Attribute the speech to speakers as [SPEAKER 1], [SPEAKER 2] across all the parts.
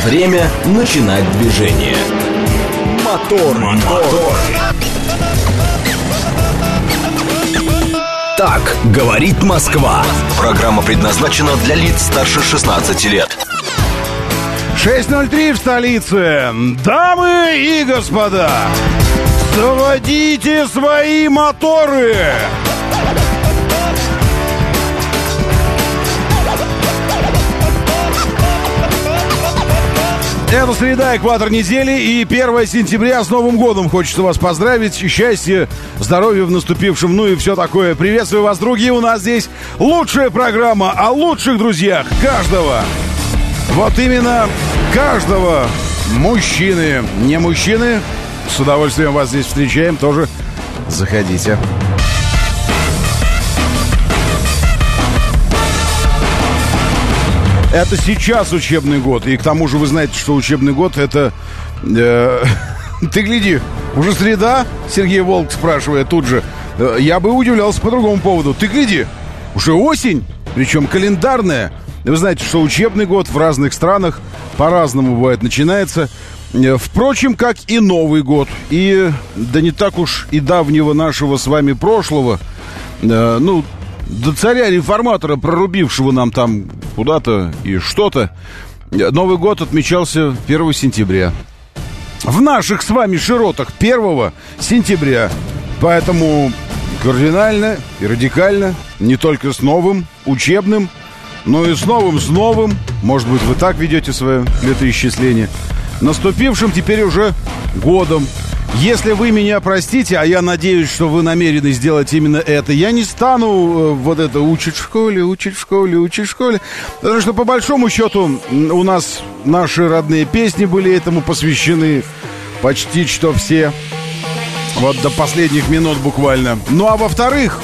[SPEAKER 1] Время начинать движение. Мотор. Так говорит Москва. Программа предназначена для лиц старше 16 лет.
[SPEAKER 2] 6:03 в столице. Дамы и господа, заводите свои моторы. Это среда, экватор недели, и 1 сентября. С Новым годом хочется вас поздравить. Счастья, здоровья в наступившем, ну и все такое. Приветствую вас, другие. У нас здесь лучшая программа о лучших друзьях каждого. Вот именно каждого. Мужчины, не мужчины. С удовольствием вас здесь встречаем. Тоже заходите. Это сейчас учебный год. И к тому же вы знаете, что учебный год это... Ты гляди, уже среда, Сергей Волк спрашивает тут же. Я бы удивлялся по другому поводу. Ты гляди, уже осень, причем календарная. Вы знаете, что учебный год в разных странах по-разному бывает начинается. Впрочем, как и Новый год. И да не так уж и давнего нашего с вами прошлого. До царя-реформатора, прорубившего нам там куда-то и что-то, Новый год отмечался 1 сентября. В наших с вами широтах 1 сентября. Поэтому кардинально и радикально, не только с новым учебным, но и с новым, может быть, вы так ведете свое летоисчисление, наступившим теперь уже годом. Если вы меня простите, а я надеюсь, что вы намерены сделать именно это, я не стану учить в школе. Потому что, по большому счету, у нас наши родные песни были этому посвящены почти что все. Вот до последних минут буквально. Ну, а во-вторых,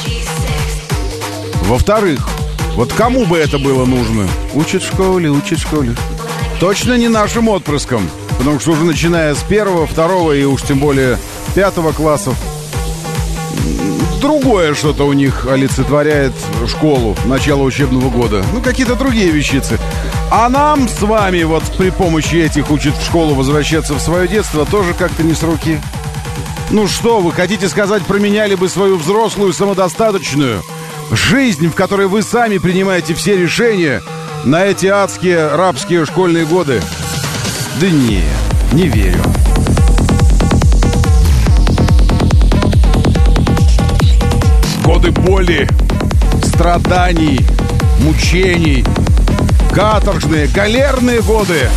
[SPEAKER 2] вот кому бы это было нужно? Учат в школе. Точно не нашим отпрыскам. Потому что уже начиная с 1, 2 и уж тем более 5 классов другое что-то у них олицетворяет школу, начало учебного года. Какие-то другие вещицы. А нам с вами вот при помощи этих учат в школу возвращаться в свое детство тоже как-то не с руки. Ну что вы, хотите сказать, променяли бы свою взрослую, самодостаточную жизнь, в которой вы сами принимаете все решения, на эти адские рабские школьные годы? Да не верю. Годы боли, страданий, мучений, каторжные, галерные годы.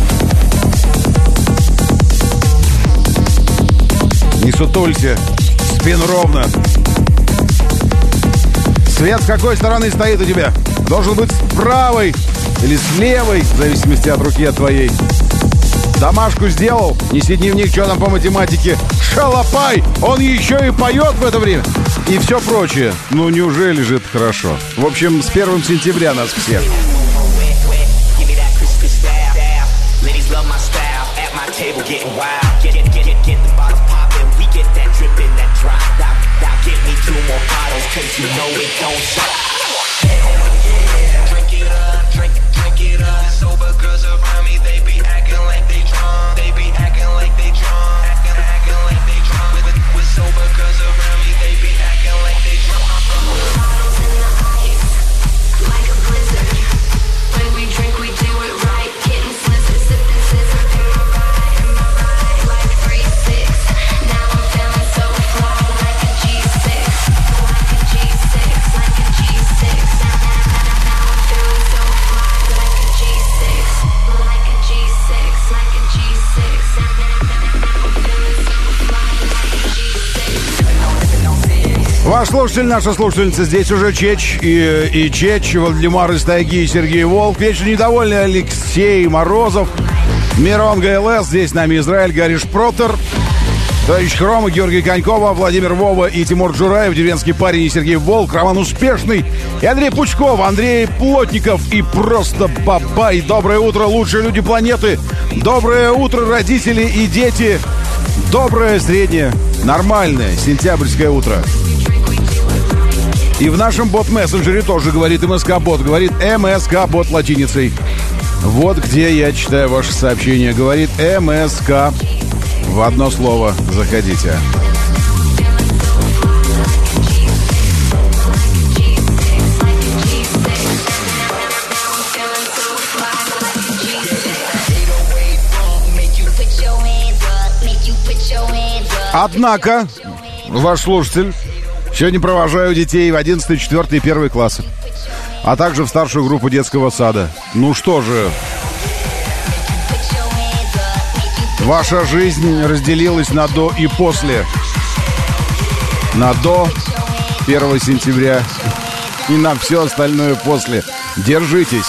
[SPEAKER 2] Не сутулься, спину ровно. Свет с какой стороны стоит у тебя? Должен быть с правой или с левой, в зависимости от руки от твоей. Домашку сделал, неси дневник, что там по математике. Шалопай, он еще и поет в это время. И все прочее. Ну, неужели же это хорошо? В общем, с 1 сентября нас всех. Ваш слушатель, наша слушательница, здесь уже Чеч и Чеч, Владимир из тайги и Сергей Волк. Вечно недовольный Алексей Морозов, Мирон ГЛС, здесь с нами Израиль, Гарри Шпроттер, товарищ Хрома, Георгий Конькова, Владимир Вова и Тимур Джураев, деревенский парень и Сергей Волк, Роман Успешный и Андрей Пучков, Андрей Плотников и просто Бабай. Доброе утро, лучшие люди планеты. Доброе утро, родители и дети. Доброе, среднее, нормальное сентябрьское утро. И в нашем бот-мессенджере тоже говорит МСК-бот. Говорит МСК-бот латиницей. Вот где я читаю ваше сообщение. Говорит МСК. В одно слово. Заходите. Однако, ваш слушатель, сегодня провожаю детей в 11, 4 и 1 классы, а также в старшую группу детского сада. Ну что же, ваша жизнь разделилась на до и после. На до 1 сентября и на все остальное после. Держитесь.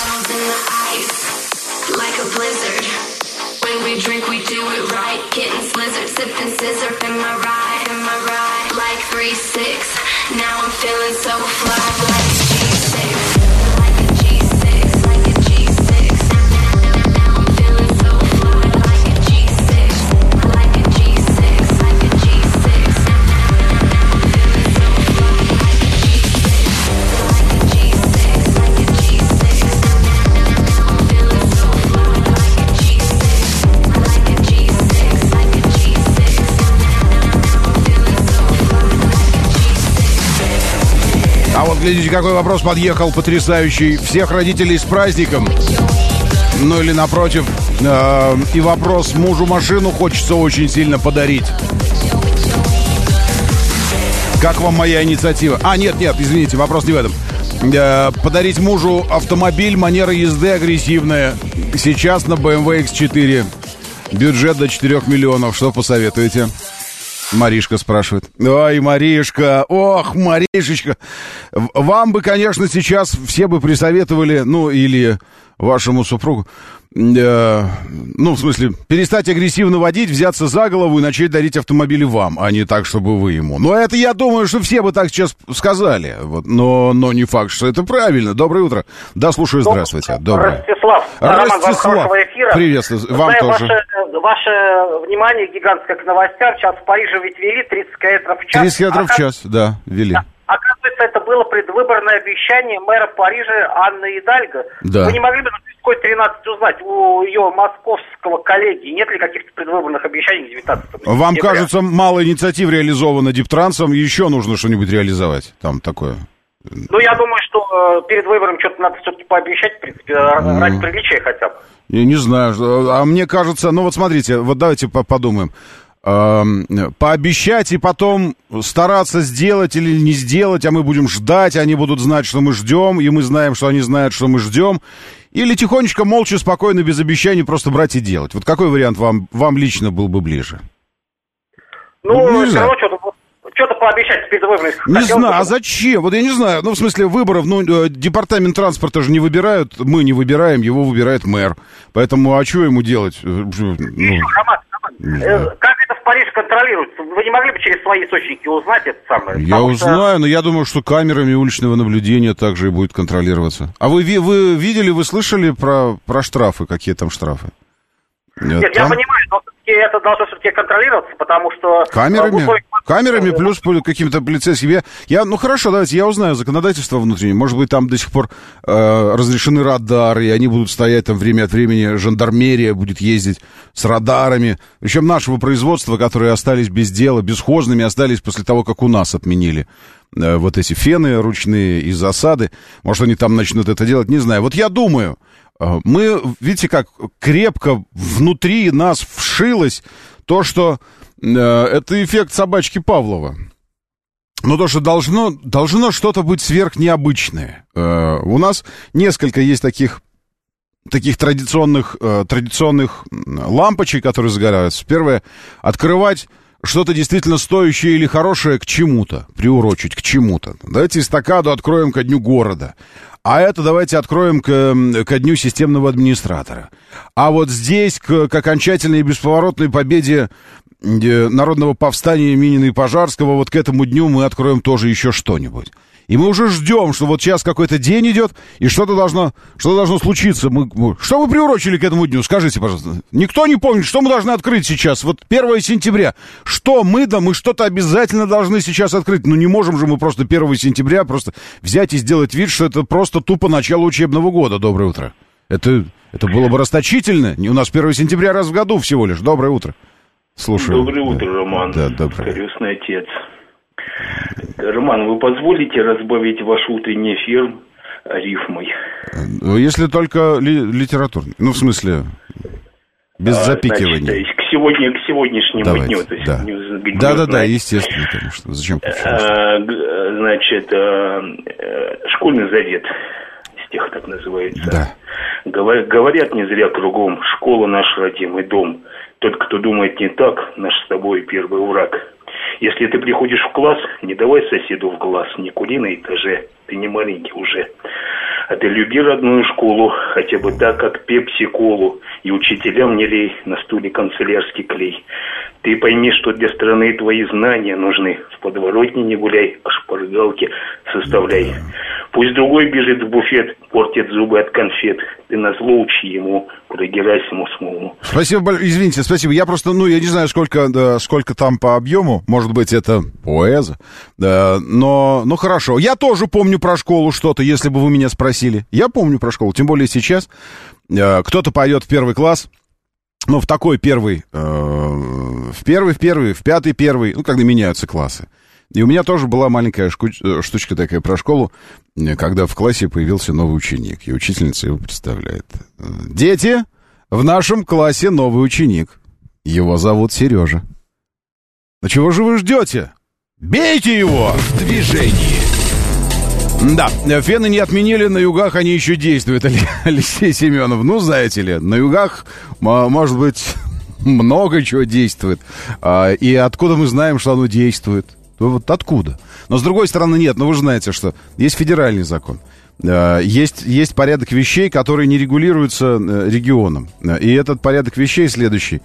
[SPEAKER 2] Глядите, какой вопрос подъехал потрясающий. Всех родителей с праздником. Ну или напротив. И вопрос: мужу машину хочется очень сильно подарить. Как вам моя инициатива? Нет, извините, вопрос не в этом. Подарить мужу автомобиль, манера езды агрессивная. Сейчас на BMW X4. Бюджет до 4 миллионов. Что посоветуете? Маришка спрашивает. Ой, Маришка, ох, Маришечка. Вам бы, конечно, сейчас все бы присоветовали, ну, или вашему супругу, в смысле, перестать агрессивно водить, взяться за голову и начать дарить автомобили вам, а не так, чтобы вы ему. Но это, я думаю, что все бы так сейчас сказали. Вот, но не факт, что это правильно. Доброе утро. Да, слушаю, здравствуйте. Доброе.
[SPEAKER 3] Ростислав.
[SPEAKER 2] Приветствую. Вам тоже.
[SPEAKER 3] Ваше внимание гигантское к новостям. Сейчас в Париже ведь ввели 30 км в час.
[SPEAKER 2] 30 км в час, да, ввели.
[SPEAKER 3] Оказывается, это было предвыборное обещание мэра Парижа Анны Идальго.
[SPEAKER 2] Да.
[SPEAKER 3] Вы не могли бы на Тверской 13 узнать у ее московского коллеги, нет ли каких-то предвыборных обещаний к 19 сентября?
[SPEAKER 2] Вам кажется, мало инициатив реализовано Диптрансом, еще нужно что-нибудь реализовать? Там такое.
[SPEAKER 3] Ну, я думаю, что перед выбором что-то надо все-таки пообещать, в принципе, ради приличия хотя бы.
[SPEAKER 2] Я не знаю, а мне кажется, вот смотрите, вот давайте подумаем. Пообещать и потом стараться сделать или не сделать, а мы будем ждать, они будут знать, что мы ждем, и мы знаем, что они знают, что мы ждем. Или тихонечко, молча, спокойно, без обещаний просто брать и делать. Вот какой вариант вам лично был бы ближе?
[SPEAKER 3] Ну все равно что-то пообещать перед выборами.
[SPEAKER 2] Не знаю, а зачем? Вот я не знаю, в смысле выборов, департамент транспорта же не выбирают, мы не выбираем, его выбирает мэр. Поэтому, а что ему делать?
[SPEAKER 3] Роман, как это в Париже контролируется? Вы не могли бы через свои источники узнать это самое?
[SPEAKER 2] Я узнаю, но я думаю, что камерами уличного наблюдения также и будет контролироваться. А вы видели, вы слышали про штрафы? Какие там штрафы?
[SPEAKER 3] Нет, я понимаю, но это должно все-таки контролироваться, потому что...
[SPEAKER 2] Камерами плюс каким-то полицейским. Хорошо, давайте я узнаю законодательство внутреннее. Может быть, там до сих пор разрешены радары, и они будут стоять там время от времени, жандармерия будет ездить с радарами. Причем нашего производства, которые остались без дела, бесхозными остались после того, как у нас отменили вот эти фены ручные и засады. Может, они там начнут это делать, не знаю. Вот я думаю... Мы, видите, как крепко внутри нас вшилось то, что это эффект собачки Павлова. Но то, что должно что-то быть сверхнеобычное. У нас несколько есть таких традиционных лампочек, которые загораются. Первое — открывать что-то действительно стоящее или хорошее к чему-то, приурочить к чему-то. Давайте эстакаду откроем ко Дню города. А это давайте откроем ко Дню системного администратора. А вот здесь к окончательной и бесповоротной победе народного повстания Минина и Пожарского, вот к этому дню мы откроем тоже еще что-нибудь. И мы уже ждем, что вот сейчас какой-то день идет, и что-то должно случиться. Что вы приурочили к этому дню? Скажите, пожалуйста. Никто не помнит, что мы должны открыть сейчас? Вот 1 сентября. Что мы что-то обязательно должны сейчас открыть. Не можем же мы просто 1 сентября просто взять и сделать вид, что это просто тупо начало учебного года. Доброе утро. Это Это было бы расточительно. У нас 1 сентября раз в году всего лишь. Доброе утро. Слушаю.
[SPEAKER 4] Доброе утро, Роман.
[SPEAKER 2] Да, доброе.
[SPEAKER 4] Крестный отец. Роман, вы позволите разбавить ваш утренний эфир рифмой?
[SPEAKER 2] Если только литературный. Ну, в смысле, без запикивания.
[SPEAKER 4] Значит, к сегодняшнему
[SPEAKER 2] Давайте,
[SPEAKER 4] дню. То есть,
[SPEAKER 2] да. Да, естественно, конечно. Зачем включать?
[SPEAKER 4] Значит, школьный завет, стих так называется.
[SPEAKER 2] Да.
[SPEAKER 4] Говорят не зря кругом: школа наш родимый дом. Тот, кто думает не так, наш с тобой первый враг. Если ты приходишь в класс, не давай соседу в глаз, не кури на этаже, ты не маленький уже. А ты люби родную школу, хотя бы так, как пепси-колу, и учителям не лей на стуле канцелярский клей. Ты пойми, что для страны твои знания нужны. В подворотне не гуляй, а шпаргалки составляй. Пусть другой бежит в буфет, портит зубы от конфет. Ты назло учи ему, про Герасиму смолу.
[SPEAKER 2] Спасибо, извините, спасибо. Я просто, я не знаю, сколько там по объему. Может быть, это поэза. Но хорошо. Я тоже помню про школу что-то, если бы вы меня спросили. Я помню про школу, тем более сейчас. Кто-то пойдет в первый класс. Ну, в такой первый, в пятый первый, когда меняются классы. И у меня тоже была маленькая штучка такая про школу, когда в классе появился новый ученик, и учительница его представляет. Дети, в нашем классе новый ученик. Его зовут Сережа. Ну чего же вы ждете? Бейте его!
[SPEAKER 1] В движении.
[SPEAKER 2] Да, фены не отменили, на югах они еще действуют, Алексей Семенов. Ну, знаете ли, на югах, может быть, много чего действует. И откуда мы знаем, что оно действует? Вот откуда? Но с другой стороны, нет, вы же знаете, что есть федеральный закон. Есть порядок вещей, которые не регулируются регионом. И этот порядок вещей следующий.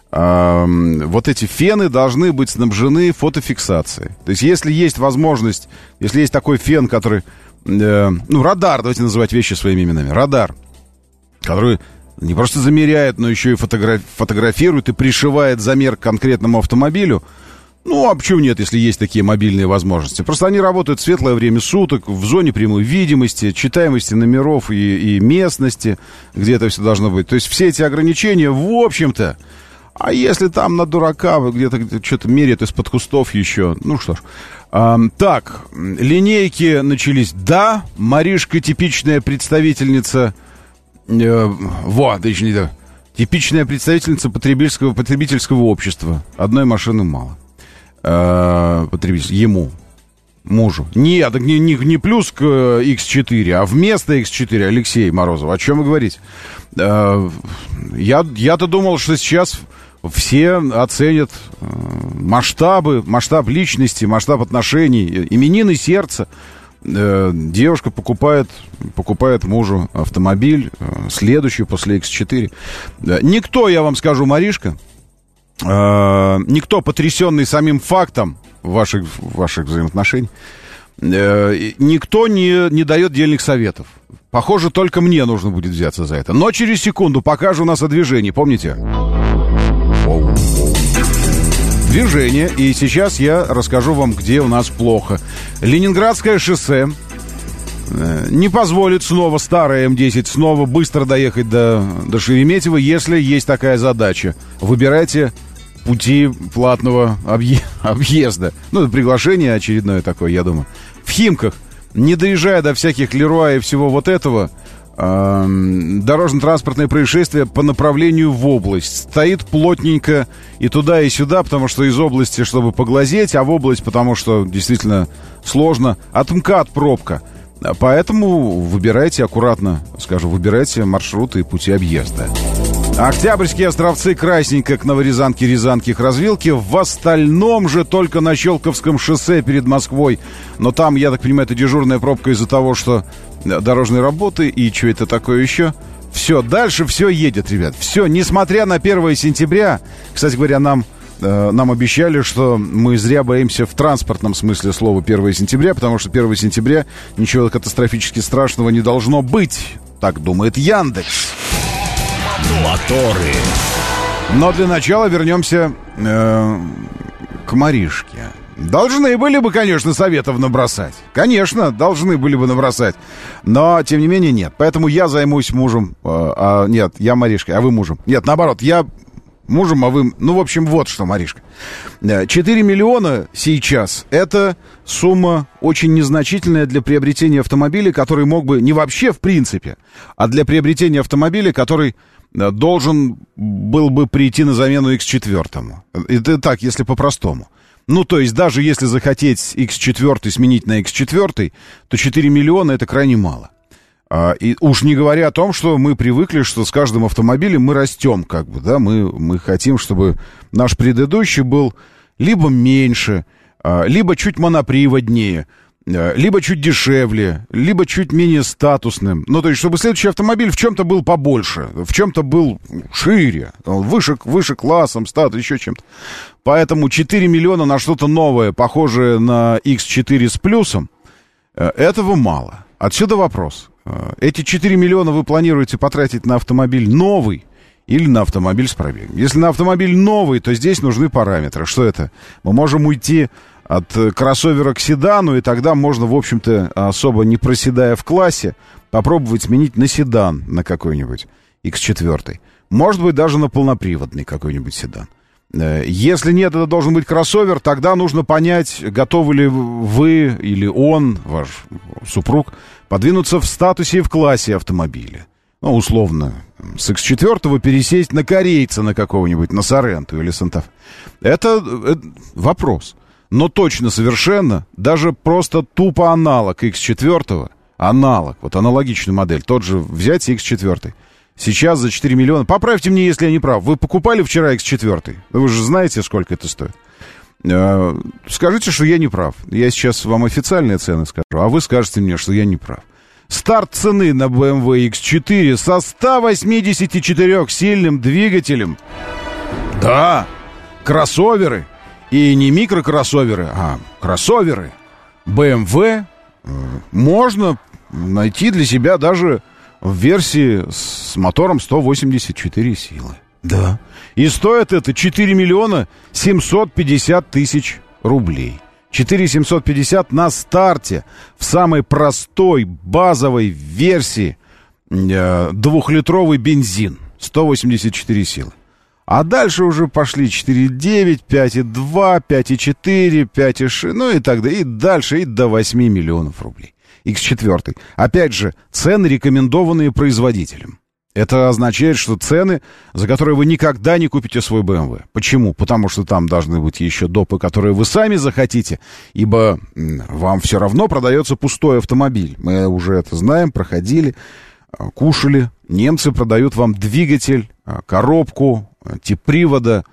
[SPEAKER 2] Вот эти фены должны быть снабжены фотофиксацией. То есть, если есть возможность, если есть такой фен, который... радар, давайте называть вещи своими именами. Радар, который не просто замеряет, но еще и фотографирует и пришивает замер к конкретному автомобилю. А почему нет, если есть такие мобильные возможности? Просто они работают в светлое время суток, в зоне прямой видимости, читаемости номеров и местности, где это все должно быть. То есть, все эти ограничения, в общем-то... А если там на дурака где-то что-то меряют из-под кустов еще? Ну что ж. Так, линейки начались. Да, Маришка типичная представительница... типичная представительница потребительского общества. Одной машины мало. Ему, мужу. Нет, не плюс к X4, а вместо X4, Алексей Морозов. О чем вы говорите? Я-то думал, что сейчас... Все оценят масштаб личности, масштаб отношений, именины сердца. Девушка покупает мужу автомобиль, следующий после X4. Никто, я вам скажу, Маришка, никто, потрясенный самим фактом ваших взаимоотношений, никто не дает дельных советов. Похоже, только мне нужно будет взяться за это. Но через секунду, пока же у нас о движении, помните? Движение, и сейчас я расскажу вам, где у нас плохо. Ленинградское шоссе не позволит снова старое М10 снова быстро доехать до Шереметьево, если есть такая задача. Выбирайте пути платного объезда. Это приглашение очередное такое, я думаю. В Химках, не доезжая до всяких Леруа и всего вот этого, дорожно-транспортное происшествие по направлению в область. Стоит плотненько и туда, и сюда, потому что из области, чтобы поглазеть, а в область, потому что действительно сложно. От МКАД пробка. Поэтому выбирайте выбирайте маршруты и пути объезда. Октябрьские островцы красненько к Новорязанке, Рязанке, к развилке. В остальном же только на Щелковском шоссе перед Москвой. Но там, я так понимаю, это дежурная пробка из-за того, что дорожные работы и что это такое еще. Все, дальше все едет, ребят. Все, несмотря на 1 сентября, кстати говоря, нам обещали, что мы зря боимся в транспортном смысле слова 1 сентября, потому что 1 сентября ничего катастрофически страшного не должно быть. Так думает Яндекс.
[SPEAKER 1] Моторы.
[SPEAKER 2] Но для начала вернемся к Маришке. Должны были бы, конечно, советов набросать. Конечно, должны были бы набросать. Но, тем не менее, нет. Поэтому я займусь мужем. Нет, я Маришкой, а вы мужем. Нет, наоборот, я мужем, а вы... Ну, в общем, вот что, Маришка. 4 миллиона сейчас — это сумма очень незначительная для приобретения автомобиля, который мог бы... Не вообще, в принципе, а для приобретения автомобиля, который должен был бы прийти на замену X4. Это так, если по-простому. Ну, то есть, даже если захотеть X4 сменить на X4, то 4 миллиона — это крайне мало. И уж не говоря о том, что мы привыкли, что с каждым автомобилем мы растем, как бы, да, мы хотим, чтобы наш предыдущий был либо меньше, либо чуть моноприводнее, либо чуть дешевле, либо чуть менее статусным. Ну, то есть, чтобы следующий автомобиль в чем-то был побольше, в чем-то был шире, выше классом, статус, еще чем-то. Поэтому 4 миллиона на что-то новое, похожее на X4 с плюсом, этого мало. Отсюда вопрос. Эти 4 миллиона вы планируете потратить на автомобиль новый или на автомобиль с пробегом? Если на автомобиль новый, то здесь нужны параметры. Что это? Мы можем уйти от кроссовера к седану, и тогда можно, в общем-то, особо не проседая в классе, попробовать сменить на седан, на какой-нибудь X4. Может быть, даже на полноприводный какой-нибудь седан. Если нет, это должен быть кроссовер, тогда нужно понять, готовы ли вы или он, ваш супруг, подвинуться в статусе и в классе автомобиля. Ну, условно, с X4 пересесть на корейца на какого-нибудь, на Соренту или Санта-Фе. Это вопрос. Но точно, совершенно, даже просто тупо аналог X4, аналог, вот аналогичную модель, тот же взять X4. Сейчас за 4 миллиона, поправьте мне, если я не прав, вы покупали вчера X4? Вы же знаете, сколько это стоит. Скажите, что я не прав. Я сейчас вам официальные цены скажу, а вы скажете мне, что я не прав. Старт цены на BMW X4 со 184-сильным двигателем. Да, кроссоверы. И не микрокроссоверы, а кроссоверы. BMW можно найти для себя даже в версии с мотором 184 силы. Да. И стоит это 4 миллиона 750 тысяч рублей. 4 750 на старте в самой простой базовой версии 2-литровый бензин 184 силы. А дальше уже пошли 4,9, 5,2, 5,4, 5,6, ну и так далее. И дальше и до 8 миллионов рублей. X4. Опять же, цены, рекомендованные производителем. Это означает, что цены, за которые вы никогда не купите свой BMW. Почему? Потому что там должны быть еще допы, которые вы сами захотите, ибо вам все равно продается пустой автомобиль. Мы уже это знаем, проходили, кушали. Немцы продают вам двигатель, коробку, тип привода,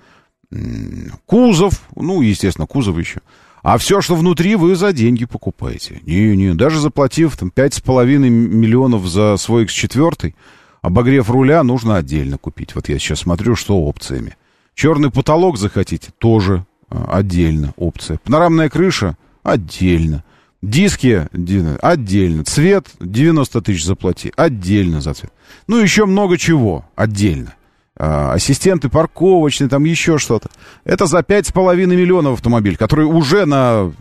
[SPEAKER 2] кузов, ну, естественно, кузов еще. А все, что внутри, вы за деньги покупаете. Не, даже заплатив там 5,5 миллионов за свой X4, обогрев руля нужно отдельно купить. Вот я сейчас смотрю, что опциями. Черный потолок захотите, тоже отдельно опция. Панорамная крыша отдельно. Диски отдельно. Цвет 90 тысяч заплати. Отдельно за цвет. Ну, еще много чего отдельно. Ассистенты парковочные, там еще что-то. Это за 5,5 миллионов автомобиль, который уже на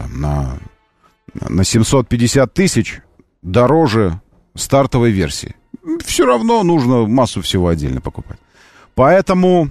[SPEAKER 2] 750 тысяч дороже стартовой версии. Все равно нужно массу всего отдельно покупать. Поэтому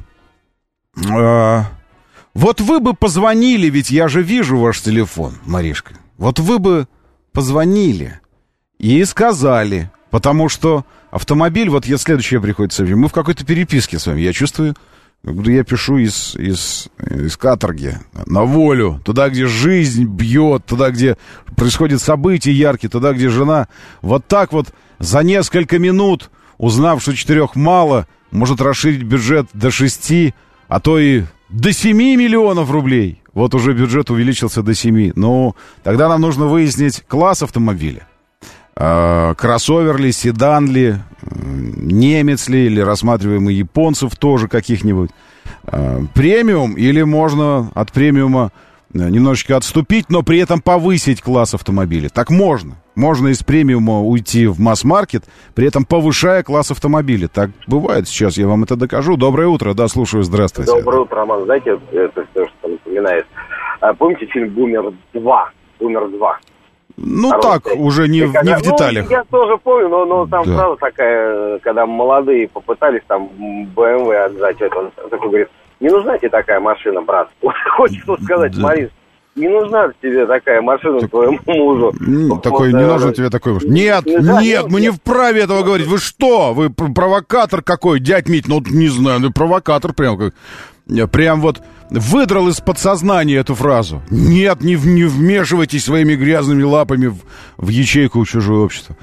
[SPEAKER 2] вот вы бы позвонили, ведь я же вижу ваш телефон, Маришка. Вот вы бы позвонили и сказали, потому что автомобиль, вот я следующее приходит сообщение, мы в какой-то переписке с вами, я чувствую, когда я пишу из каторги на волю, туда, где жизнь бьет, туда, где происходят события яркие, туда, где жена вот так вот за несколько минут, узнав, что 4 мало, может расширить бюджет до 6, а то и до 7 миллионов рублей. Вот уже бюджет увеличился до 7. Ну, тогда нам нужно выяснить класс автомобиля. Кроссовер ли, седан ли, немец ли, или рассматриваемый японцев тоже каких-нибудь. Премиум, или можно от премиума немножечко отступить, но при этом повысить класс автомобиля. Так можно. Можно из премиума уйти в масс-маркет, при этом повышая класс автомобиля. Так бывает сейчас, я вам это докажу. Доброе утро, да, слушаю, здравствуйте.
[SPEAKER 5] Доброе утро, Роман. Знаете, это все, что напоминает. помните фильм «Бумер 2»? «Бумер 2».
[SPEAKER 2] Ну так, уже не в деталях.
[SPEAKER 5] Я тоже помню, но там сразу такая, когда молодые попытались там BMW отжать, он такой говорит, не нужна тебе такая машина, брат. Хочется сказать, Борис, не нужна тебе такая машина твоему мужу.
[SPEAKER 2] Такой, не нужен тебе такой. Нет, мы не вправе этого говорить. Вы что? Вы провокатор какой, дядь Мить? Ну, не знаю, ну провокатор прям как... Прям вот выдрал из подсознания эту фразу. Нет, не вмешивайтесь своими грязными лапами в ячейку чужого общества.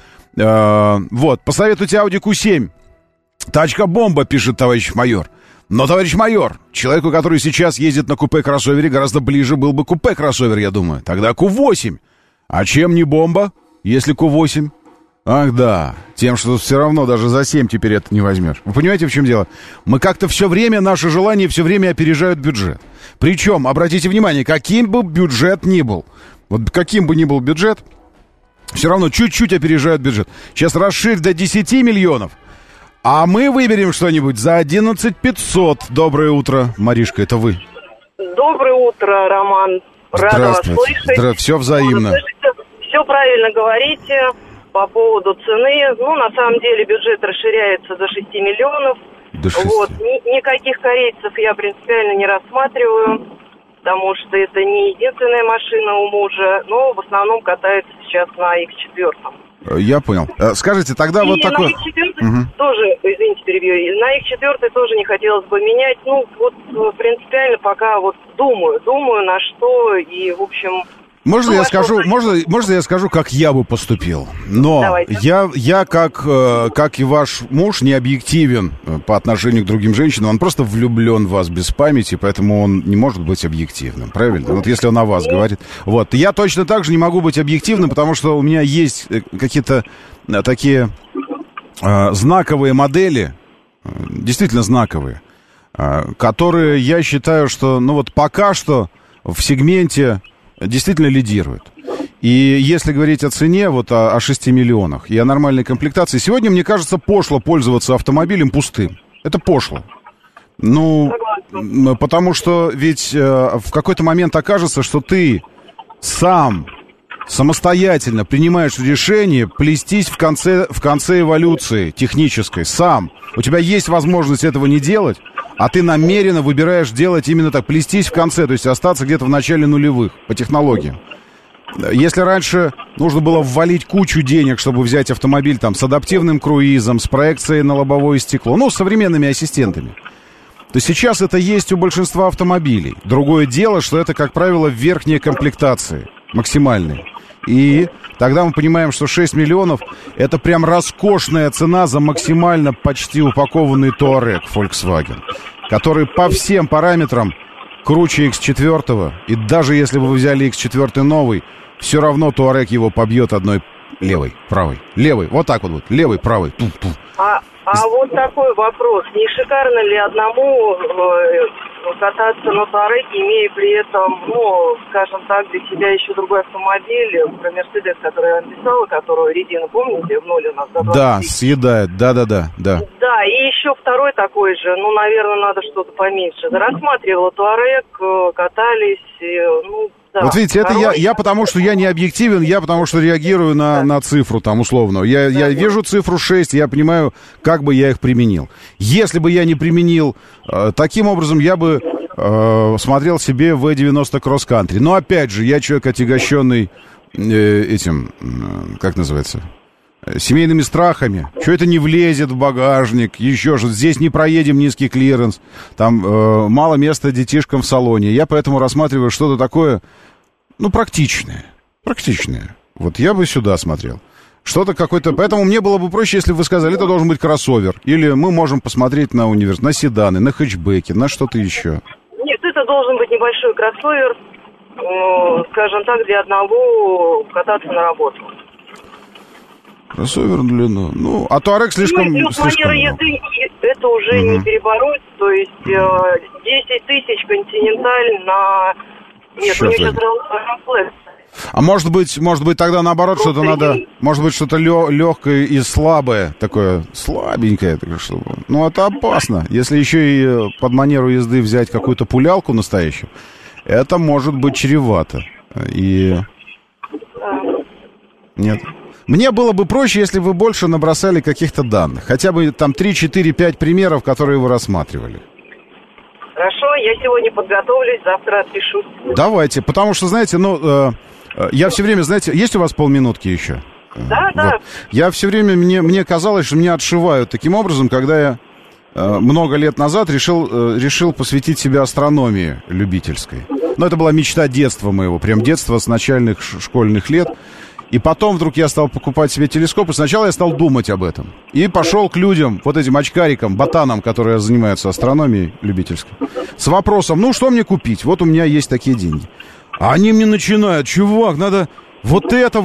[SPEAKER 2] Вот, посоветуйте Audi Q7. Тачка-бомба, пишет товарищ майор. Но, товарищ майор, человеку, который сейчас ездит на купе-кроссовере, гораздо ближе был бы купе-кроссовер, я думаю. Тогда Q8. А чем не бомба, если Q8? Ах да, тем, что все равно даже за 7 теперь это не возьмешь. Вы понимаете, в чем дело? Мы как-то все время, наши желания все время опережают бюджет. Причем, обратите внимание, каким бы бюджет ни был, вот каким бы ни был бюджет, все равно чуть-чуть опережают бюджет. Сейчас расширь до 10 миллионов, а мы выберем что-нибудь за 11 500. Доброе утро, Маришка, это вы.
[SPEAKER 6] Доброе утро, Роман. Рада вас слышать.
[SPEAKER 2] Все взаимно.
[SPEAKER 6] Все правильно говорите. По поводу цены, ну, на самом деле, бюджет расширяется до 6 миллионов.
[SPEAKER 2] До 6.
[SPEAKER 6] Вот. Никаких корейцев я принципиально не рассматриваю, потому что это не единственная машина у мужа, но в основном катается сейчас на X4.
[SPEAKER 2] Я понял. Скажите, тогда
[SPEAKER 6] и
[SPEAKER 2] вот такой...
[SPEAKER 6] на X4 тоже, извините, перебью, на X4 тоже не хотелось бы менять. Ну, вот принципиально пока вот думаю, на что, и, в общем...
[SPEAKER 2] Можно я скажу, как я бы поступил? Но
[SPEAKER 6] давайте.
[SPEAKER 2] я как и ваш муж, не объективен по отношению к другим женщинам. Он просто влюблен в вас без памяти, поэтому он не может быть объективным. Правильно? Вот если он о вас говорит. Вот. Я точно так же не могу быть объективным, потому что у меня есть какие-то такие знаковые модели, действительно знаковые, которые я считаю, что, ну вот пока что в сегменте действительно лидирует. И если говорить о цене, вот о 6 миллионах и о нормальной комплектации, сегодня, мне кажется, пошло пользоваться автомобилем пустым. Это пошло. Ну, потому что ведь в какой-то момент окажется, что ты самостоятельно принимаешь решение плестись в конце эволюции технической сам. У тебя есть возможность этого не делать, а ты намеренно выбираешь делать именно так, плестись в конце, то есть остаться где-то в начале нулевых по технологиям. Если раньше нужно было ввалить кучу денег, чтобы взять автомобиль там с адаптивным круизом, с проекцией на лобовое стекло, ну, с современными ассистентами, то сейчас это есть у большинства автомобилей. Другое дело, что это, как правило, верхние комплектации, максимальные. И тогда мы понимаем, что 6 миллионов — это прям роскошная цена за максимально почти упакованный Touareg Volkswagen, который по всем параметрам круче X4, и даже если бы вы взяли X4 новый, все равно Touareg его побьет одной левой, правой. Левой, вот так вот будет, левой, правой. Тух-тух.
[SPEAKER 6] А вот такой вопрос. Не шикарно ли одному кататься на Touareg, имея при этом, ну, скажем так, для себя еще другой автомобиль, про Мерседес, который я написала, которую резину, помните, в ноль у нас до 20
[SPEAKER 2] Да,
[SPEAKER 6] тысяч.
[SPEAKER 2] съедает, да.
[SPEAKER 6] Да, и еще второй такой же, ну, наверное, надо что-то поменьше. Рассматривала Touareg, катались, ну... Да,
[SPEAKER 2] вот видите, это я потому что я не объективен, я потому что реагирую на цифру там условно. Я вижу цифру 6, я понимаю, как бы я их применил. Если бы я не применил таким образом, я бы смотрел себе V90 Cross Country. Но опять же, я человек, отягощенный этим, как называется, семейными страхами. Что это не влезет в багажник, еще что-то. Здесь не проедем, низкий клиренс. Там мало места детишкам в салоне. Я поэтому рассматриваю что-то такое, ну, практичное. Вот я бы сюда смотрел. Что-то какое-то... Поэтому мне было бы проще, если бы вы сказали, это должен быть кроссовер. Или мы можем посмотреть на на седаны, на хэтчбеки, на что-то еще.
[SPEAKER 6] Нет, это должен быть небольшой кроссовер, скажем так, для одного кататься на работу.
[SPEAKER 2] Кроссовер длину. Ну, а Touareg слишком...
[SPEAKER 6] манера езды, это уже не перебороть. То есть 10 тысяч Континенталь на... Нет, у них сейчас Рамфлэш.
[SPEAKER 2] А может быть тогда наоборот что-то надо... Может быть, что-то легкое и слабое, такое слабенькое. Чтобы... Ну, это опасно. Если еще и под манеру езды взять какую-то пулялку настоящую, это может быть чревато. И... Нет. Мне было бы проще, если бы вы больше набросали каких-то данных. Хотя бы там 3, 4, 5 примеров, которые вы рассматривали.
[SPEAKER 6] Хорошо, я сегодня подготовлюсь, завтра отпишусь.
[SPEAKER 2] Давайте, потому что, знаете, я все время, знаете, есть у вас полминутки еще?
[SPEAKER 6] Да, да.
[SPEAKER 2] Вот. Я все время, мне казалось, что меня отшивают таким образом, когда я много лет назад решил посвятить себя астрономии любительской. Но это была мечта детства моего, прям детства с начальных школьных лет. И потом вдруг я стал покупать себе телескоп, и сначала я стал думать об этом. И пошел к людям, вот этим очкарикам, ботанам, которые занимаются астрономией любительской, с вопросом, ну, что мне купить? Вот у меня есть такие деньги. А они мне начинают, чувак, надо вот это,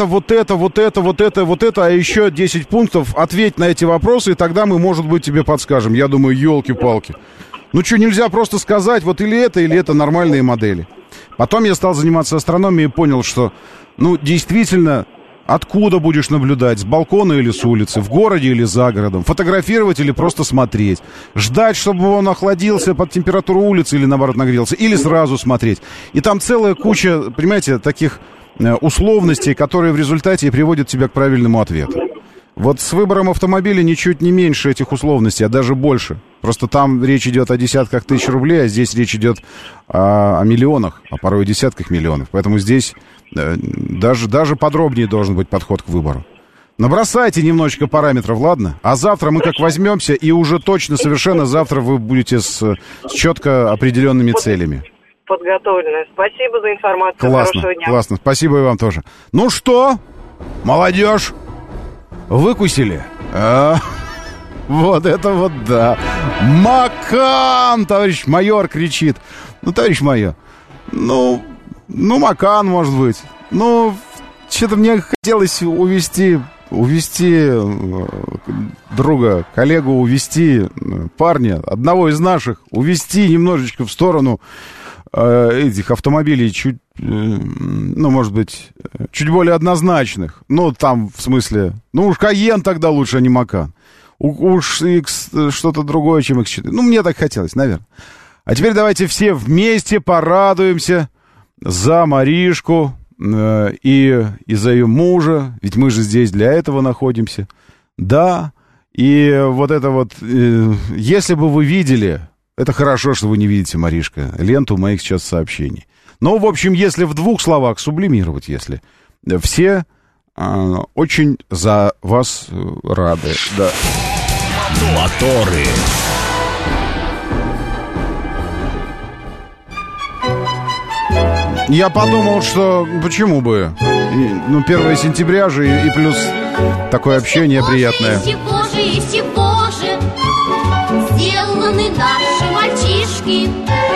[SPEAKER 2] а еще 10 пунктов, ответь на эти вопросы, и тогда мы, может быть, тебе подскажем. Я думаю, елки-палки. Ну что, нельзя просто сказать, вот или это нормальные модели. Потом я стал заниматься астрономией и понял, что, действительно, откуда будешь наблюдать, с балкона или с улицы, в городе или за городом, фотографировать или просто смотреть, ждать, чтобы он охладился под температуру улицы или, наоборот, нагрелся, или сразу смотреть. И там целая куча, понимаете, таких условностей, которые в результате приводят тебя к правильному ответу. Вот с выбором автомобиля ничуть не меньше этих условностей, а даже больше. Просто там речь идет о десятках тысяч рублей, а здесь речь идет о миллионах, а порой о десятках миллионов. Поэтому здесь даже подробнее должен быть подход к выбору. Набросайте немножечко параметров, ладно? А завтра мы как возьмемся, и уже точно совершенно завтра вы будете с четко определенными целями.
[SPEAKER 6] Подготовленная. Спасибо за информацию.
[SPEAKER 2] Классно,
[SPEAKER 6] хорошего дня.
[SPEAKER 2] Классно. Спасибо и вам тоже. Ну что, молодежь, выкусили? Вот это вот да. Макан, товарищ майор кричит. Товарищ майор, Макан, может быть. Что-то мне хотелось увести друга, коллегу, увести парня, одного из наших, увести немножечко в сторону этих автомобилей может быть, чуть более однозначных. Там, в смысле, уж Кайен тогда лучше, а не Макан. Уж X что-то другое, чем X4. Мне так хотелось, наверное. А теперь давайте все вместе порадуемся за Маришку и за ее мужа. Ведь мы же здесь для этого находимся. Да, и вот это вот, если бы вы видели... Это хорошо, что вы не видите, Маришка, ленту моих сейчас сообщений. В общем, если в 2 словах сублимировать, если все очень за вас рады. Да.
[SPEAKER 1] Моторы.
[SPEAKER 2] Я подумал, что почему бы? 1 сентября же и плюс такое общение приятное.
[SPEAKER 7] Из чего же сделаны наши мальчишки?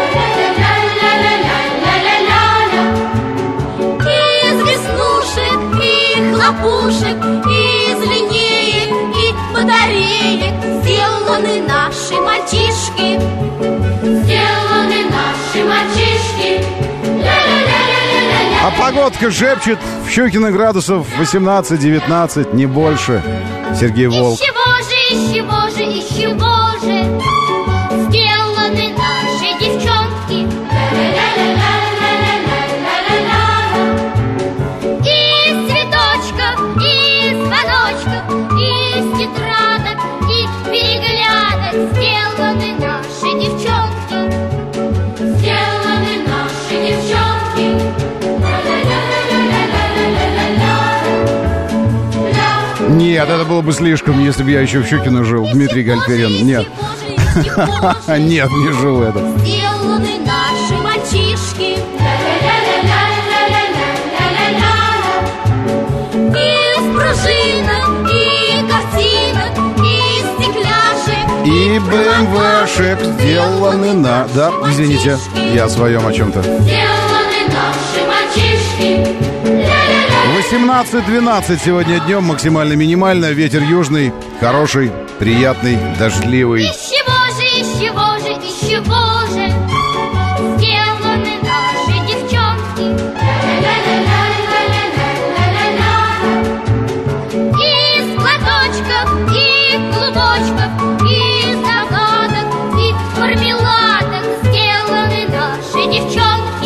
[SPEAKER 7] Из веснушек и хлопушек, из линеек и батареек сделаны наши мальчишки. Сделаны наши мальчишки.
[SPEAKER 2] А погодка шепчет, в Щукино градусов 18-19, не больше. Сергей Волк.
[SPEAKER 7] Из чего же сделаны наши девчонки? Из цветочков, из звоночков, из тетрадок и переглядок сделаны наши девчонки. Сделаны наши девчонки.
[SPEAKER 2] Нет, это было бы слишком, если бы я еще в Щукино жил. Дмитрий Гальперин. Нет. Нет, не жил это.
[SPEAKER 7] Сделаны наши мальчишки. Из пружинок, и картинок, и стекляшек,
[SPEAKER 2] и БМВшек сделаны на... Да, извините, я о своем о чем-то.
[SPEAKER 7] Сделаны наши мальчишки.
[SPEAKER 2] 18-12 сегодня днем, максимально минимально. Ветер южный, хороший, приятный, дождливый.
[SPEAKER 7] Из чего же сделаны наши девчонки? Из платочков и клубочков, из загадок и мармеладок сделаны наши девчонки.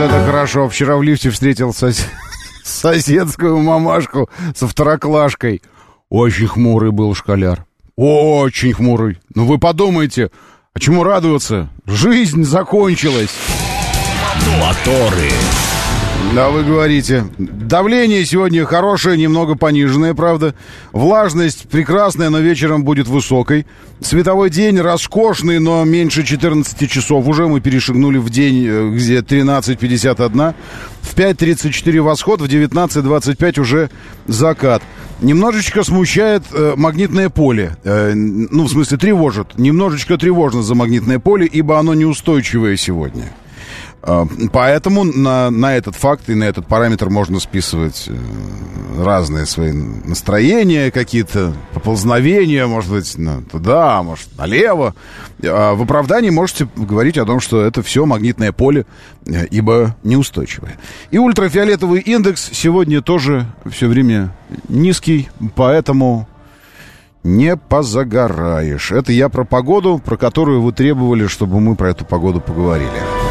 [SPEAKER 2] это хорошо. Вчера в лифте встретил соседскую мамашку со второклашкой. Очень хмурый был школяр. Очень хмурый. Ну вы подумайте, а чему радоваться? Жизнь закончилась.
[SPEAKER 1] Моторы.
[SPEAKER 2] Да, вы говорите. Давление сегодня хорошее, немного пониженное, правда. Влажность прекрасная, но вечером будет высокой. Световой день роскошный, но меньше 14 часов. Уже мы перешагнули в день, где 13:51. В 5:34 восход, в 19:25 уже закат. Немножечко смущает магнитное поле. Ну, в смысле, тревожит. Немножечко тревожно за магнитное поле, ибо оно неустойчивое сегодня. Поэтому на этот факт и на этот параметр можно списывать разные свои настроения, какие-то поползновения, может быть, туда, может, налево. В оправдании можете говорить о том, что это все магнитное поле, ибо неустойчивое. И ультрафиолетовый индекс сегодня тоже все время низкий, поэтому не позагораешь. Это я про погоду, про которую вы требовали, чтобы мы про эту погоду поговорили.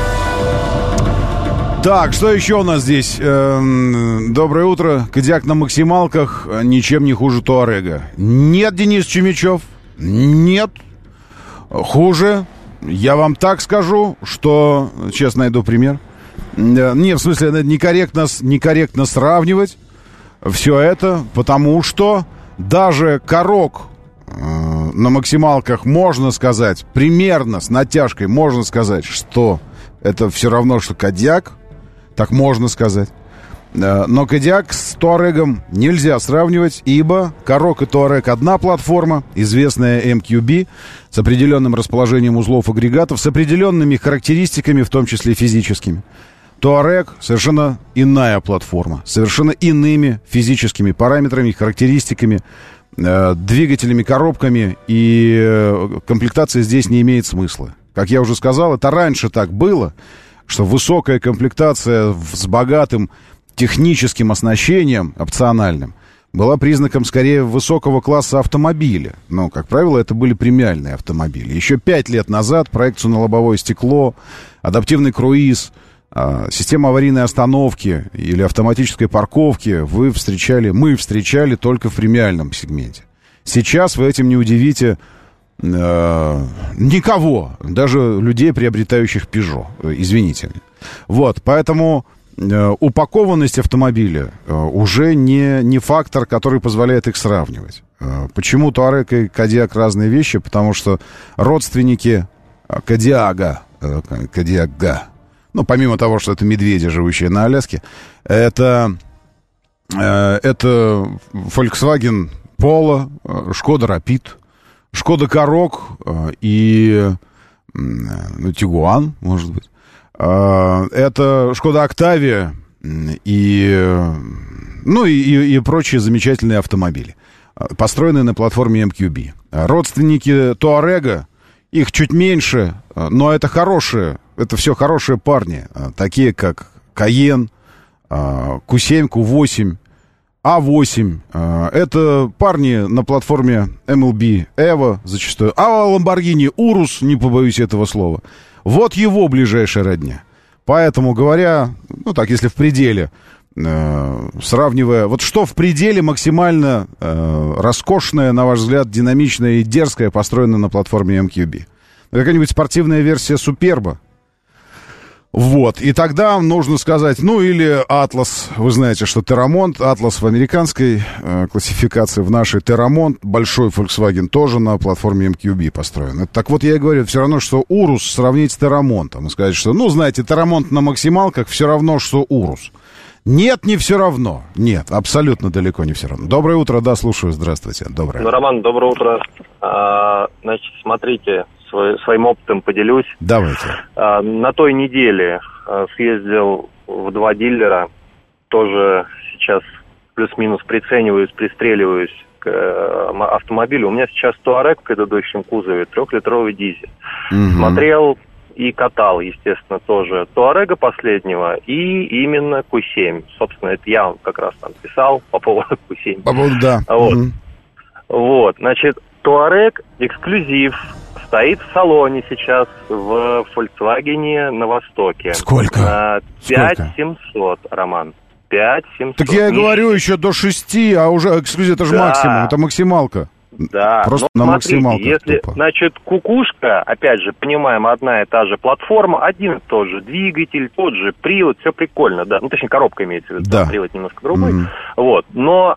[SPEAKER 2] Так, что еще у нас здесь? Доброе утро. Кодиак на максималках ничем не хуже Туарега. Нет, Денис Чемичев. Нет. Хуже. Я вам так скажу, что... Сейчас найду пример. Не, в смысле, это некорректно сравнивать все это, потому что даже Корок на максималках можно сказать, примерно с натяжкой можно сказать, что это все равно, что Кодиак. Так можно сказать. Но Кодиак с Туарегом нельзя сравнивать, ибо Корок и Туарег одна платформа, известная MQB, с определенным расположением узлов агрегатов, с определенными характеристиками, в том числе физическими. Туарег совершенно иная платформа, совершенно иными физическими параметрами, характеристиками, двигателями, коробками, и комплектация здесь не имеет смысла. Как я уже сказал, это раньше так было, что высокая комплектация с богатым техническим оснащением, опциональным, была признаком скорее высокого класса автомобиля. Но, как правило, это были премиальные автомобили. Еще 5 лет назад проекцию на лобовое стекло, адаптивный круиз, система аварийной остановки или автоматической парковки мы встречали только в премиальном сегменте. Сейчас вы этим не удивите никого, даже людей, приобретающих Peugeot, извините. Вот, поэтому упакованность автомобиля уже не фактор, который позволяет их сравнивать. Почему Туарек и Кодиак разные вещи? Потому что родственники Кодиага, ну, помимо того, что это медведи, живущие на Аляске, это Volkswagen Polo, Шкода Rapid, Шкода Корок и Тигуан, может быть. Это Шкода Октавия и прочие замечательные автомобили, построенные на платформе MQB. Родственники Туарега, их чуть меньше, но это все хорошие парни, такие как Кайен, Q7, Q8, А8. Это парни на платформе MLB Evo зачастую. А Lamborghini Urus, не побоюсь этого слова, вот его ближайшая родня. Поэтому говоря, ну так, если в пределе, сравнивая, вот что в пределе максимально роскошное, на ваш взгляд, динамичное и дерзкое, построено на платформе MQB? Какая-нибудь спортивная версия Суперба? Вот, и тогда нужно сказать, ну или Атлас, вы знаете, что Террамонт, Атлас в американской классификации, в нашей Террамонт, большой Volkswagen тоже на платформе MQB построен. Это, так вот я и говорю, все равно, что Урус сравнить с Террамонтом и сказать, что, ну, знаете, Террамонт на максималках все равно, что Урус. Нет, не все равно. Нет, абсолютно далеко не все равно. Доброе утро, да, слушаю, здравствуйте. Доброе.
[SPEAKER 8] Ну, Роман, доброе утро. Значит, смотрите, своим опытом поделюсь.
[SPEAKER 2] Давайте.
[SPEAKER 8] На той неделе съездил в 2 дилера. Тоже сейчас плюс-минус пристреливаюсь к автомобилю. У меня сейчас Туарек в предыдущем кузове, 3-литровый дизель. Угу. Смотрел и катал, естественно, тоже Туарега последнего и именно Q7. Собственно, это я как раз там писал по поводу Q7.
[SPEAKER 2] По поводу, да.
[SPEAKER 8] Вот. Вот, значит, Touareg эксклюзив. Стоит в салоне сейчас в Volkswagen на Востоке.
[SPEAKER 2] Сколько?
[SPEAKER 8] 5700, Роман. 5700.
[SPEAKER 2] Так я и говорю, еще до 6, а уже эксклюзив, это же максимум, это максималка.
[SPEAKER 8] Да,
[SPEAKER 2] просто
[SPEAKER 8] но
[SPEAKER 2] на
[SPEAKER 8] смотрите,
[SPEAKER 2] максималках
[SPEAKER 8] если,
[SPEAKER 2] тупо.
[SPEAKER 8] значит, кукушка, опять же, понимаем, одна и та же платформа, один и тот же двигатель, тот же привод, все прикольно, да, ну, точнее, коробка имеется в виду,
[SPEAKER 2] да.
[SPEAKER 8] Привод немножко другой, вот, но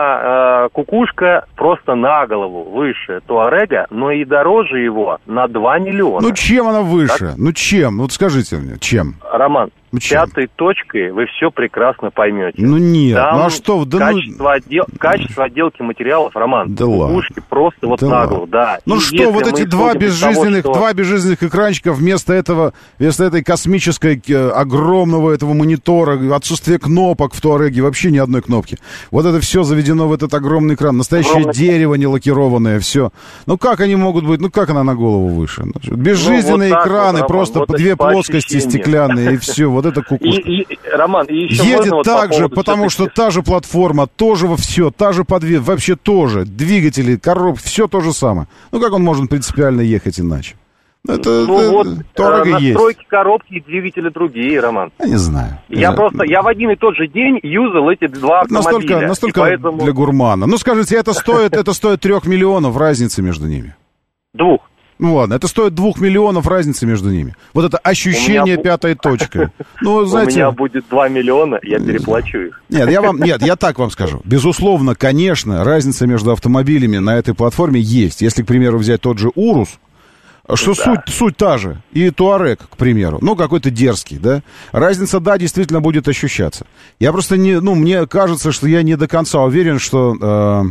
[SPEAKER 8] кукушка просто на голову выше Туарега, но и дороже его на 2 миллиона.
[SPEAKER 2] Ну, чем она выше?
[SPEAKER 8] Так?
[SPEAKER 2] Ну, чем? Вот скажите мне, чем?
[SPEAKER 8] Роман,
[SPEAKER 2] Ну, чем?
[SPEAKER 8] 5-й точкой вы все прекрасно поймете.
[SPEAKER 2] Ну, нет,
[SPEAKER 8] Там
[SPEAKER 2] ну, а что? Да
[SPEAKER 8] качество отделки материалов, Роман,
[SPEAKER 2] да
[SPEAKER 8] кукушки просто вот
[SPEAKER 2] да
[SPEAKER 8] на
[SPEAKER 2] ладно.
[SPEAKER 8] голову, да.
[SPEAKER 2] Ну
[SPEAKER 8] И
[SPEAKER 2] что, вот
[SPEAKER 8] если
[SPEAKER 2] эти
[SPEAKER 8] мы
[SPEAKER 2] два
[SPEAKER 8] исходим из того,
[SPEAKER 2] безжизненных экранчика вместо этой космической огромного этого монитора, отсутствие кнопок в Туареге, вообще ни одной кнопки. Вот это все заведено в этот огромный экран. Настоящее дерево не лакированное, все. Ну как они могут быть, ну как она на голову выше? Безжизненные
[SPEAKER 8] вот
[SPEAKER 2] экраны,
[SPEAKER 8] вот,
[SPEAKER 2] просто
[SPEAKER 8] вот
[SPEAKER 2] две
[SPEAKER 8] по
[SPEAKER 2] плоскости
[SPEAKER 8] ощущениям.
[SPEAKER 2] стеклянные, и все, вот это кукушка.
[SPEAKER 8] Роман, и еще
[SPEAKER 2] едет
[SPEAKER 8] можно вот
[SPEAKER 2] так
[SPEAKER 8] по
[SPEAKER 2] же,
[SPEAKER 8] поводу
[SPEAKER 2] потому что та же платформа, тоже все, та же подвес, вообще тоже, двигатели, коробки, все то же самое. Ну как он может принципиально ехать иначе? Это Touareg есть.
[SPEAKER 8] Настройки коробки и двигатели другие, Роман.
[SPEAKER 2] Я не знаю.
[SPEAKER 8] Я в один и тот же день юзал эти два автомобиля.
[SPEAKER 2] Настолько
[SPEAKER 8] поэтому...
[SPEAKER 2] для гурмана. Ну скажите, это стоит 3 миллионов разницы между ними?
[SPEAKER 8] 2.
[SPEAKER 2] Ну ладно, это стоит 2 миллионов разницы между ними. Вот это ощущение 5-й точкой. Ну, знаете...
[SPEAKER 8] У меня будет 2 миллиона, я переплачу их.
[SPEAKER 2] Нет, я так вам скажу. Безусловно, конечно, разница между автомобилями на этой платформе есть. Если, к примеру, взять тот же Урус, что суть та же, и Touareg, к примеру, ну, какой-то дерзкий, да, разница, да, действительно будет ощущаться. Я просто мне кажется, что я не до конца уверен, что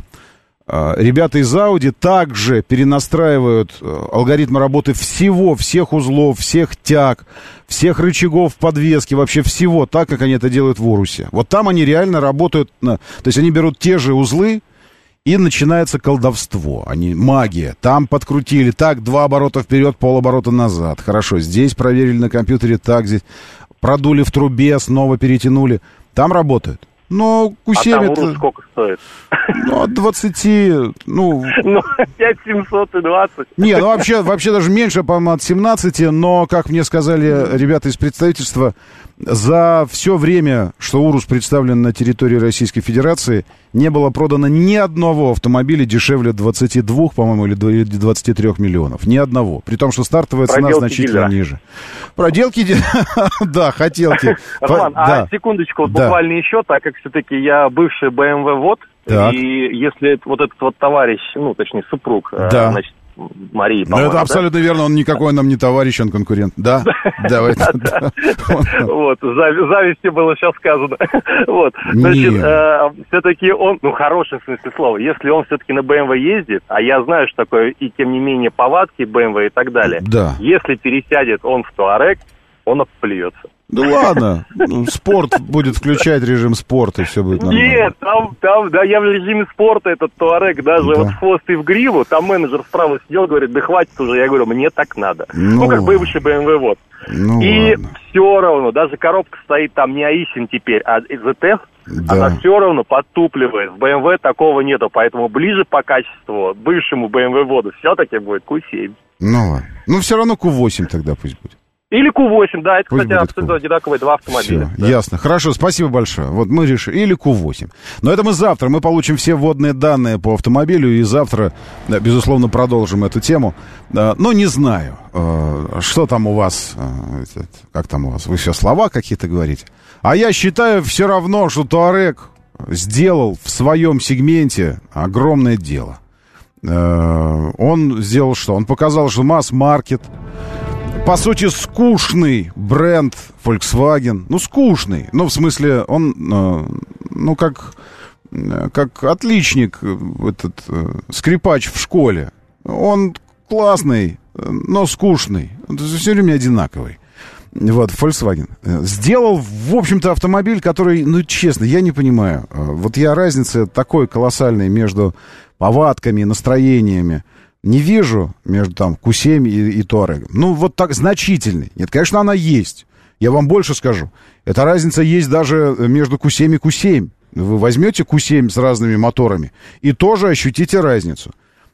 [SPEAKER 2] ребята из Audi также перенастраивают алгоритмы работы всех узлов, всех тяг, всех рычагов подвески, вообще всего, так, как они это делают в Урусе. Вот там они реально работают, то есть они берут те же узлы, и начинается колдовство, магия. Там подкрутили, так, 2 оборота вперед, полоборота назад. Хорошо, здесь проверили на компьютере, так, здесь продули в трубе, снова перетянули. Там работают. Но Q7
[SPEAKER 8] там Урус сколько стоит?
[SPEAKER 2] Ну, от 20,
[SPEAKER 8] Ну, 5720.
[SPEAKER 2] Не, ну вообще даже меньше, по-моему, от 17, но, как мне сказали ребята из представительства, за все время, что Урус представлен на территории Российской Федерации, не было продано ни одного автомобиля дешевле 22, по-моему, или 23 миллионов. Ни одного. При том, что стартовая цена значительно ниже. Проделки, да, хотелки.
[SPEAKER 8] Роман, секундочку, буквально еще, так как все-таки я бывший BMW ВОД, и если вот этот вот товарищ, точнее, супруг, значит, Марии, по-моему,
[SPEAKER 2] это абсолютно верно, он никакой нам не товарищ, он конкурент. Да, давай.
[SPEAKER 8] Вот, зависти было сейчас сказано. Вот, значит, все-таки он, хороший в смысле слова, если он все-таки на BMW ездит, а я знаю, что такое, и тем не менее, повадки BMW и так далее, если пересядет он в Touareg, он обплюется.
[SPEAKER 2] Да ладно, спорт будет включать режим спорта, и все будет нормально.
[SPEAKER 8] Нет, там, я в режиме спорта этот Touareg, даже вот в хвост и в гриву, там менеджер справа сидел, говорит, да хватит уже, я говорю, мне так надо. Как бывший BMW ВОД. И все равно, даже коробка стоит там не Aisin теперь, а ZF, она все равно подтупливает. В BMW такого нету, поэтому ближе по качеству бывшему BMW ВОДу все-таки будет Q7.
[SPEAKER 2] Ну ладно, все равно Q8 тогда пусть будет.
[SPEAKER 8] Или Q8, да, это,
[SPEAKER 2] пусть
[SPEAKER 8] кстати, абсолютно одинаковые два автомобиля.
[SPEAKER 2] Все, ясно. Хорошо, спасибо большое. Вот мы решили. Или Q8. Но это мы завтра. Мы получим все вводные данные по автомобилю, и завтра, безусловно, продолжим эту тему. Но не знаю, что там у вас, как там у вас, вы все слова какие-то говорите. А я считаю все равно, что Touareg сделал в своем сегменте огромное дело. Он сделал что? Он показал, что масс-маркет, по сути, скучный бренд Volkswagen. Скучный. В смысле, он, как отличник, этот скрипач в школе. Он классный, но скучный. Все время одинаковый. Вот, Volkswagen. Сделал, в общем-то, автомобиль, который, честно, я не понимаю. Вот я разницы такой колоссальной между повадками, настроениями не вижу между Q7 и Touareg. Вот так значительный. Нет, конечно, она есть. Я вам больше скажу. Эта разница есть даже между Q7 и Q7. Вы возьмете Q7 с разными моторами и тоже ощутите разницу.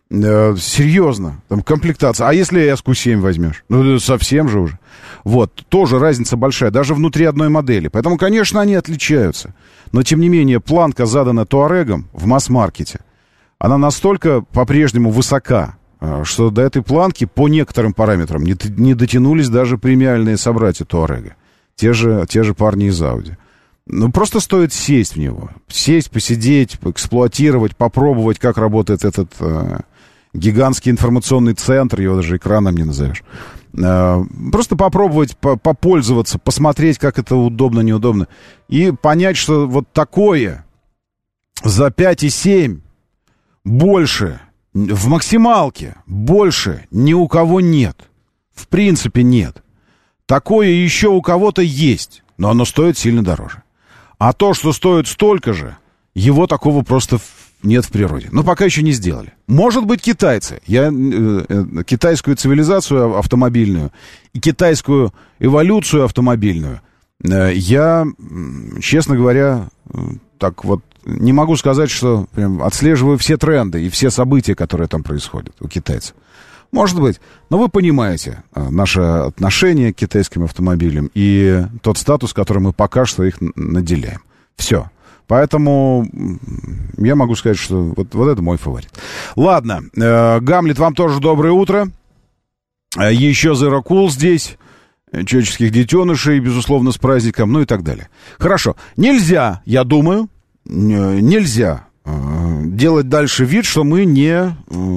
[SPEAKER 2] Серьезно, там комплектация. А если SQ7 возьмешь? Ну, совсем же уже. Вот, тоже разница большая, даже внутри одной модели. Поэтому, конечно, они отличаются. Но, тем не менее, планка, заданная Туарегом в масс-маркете, она настолько по-прежнему высока, что до этой планки по некоторым параметрам не дотянулись даже премиальные собратья Туарега. Те же парни из Audi. Ну, просто стоит сесть в него. Сесть, посидеть, поэксплуатировать, попробовать, как работает этот гигантский информационный центр, его даже экраном не назовешь. Просто попробовать, попользоваться, посмотреть, как это удобно, неудобно. И понять, что вот такое за 5,7 больше, в максималке больше ни у кого нет. В принципе, нет. Такое еще у кого-то есть, но оно стоит сильно дороже. А то, что стоит столько же, его такого просто нет в природе. Но пока еще не сделали. Может быть, китайцы. Я китайскую цивилизацию автомобильную и китайскую эволюцию автомобильную я, честно говоря, так вот не могу сказать, что прям отслеживаю все тренды и все события, которые там происходят у китайцев. Может быть. Но вы понимаете наше отношение к китайским автомобилям и тот статус, который мы пока что их наделяем. Все. Поэтому я могу сказать, что вот это мой фаворит. Ладно. Гамлет, вам тоже доброе утро. Еще Zero Cool здесь. Человеческих детенышей, безусловно, с праздником, ну и так далее. Хорошо. Нельзя, я думаю, нельзя делать дальше вид, что мы не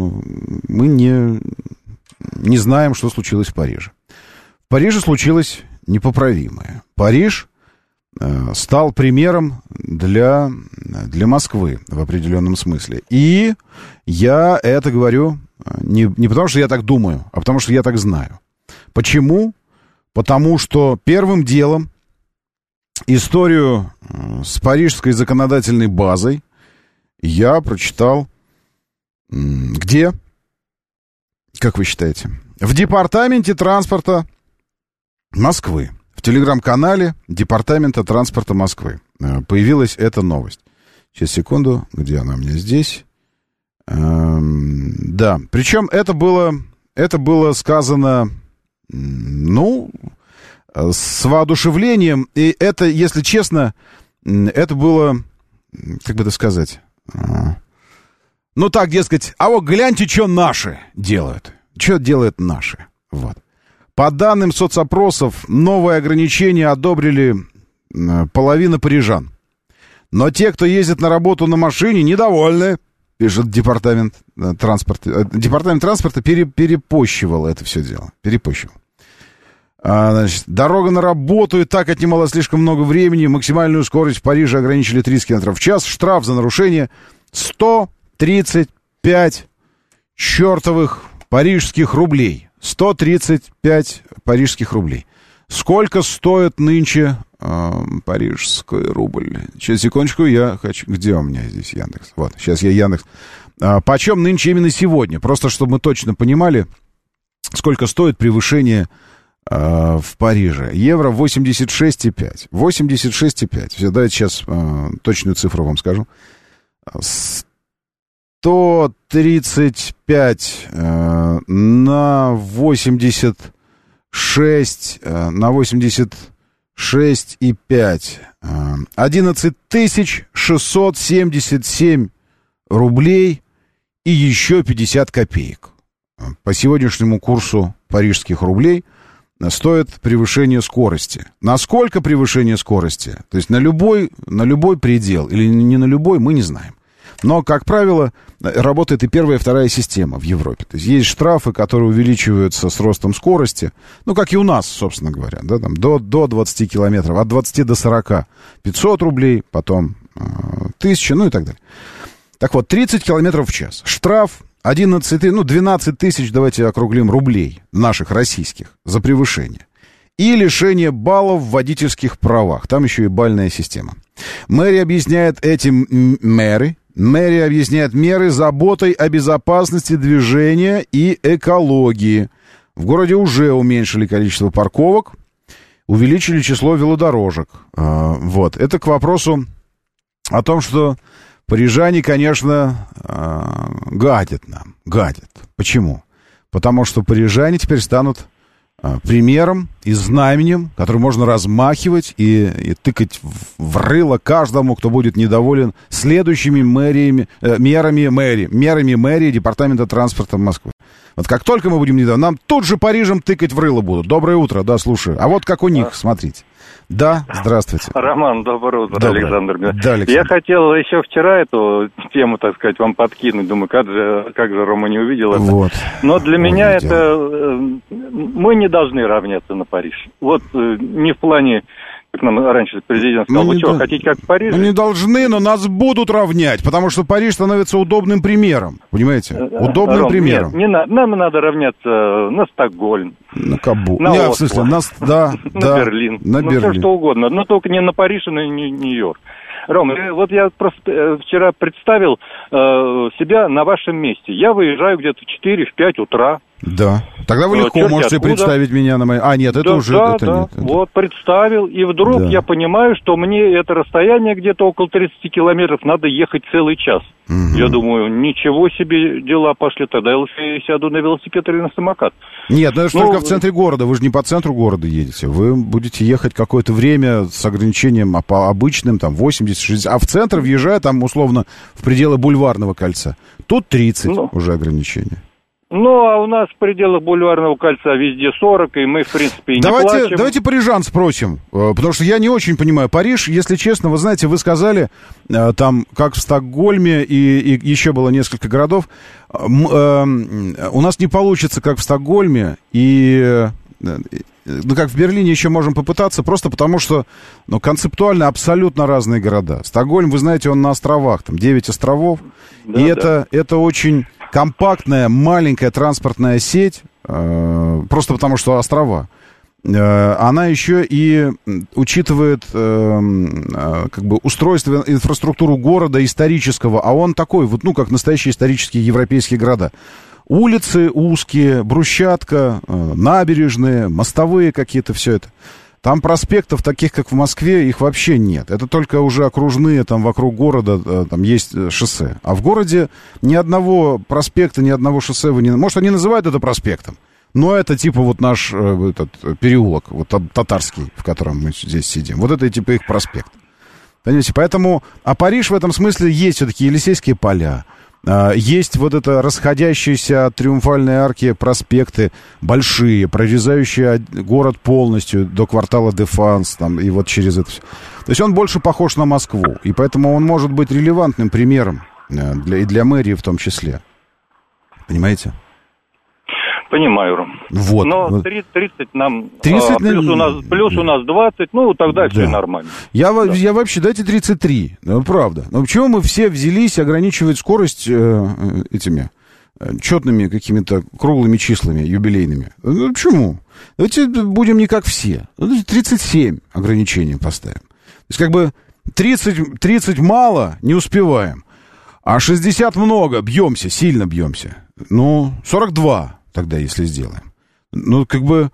[SPEAKER 2] знаем, что случилось в Париже. В Париже случилось непоправимое. Париж стал примером для Москвы в определенном смысле. И я это говорю не потому, что я так думаю, а потому, что я так знаю. Почему? Потому что первым делом историю с парижской законодательной базой я прочитал где? Как вы считаете? В Департаменте транспорта Москвы. В телеграм-канале Департамента транспорта Москвы появилась эта новость. Сейчас, секунду. Где она у меня здесь? Да. Причем это было сказано, с воодушевлением. И это, если честно, это было, как бы это сказать... так, дескать, а вот гляньте, что наши делают. Что делают наши. Вот. По данным соцопросов, новые ограничения одобрили половина парижан. Но те, кто ездит на работу на машине, недовольны, пишет Департамент транспорта. Департамент транспорта перепощивал это все дело. Перепощивал. Значит, дорога на работу и так отнимала слишком много времени. Максимальную скорость в Париже ограничили 30 км в час. Штраф за нарушение 135 чертовых парижских рублей. 135 парижских рублей. Сколько стоит нынче парижский рубль? Сейчас, секундочку, я хочу... Где у меня здесь Яндекс? Вот, сейчас я Яндекс. Почем нынче именно сегодня? Просто, чтобы мы точно понимали, сколько стоит превышение в Париже. Евро 86,5. 86,5. Все, давайте сейчас точную цифру вам скажу. 135 на 86 на 86,5. 11 677 рублей и еще 50 копеек. По сегодняшнему курсу парижских рублей стоит превышение скорости. Насколько превышение скорости? То есть на любой предел или не на любой, мы не знаем. Но, как правило, работает и первая, и вторая система в Европе. То есть есть штрафы, которые увеличиваются с ростом скорости, как и у нас, собственно говоря, да, там, до 20 километров, от 20 до 40 500 рублей, потом 1000, и так далее. Так вот, 30 километров в час. Штраф 12 тысяч, давайте округлим, рублей наших, российских, за превышение. И лишение баллов в водительских правах. Там еще и бальная система. Мэрия объясняет меры заботой о безопасности движения и экологии. В городе уже уменьшили количество парковок, увеличили число велодорожек. Вот. Это к вопросу о том, что Парижане, конечно, гадят нам. Гадят. Почему? Потому что парижане теперь станут примером и знаменем, который можно размахивать и тыкать в рыло каждому, кто будет недоволен следующими мерами мэрии Департамента транспорта Москвы. Вот как только мы будем недовольны, нам тут же Парижем тыкать в рыло будут. Доброе утро, да, слушаю. А вот как у них, смотрите. Да, здравствуйте.
[SPEAKER 9] Роман, доброе утро,
[SPEAKER 2] Доброе.
[SPEAKER 9] Александр.
[SPEAKER 2] Да, Александр.
[SPEAKER 9] Я хотел еще вчера эту тему, так сказать, вам подкинуть. Думаю, как же Рома не увидел это.
[SPEAKER 2] Вот.
[SPEAKER 9] Но для меня
[SPEAKER 2] увидел.
[SPEAKER 9] Это... Мы не должны равняться на Париж. Вот не в плане, как нам раньше президент сказал, вы что, хотите как в Париже?
[SPEAKER 2] Мы не должны, но нас будут равнять, потому что Париж становится удобным примером. Понимаете? Удобным
[SPEAKER 9] Ром,
[SPEAKER 2] примером.
[SPEAKER 9] Нет, нам надо равняться на Стокгольм.
[SPEAKER 2] На Кабул.
[SPEAKER 9] На
[SPEAKER 2] Не,
[SPEAKER 9] Осло.
[SPEAKER 2] в смысле, на
[SPEAKER 9] Берлин.
[SPEAKER 2] На
[SPEAKER 9] Все
[SPEAKER 2] Берлин.
[SPEAKER 9] что угодно, но только не на Париж и на Нью-Йорк. Ром, вот я просто вчера представил себя на вашем месте. Я выезжаю где-то в 4-5 утра.
[SPEAKER 2] Да. Тогда вы легко можете
[SPEAKER 9] откуда?
[SPEAKER 2] представить меня на моей... А, нет, это
[SPEAKER 9] Да,
[SPEAKER 2] уже...
[SPEAKER 9] да,
[SPEAKER 2] это
[SPEAKER 9] да.
[SPEAKER 2] нет. Это...
[SPEAKER 9] Вот, представил, и вдруг
[SPEAKER 2] Да.
[SPEAKER 9] я понимаю, что мне это расстояние где-то около 30 километров надо ехать целый час.
[SPEAKER 2] Угу.
[SPEAKER 9] Я думаю, ничего себе дела пошли, тогда я сяду на велосипед или на самокат.
[SPEAKER 2] Нет, ну это же только в центре города, вы же не по центру города едете. Вы будете ехать какое-то время с ограничением по обычным, там, 80-60, а в центр въезжая, там, условно, в пределы Бульварного кольца. Тут 30 уже ограничения.
[SPEAKER 9] Ну, а у нас в пределах Бульварного кольца везде 40, и мы, в принципе, и не плачем.
[SPEAKER 2] Давайте парижан спросим, потому что я не очень понимаю. Париж, если честно, вы знаете, вы сказали, там, как в Стокгольме, и еще было несколько городов, у нас не получится, как в Стокгольме, ну, как в Берлине еще можем попытаться, просто потому что, ну, концептуально абсолютно разные города. Стокгольм, вы знаете, он на островах, там 9 островов, да, и да. Это очень компактная, маленькая транспортная сеть, просто потому что острова. Она еще и учитывает как бы устройство, инфраструктуру города исторического, а он такой, вот, ну, как настоящие исторические европейские города. Улицы узкие, брусчатка, набережные, мостовые какие-то, все это. Там проспектов, таких как в Москве, их вообще нет. Это только уже окружные, там вокруг города, там есть шоссе. А в городе ни одного проспекта, ни одного шоссе вы не... Может, они называют это проспектом, но это типа вот наш этот переулок, вот татарский, в котором мы здесь сидим. Вот это типа их проспект. Понимаете? Поэтому, а Париж в этом смысле есть все-таки Елисейские поля. Есть вот это расходящиеся от Триумфальной арки проспекты большие, прорезающие город полностью до квартала Дефанс, там, и вот через это все. То есть он больше похож на Москву, и поэтому он может быть релевантным примером и для мэрии в том числе. Понимаете?
[SPEAKER 9] Понимаю, Ром.
[SPEAKER 2] Вот.
[SPEAKER 9] Но 30 нам...
[SPEAKER 2] 30
[SPEAKER 9] плюс у нас 20, ну, тогда все нормально.
[SPEAKER 2] Я вообще, дайте 33, ну, правда. Но почему мы все взялись ограничивать скорость этими четными какими-то круглыми числами, юбилейными? Ну, почему? Давайте будем не как все. 37 ограничений поставим. То есть, как бы, 30 мало, не успеваем. А 60 много, бьемся, сильно бьемся. Ну, 42 тогда, если сделаем. Ну, как бы,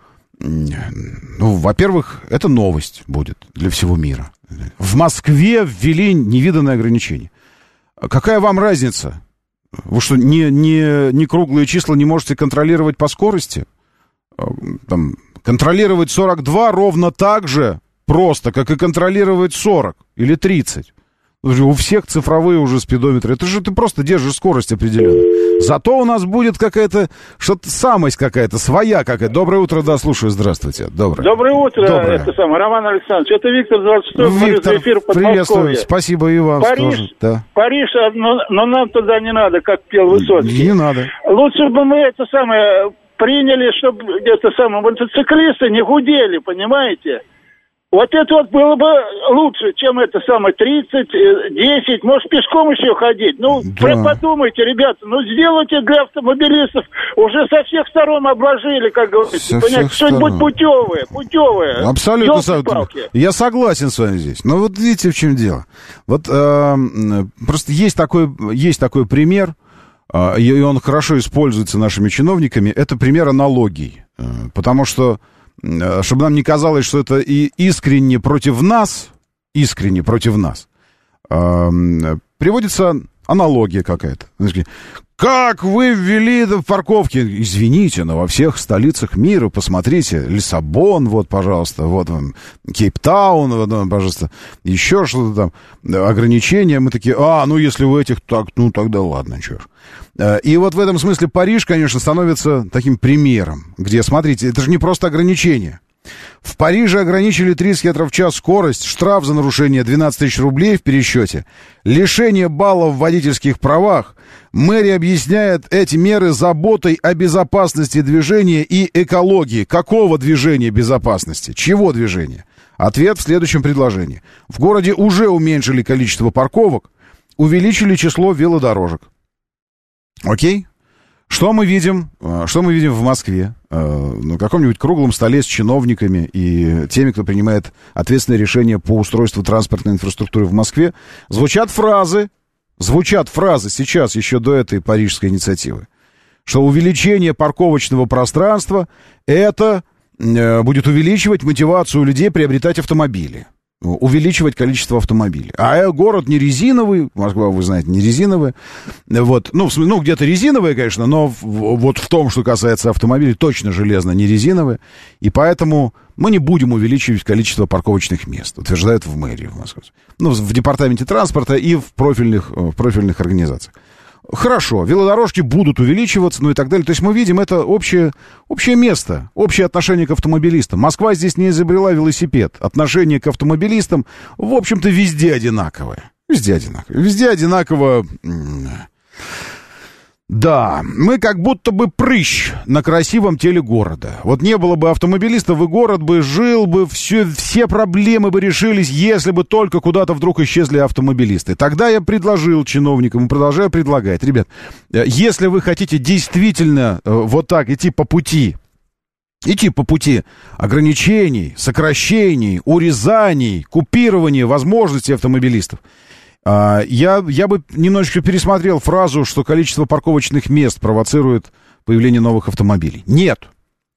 [SPEAKER 2] ну, во-первых, это новость будет для всего мира. В Москве ввели невиданное ограничение. Какая вам разница? Вы что, не круглые числа не можете контролировать по скорости? Там, контролировать 42 ровно так же просто, как и контролировать 40 или 30. У всех цифровые уже спидометры. Это же ты просто держишь скорость определенную. Зато у нас будет какая-то, что-то самость какая-то, своя какая-то. Доброе утро, да, слушаю, здравствуйте. Доброе
[SPEAKER 10] утро,
[SPEAKER 2] Доброе.
[SPEAKER 10] Это самое, Роман Александрович. Это Виктор 26-й,
[SPEAKER 2] Виктор,
[SPEAKER 10] эфир
[SPEAKER 2] приветствую, спасибо и вам тоже. Да.
[SPEAKER 10] Париж, но нам туда не надо, как пел Высоцкий.
[SPEAKER 2] Не надо.
[SPEAKER 10] Лучше бы мы это самое приняли, чтобы это самое, мотоциклисты не гудели, понимаете? Вот это вот было бы лучше, чем это самое 30, 10, может, пешком еще ходить. Ну,
[SPEAKER 2] да.
[SPEAKER 10] Подумайте, ребята, ну, сделайте для автомобилистов. Уже со всех сторон обложили, как говорится. Понимаете, что-нибудь путевое.
[SPEAKER 2] Абсолютно. Я согласен с вами здесь. Но вот видите, в чем дело. Вот просто есть такой пример, и он хорошо используется нашими чиновниками. Это пример аналогий. Потому что чтобы нам не казалось, что это и искренне против нас, приводится аналогия какая-то. Как вы ввели в парковки? Извините, но во всех столицах мира, посмотрите, Лиссабон, вот, пожалуйста, вот вам, Кейптаун, вот вам, пожалуйста, еще что-то там, ограничения. Мы такие, ну, если у этих так, ну, тогда ладно, чё ж. И вот в этом смысле Париж, конечно, становится таким примером, где, смотрите, это же не просто ограничение. В Париже ограничили 30 км в час скорость, штраф за нарушение 12 тысяч рублей в пересчете, лишение баллов в водительских правах. Мэрия объясняет эти меры заботой о безопасности движения и экологии. Какого движения безопасности? Чего движения? Ответ в следующем предложении. В городе уже уменьшили количество парковок, увеличили число велодорожек. Окей? Что мы видим в Москве? На каком-нибудь круглом столе с чиновниками и теми, кто принимает ответственные решения по устройству транспортной инфраструктуры в Москве, звучат фразы сейчас, еще до этой парижской инициативы, что увеличение парковочного пространства это будет увеличивать мотивацию людей приобретать автомобили. Увеличивать количество автомобилей. А город не резиновый, Москва, вы знаете, не резиновая. Вот, где-то резиновая, конечно, но вот в том, что касается автомобилей, точно железно не резиновая. И поэтому мы не будем увеличивать количество парковочных мест, утверждают в мэрии в Москве. В департаменте транспорта и в профильных организациях. Хорошо, велодорожки будут увеличиваться, и так далее. То есть мы видим, это общее место, общее отношение к автомобилистам. Москва здесь не изобрела велосипед. Отношение к автомобилистам, в общем-то, везде одинаковое. Везде одинаково. Да, мы как будто бы прыщ на красивом теле города. Вот не было бы автомобилистов, и город бы жил бы, все проблемы бы решились, если бы только куда-то вдруг исчезли автомобилисты. Тогда я предложил чиновникам и продолжаю предлагать. Ребят, если вы хотите действительно вот так идти по пути ограничений, сокращений, урезаний, купирования возможностей автомобилистов, я бы немножечко пересмотрел фразу, что количество парковочных мест провоцирует появление новых автомобилей. Нет.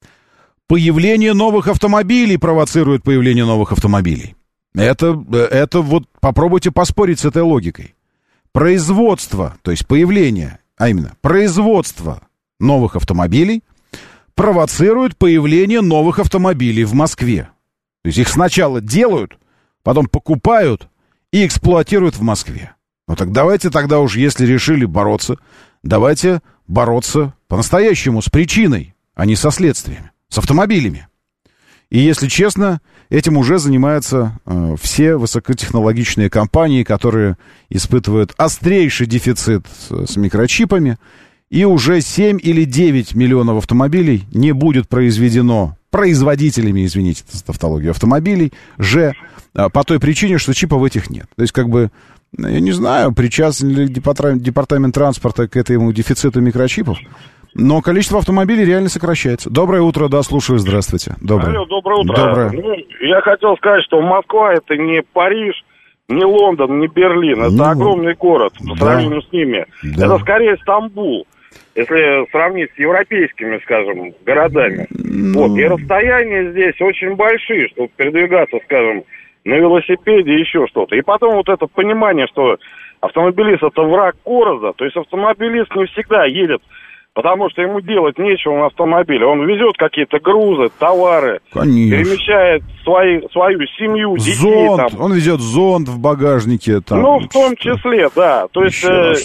[SPEAKER 2] Появление новых автомобилей провоцирует появление новых автомобилей. Это вот попробуйте поспорить с этой логикой. Производство, то есть появление, а именно производство новых автомобилей провоцирует появление новых автомобилей в Москве. То есть их сначала делают, потом покупают и эксплуатируют в Москве. Ну так давайте тогда уж, если решили бороться, давайте бороться по-настоящему с причиной, а не со следствиями, с автомобилями. И если честно, этим уже занимаются все высокотехнологичные компании, которые испытывают острейший дефицит с микрочипами, и уже 7 или 9 миллионов автомобилей не будет производителями, извините, тавтологию, автомобилей же по той причине, что чипов этих нет. То есть, я не знаю, причастен ли департамент транспорта к этому дефициту микрочипов, но количество автомобилей реально сокращается. Доброе утро, да, слушаю, здравствуйте.
[SPEAKER 11] Алло, доброе утро.
[SPEAKER 2] Доброе.
[SPEAKER 11] Я хотел сказать, что Москва — это не Париж, не Лондон, не Берлин. Это огромный город по сравнению с ними. Да. Это скорее Стамбул, если сравнить с европейскими, скажем, городами. Вот. И расстояния здесь очень большие, чтобы передвигаться, скажем, на велосипеде, еще что-то. И потом вот это понимание, что автомобилист — это враг города. То есть автомобилист не всегда едет, потому что ему делать нечего на автомобиле. Он везет какие-то грузы, товары,
[SPEAKER 2] конечно,
[SPEAKER 11] перемещает свою семью, детей.
[SPEAKER 2] Зонт, он везет зонт в багажнике. Там,
[SPEAKER 11] в том числе, да. То есть,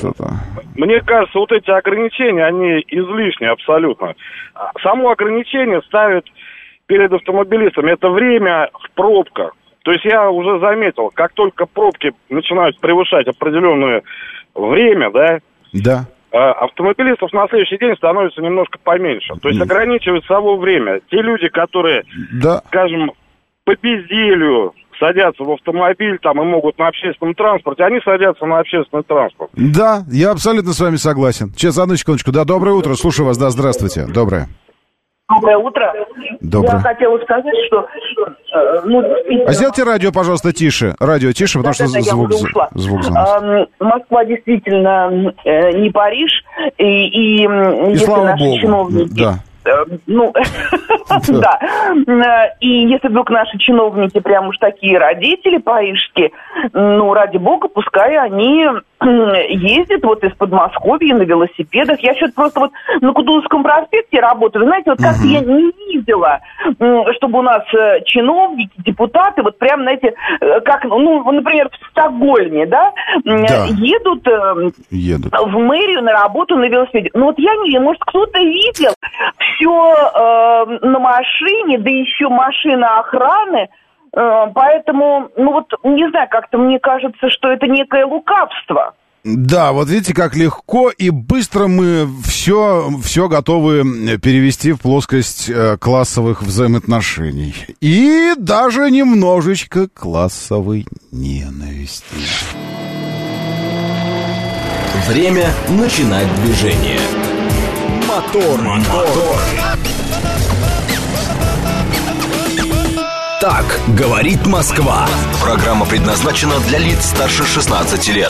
[SPEAKER 11] мне кажется, вот эти ограничения, они излишни абсолютно. Само ограничение ставит перед автомобилистами это время в пробках. То есть я уже заметил, как только пробки начинают превышать определенное время,
[SPEAKER 2] да,
[SPEAKER 11] автомобилистов на следующий день становится немножко поменьше. То есть ограничивает само время. Те люди, которые, скажем, по безделью садятся в автомобиль там и могут на общественном транспорте, они садятся на общественный транспорт.
[SPEAKER 2] Да, я абсолютно с вами согласен. Сейчас, одну секундочку. Да, доброе утро, слушаю вас. Да, здравствуйте. Доброе.
[SPEAKER 12] Доброе утро.
[SPEAKER 2] Доброе.
[SPEAKER 12] Я хотела сказать, что...
[SPEAKER 2] А сделайте радио, пожалуйста, тише. Радио тише, потому что звук занос.
[SPEAKER 12] Москва действительно не Париж. И если
[SPEAKER 2] слава
[SPEAKER 12] наши
[SPEAKER 2] богу.
[SPEAKER 12] чиновники...
[SPEAKER 2] Да.
[SPEAKER 12] Да. И если вдруг наши чиновники прям уж такие родители парижские, ради бога, пускай они ездят вот из Подмосковья на велосипедах. Я что-то просто вот на Кутузовском проспекте работаю. Вы знаете, вот как-то я не видела, чтобы у нас чиновники, депутаты, вот прям, знаете, как, ну, например, в Стокгольме, да, едут в мэрию на работу на велосипеде. Ну, вот я не видела, может, кто-то видел все на машине, да еще машина охраны. Поэтому, ну вот, не знаю, как-то мне кажется, что это некое лукавство.
[SPEAKER 2] Да, вот видите, как легко и быстро мы все готовы перевести в плоскость классовых взаимоотношений. И даже немножечко классовой ненависти.
[SPEAKER 1] Время начинать движение. Мотор. Так говорит Москва. Программа предназначена для лиц старше 16 лет.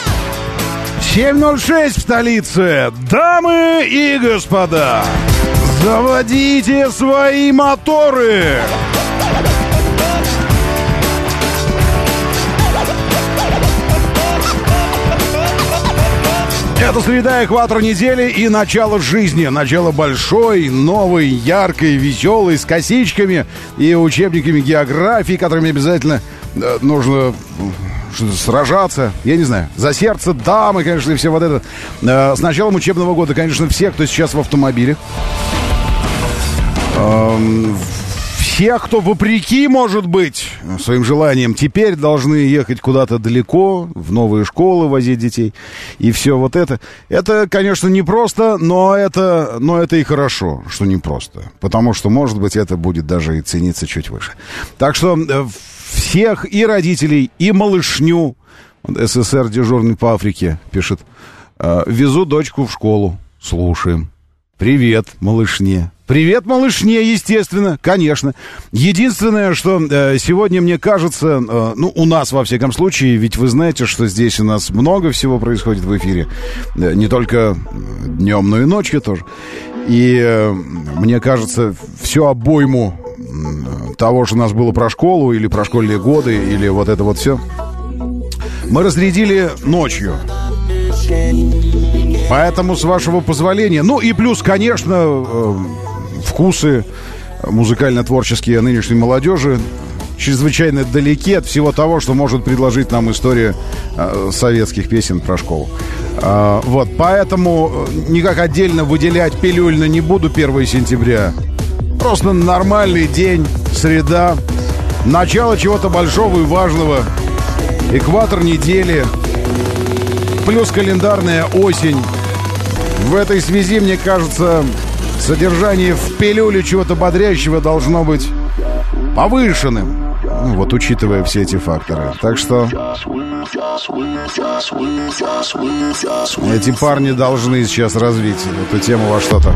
[SPEAKER 2] 7:06 в столице. Дамы и господа, заводите свои моторы. Это среда, экватор недели и начало жизни. Начало большой, новой, яркой, веселой, с косичками и учебниками географии, которыми обязательно нужно сражаться. Я не знаю, за сердце дамы, конечно, и все вот это. С началом учебного года, конечно, все, кто сейчас в автомобиле. Всех, кто вопреки, может быть, своим желанием, теперь должны ехать куда-то далеко, в новые школы возить детей. И все вот это. Это, конечно, непросто, но это и хорошо, что непросто. Потому что, может быть, это будет даже и цениться чуть выше. Так что всех и родителей, и малышню, СССР дежурный по Африке пишет, везу дочку в школу, слушаем. Привет, малышне. Привет, малышне, естественно, конечно. Единственное, что сегодня, мне кажется, у нас, во всяком случае, ведь вы знаете, что здесь у нас много всего происходит в эфире. Не только днем, но и ночью тоже. И мне кажется, всю обойму того, что у нас было про школу, или про школьные годы, или вот это вот все, мы разрядили ночью. Поэтому, с вашего позволения, ну и плюс, конечно, вкусы музыкально-творческие нынешней молодежи чрезвычайно далеки от всего того, что может предложить нам история советских песен про школу. Вот, поэтому никак отдельно выделять пилюльно не буду 1 сентября. Просто нормальный день, среда, начало чего-то большого и важного, экватор недели, плюс календарная осень. В этой связи, мне кажется, содержание в пилюле чего-то бодрящего должно быть повышенным. Ну, вот, учитывая все эти факторы. Так что эти парни должны сейчас развить эту тему во что-то.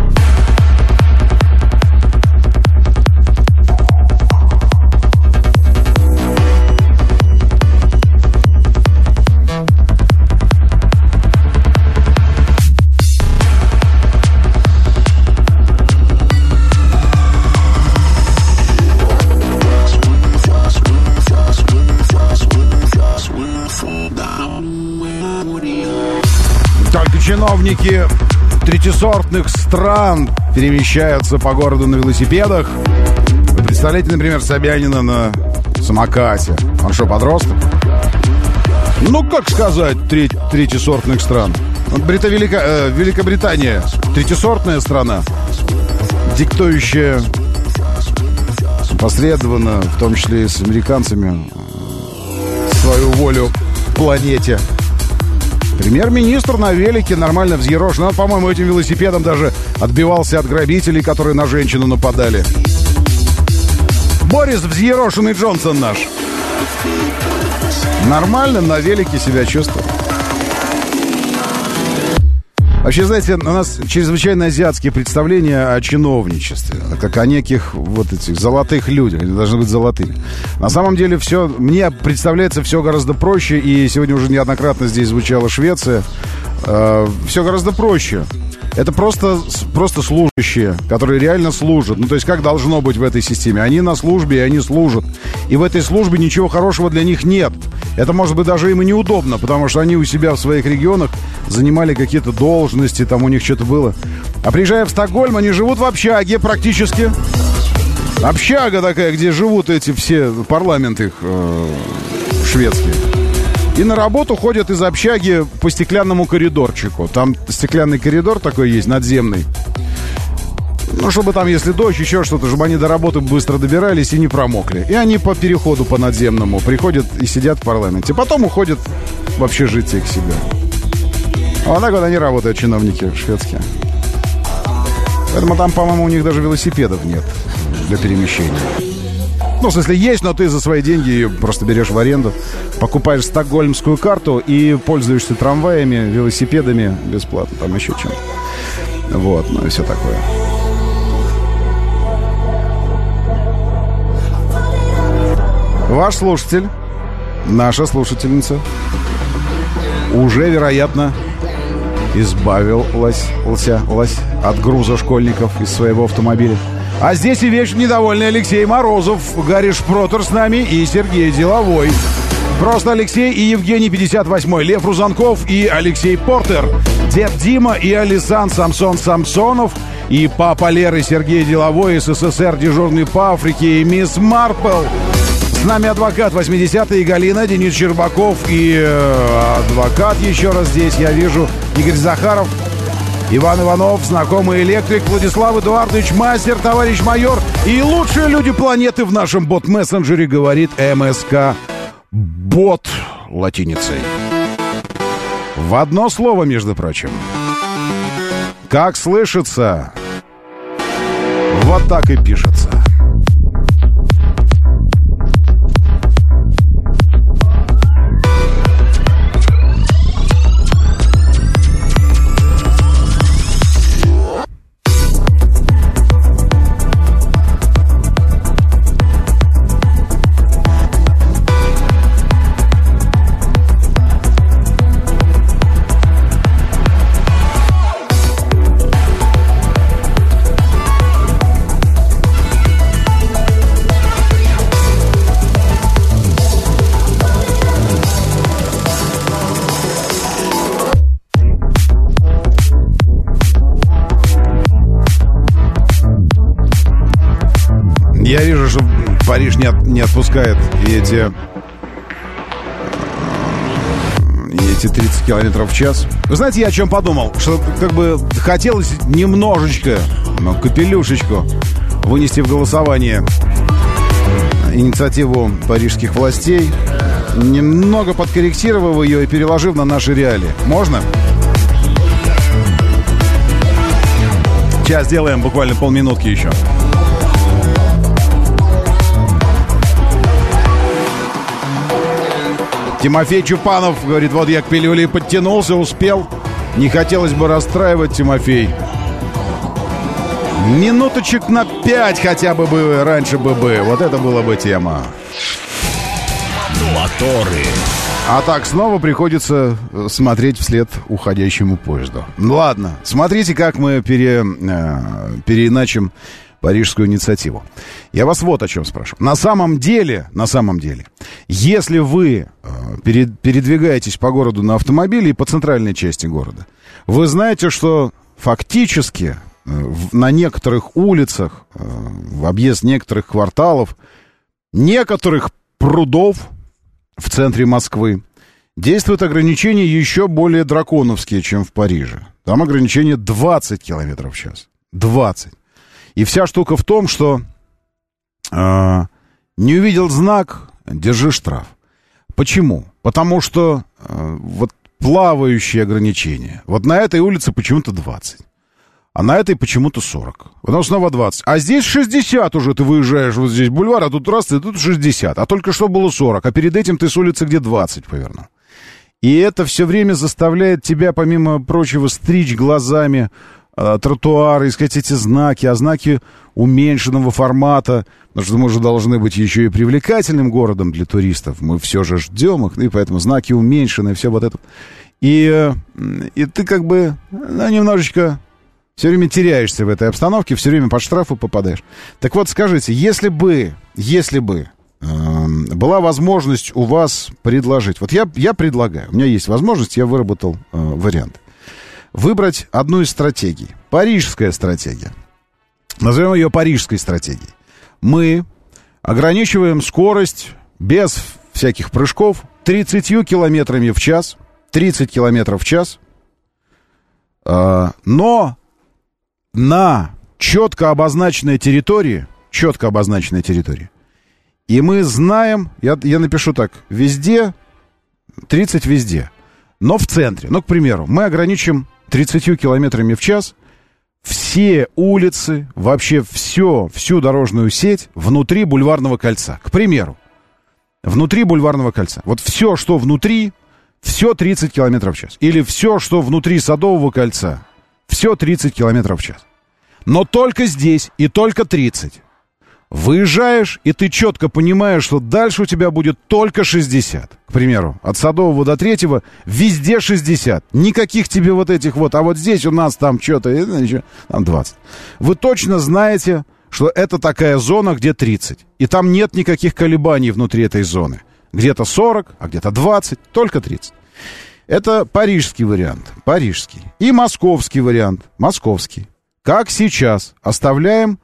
[SPEAKER 2] Чиновники третьесортных стран перемещаются по городу на велосипедах. Вы представляете, например, Собянина на самокате? Он что, подросток? Ну, как сказать, третьесортных стран? Великобритания третьесортная страна, диктующая опосредованно, в том числе и с американцами, свою волю планете. Премьер-министр на велике, нормально взъерошен. Он, по-моему, этим велосипедом даже отбивался от грабителей, которые на женщину нападали. Борис взъерошенный Джонсон наш. Нормально на велике себя чувствует. Вообще, знаете, у нас чрезвычайно азиатские представления о чиновничестве, как о неких вот этих золотых людях. Они должны быть золотыми. На самом деле все, мне представляется все гораздо проще. И сегодня уже неоднократно здесь звучала Швеция. Все гораздо проще. Это просто служащие, которые реально служат. Ну, то есть, как должно быть в этой системе? Они на службе, и они служат. И в этой службе ничего хорошего для них нет. Это, может быть, даже им и неудобно, потому что они у себя в своих регионах занимали какие-то должности, там у них что-то было. А приезжая в Стокгольм, они живут в общаге практически. Общага такая, где живут эти все парламенты шведские. И на работу ходят из общаги по стеклянному коридорчику. Там стеклянный коридор такой есть, надземный. Ну, чтобы там, если дождь, еще что-то, чтобы они до работы быстро добирались и не промокли. И они по переходу по надземному приходят и сидят в парламенте. Потом уходят в общежитие к себе. Вот так вот они работают, чиновники шведские. Поэтому там, по-моему, у них даже велосипедов нет для перемещения. Ну, в смысле, есть, но ты за свои деньги ее просто берешь в аренду, покупаешь стокгольмскую карту и пользуешься трамваями, велосипедами бесплатно, там еще чем-то. Вот, ну и все такое. Ваш слушатель, наша слушательница, уже, вероятно, избавилась от груза школьников из своего автомобиля. А здесь и вечно недовольный Алексей Морозов, Гарри Шпротер с нами и Сергей Деловой. Просто Алексей и Евгений 58-й, Лев Рузанков и Алексей Портер, Дед Дима и Алисан Самсон Самсонов, и папа Леры Сергей Деловой, СССР, дежурный по Африке, и мисс Марпл. С нами адвокат 80-й Галина, Денис Щербаков и адвокат еще раз здесь, я вижу, Игорь Захаров, Иван Иванов, знакомый электрик, Владислав Эдуардович Мастер, товарищ майор и лучшие люди планеты в нашем бот-мессенджере, говорит МСК Бот латиницей. В одно слово, между прочим. Как слышится, вот так и пишется. Я вижу, что Париж не отпускает эти 30 километров в час. Вы знаете, я о чем подумал? Что как бы хотелось немножечко, капелюшечку вынести в голосование инициативу парижских властей, немного подкорректировав ее и переложив на наши реалии. Можно? Сейчас сделаем буквально полминутки еще. Тимофей Чупанов говорит, вот я к пилюле подтянулся, успел. Не хотелось бы расстраивать, Тимофей. Минуточек на 5 хотя бы раньше бы. Вот это была бы тема.
[SPEAKER 1] Моторы.
[SPEAKER 2] А так снова приходится смотреть вслед уходящему поезду. Ладно, смотрите, как мы переиначим парижскую инициативу. Я вас вот о чем спрашиваю. На самом деле, если вы передвигаетесь по городу на автомобиле и по центральной части города, вы знаете, что фактически на некоторых улицах, в объезд некоторых кварталов, некоторых прудов в центре Москвы действуют ограничения еще более драконовские, чем в Париже. Там ограничение 20 км в час. 20. И вся штука в том, что не увидел знак, держи штраф. Почему? Потому что вот плавающие ограничения. Вот на этой улице почему-то 20. А на этой почему-то 40. Потом снова 20. А здесь 60 уже. Ты выезжаешь, вот здесь бульвар, а тут раз, и тут 60. А только что было 40. А перед этим ты с улицы где 20 повернул. И это все время заставляет тебя, помимо прочего, стричь глазами тротуары, искать эти знаки, а знаки уменьшенного формата, потому что мы же должны быть еще и привлекательным городом для туристов. Мы все же ждем их, и поэтому знаки уменьшенные, все вот это. И ты как бы немножечко все время теряешься в этой обстановке, все время под штрафы попадаешь. Так вот, скажите, если бы была возможность у вас предложить. Вот я предлагаю, у меня есть возможность, я выработал вариант. Выбрать одну из стратегий. Парижская стратегия. Назовем ее парижской стратегией. Мы ограничиваем скорость без всяких прыжков 30 километрами в час. 30 километров в час. Но на четко обозначенной территории, и мы знаем, я напишу так, везде, 30 везде, но в центре. Ну, к примеру, мы ограничим 30 километрами в час все улицы, вообще всю дорожную сеть внутри Бульварного кольца. К примеру, внутри Бульварного кольца. Вот все, что внутри, все 30 километров в час. Или все, что внутри Садового кольца, все 30 километров в час. Но только здесь и только 30. Выезжаешь, и ты четко понимаешь, что дальше у тебя будет только 60. К примеру, от Садового до Третьего везде 60. Никаких тебе вот этих вот, а вот здесь у нас там что-то, там 20. Вы точно знаете, что это такая зона, где 30. И там нет никаких колебаний внутри этой зоны. Где-то 40, а где-то 20, только 30. Это парижский вариант, парижский. И московский вариант, московский. Как сейчас, оставляем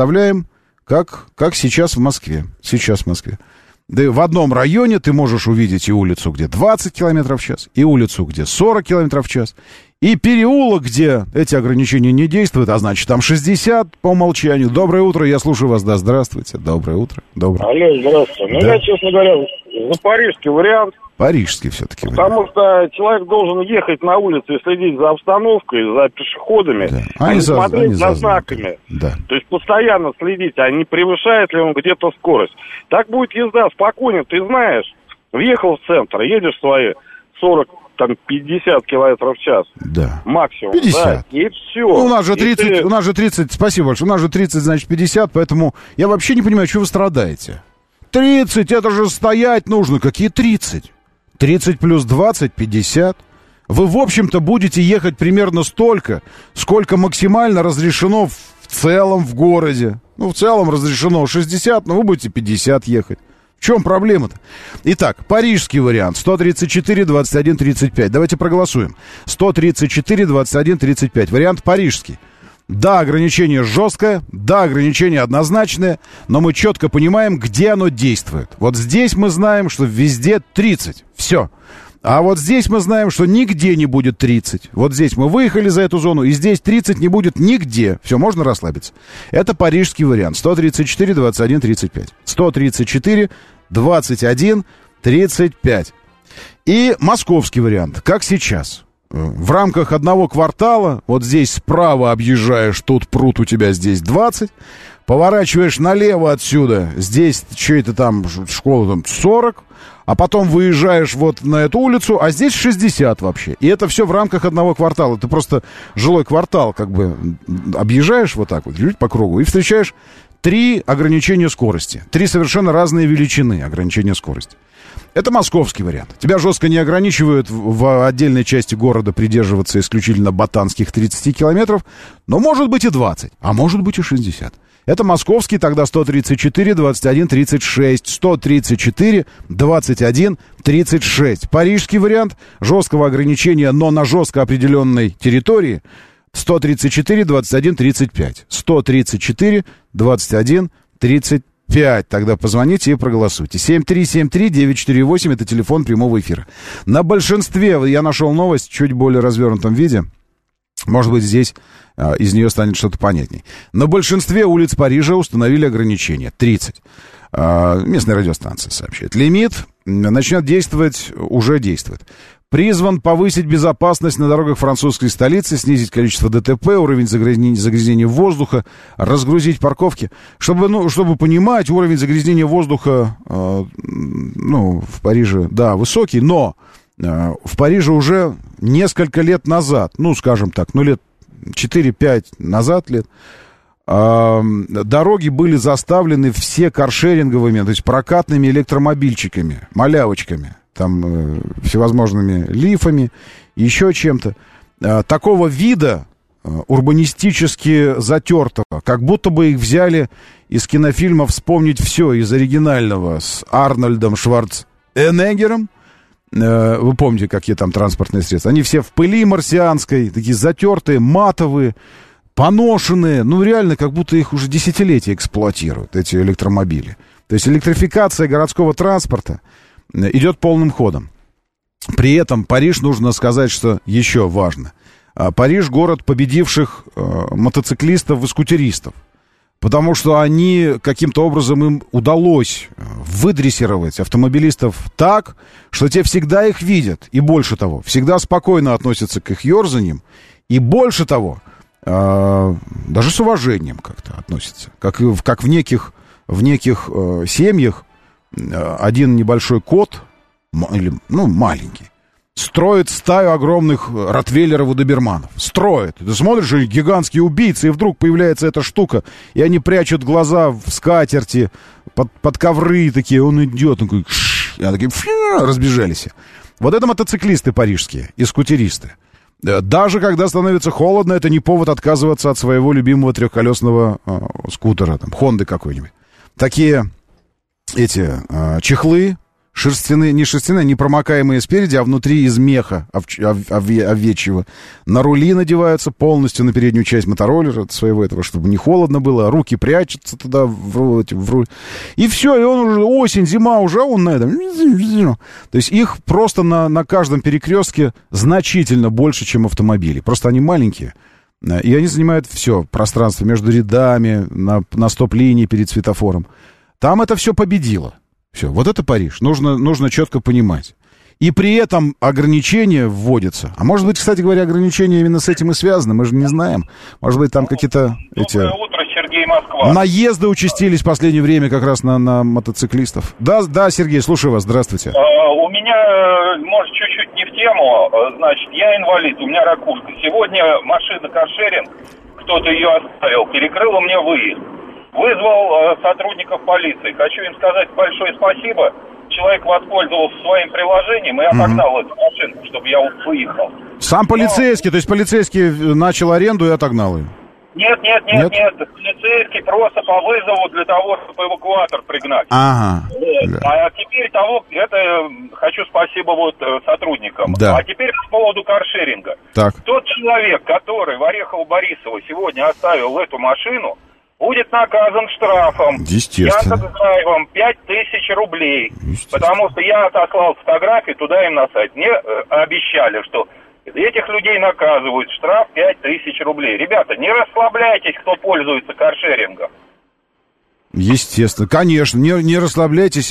[SPEAKER 2] как сейчас в Москве. Сейчас в Москве. Да и в одном районе ты можешь увидеть и улицу, где 20 километров в час, и улицу, где 40 километров в час, и переулок, где эти ограничения не действуют, а значит, там 60 по умолчанию. Доброе утро, я слушаю вас, да, здравствуйте. Доброе утро. Доброе.
[SPEAKER 11] Алло, здравствуйте.
[SPEAKER 2] Да.
[SPEAKER 11] Я, честно говоря, за парижский вариант.
[SPEAKER 2] Парижский все-таки.
[SPEAKER 11] Потому что человек должен ехать на улице и следить за обстановкой, за пешеходами,
[SPEAKER 2] да.
[SPEAKER 11] а не смотреть за знаками.
[SPEAKER 2] Да.
[SPEAKER 11] То есть постоянно следить, а не превышает ли он где-то скорость. Так будет езда спокойно, ты знаешь, въехал в центр, едешь свои 40, там, 50 километров в час.
[SPEAKER 2] Да.
[SPEAKER 11] Максимум.
[SPEAKER 2] 50.
[SPEAKER 11] Да, и все.
[SPEAKER 2] Ну, у нас же 30, у нас же 30, спасибо большое, у нас же 30, значит, 50, поэтому я вообще не понимаю, что вы страдаете. 30, это же стоять нужно. Какие 30? 30 плюс 20, 50. Вы, в общем-то, будете ехать примерно столько, сколько максимально разрешено в целом в городе. Ну, в целом разрешено 60, но вы будете 50 ехать. В чем проблема-то? Итак, парижский вариант. 134, 21, 35. Давайте проголосуем. 134, 21, 35. Вариант парижский. Да, ограничение жесткое, да, ограничение однозначное, но мы четко понимаем, где оно действует. Вот здесь мы знаем, что везде 30. Все. А вот здесь мы знаем, что нигде не будет 30. Вот здесь мы выехали за эту зону, и здесь 30 не будет нигде. Все, можно расслабиться. Это парижский вариант. 134, 21, 35. 134, 21, 35. И московский вариант, как сейчас. В рамках одного квартала, вот здесь справа объезжаешь, тут пруд у тебя, здесь 20. Поворачиваешь налево отсюда, здесь что это там, школа там 40. А потом выезжаешь вот на эту улицу, а здесь 60 вообще. И это все в рамках одного квартала. Ты просто жилой квартал как бы объезжаешь вот так вот, по кругу, и встречаешь 3 ограничения скорости. 3 совершенно разные величины ограничения скорости. Это московский вариант. Тебя жестко не ограничивают в отдельной части города придерживаться исключительно ботанских 30 километров, но может быть и 20, а может быть и 60. Это московский, тогда 134, 21, 36, 134, 21, 36. Парижский вариант жесткого ограничения, но на жестко определенной территории 134, 21, 35. 134, 21, 35. Тогда позвоните и проголосуйте. 7373948, это телефон прямого эфира. На большинстве, я нашел новость в чуть более развернутом виде. Может быть, здесь из нее станет что-то понятней. На большинстве улиц Парижа установили ограничения. 30. Местная радиостанция сообщает. Лимит начнет действовать, уже действует. Призван повысить безопасность на дорогах французской столицы, снизить количество ДТП, уровень загрязнения воздуха, разгрузить парковки. Чтобы понимать, уровень загрязнения воздуха, в Париже, да, высокий, но в Париже уже несколько лет назад, скажем так, лет 4-5 назад дороги были заставлены все каршеринговыми, то есть прокатными электромобильчиками, малявочками, там всевозможными лифами, еще чем-то. Такого вида урбанистически затертого, как будто бы их взяли из кинофильма «Вспомнить все» из оригинального с Арнольдом Шварценеггером. Вы помните, какие там транспортные средства? Они все в пыли марсианской, такие затертые, матовые, поношенные. Ну, реально, как будто их уже десятилетия эксплуатируют, эти электромобили. То есть электрификация городского транспорта идет полным ходом. При этом Париж, нужно сказать, что еще важно. Париж — город победивших мотоциклистов и скутеристов. Потому что они, каким-то образом им удалось выдрессировать автомобилистов так, что те всегда их видят. И больше того, всегда спокойно относятся к их ерзаниям. И больше того, даже с уважением как-то относятся. Как в неких семьях один небольшой кот, маленький, строит стаю огромных ротвейлеров и доберманов. Строит. Ты смотришь, и гигантские убийцы, и вдруг появляется эта штука, и они прячут глаза в скатерти, под ковры такие, он идет, он такой, и они такие, разбежались. Вот это мотоциклисты парижские и скутеристы. Даже когда становится холодно, это не повод отказываться от своего любимого трехколесного скутера, там, Хонды какой-нибудь. Такие эти чехлы, шерстяные, не шерстяные, не промокаемые спереди, а внутри из меха овечьего. На рули надеваются полностью на переднюю часть мотороллера своего этого, чтобы не холодно было. Руки прячутся туда в руль. И все, и он уже осень, зима уже, он на этом. То есть их просто на каждом перекрестке значительно больше, чем автомобили. Просто они маленькие. И они занимают все пространство между рядами, на стоп-линии перед светофором. Там это все победило. Все, вот это Париж. Нужно четко понимать. И при этом ограничения вводятся. А может быть, кстати говоря, ограничения именно с этим и связаны, мы же не знаем. Может быть, там какие-то
[SPEAKER 13] Доброе утро, Сергей, Москва.
[SPEAKER 2] Наезды участились в последнее время как раз на мотоциклистов. Да, Сергей, слушаю вас, здравствуйте.
[SPEAKER 13] У меня, может, чуть-чуть не в тему. Значит, я инвалид, у меня ракушка. Сегодня машина каршеринг, кто-то ее оставил, перекрыла мне выезд. Вызвал сотрудников полиции. Хочу им сказать большое спасибо. Человек воспользовался своим приложением и отогнал эту машинку, чтобы я выехал.
[SPEAKER 2] Сам полицейский, то есть полицейский начал аренду и отогнал ее?
[SPEAKER 13] Нет. Полицейский просто по вызову для того, чтобы эвакуатор пригнать.
[SPEAKER 2] Ага.
[SPEAKER 13] А теперь хочу спасибо сотрудникам.
[SPEAKER 2] Да.
[SPEAKER 13] А теперь по поводу каршеринга.
[SPEAKER 2] Так.
[SPEAKER 13] Тот человек, который в Орехово-Борисово сегодня оставил эту машину, будет наказан штрафом.
[SPEAKER 2] Естественно.
[SPEAKER 13] Я отзываю вам 5000 рублей. Потому что я отослал фотографии туда им на сайт. Мне обещали, что этих людей наказывают. Штраф 5000 рублей. Ребята, не расслабляйтесь, кто пользуется каршерингом.
[SPEAKER 2] Естественно, конечно, не расслабляйтесь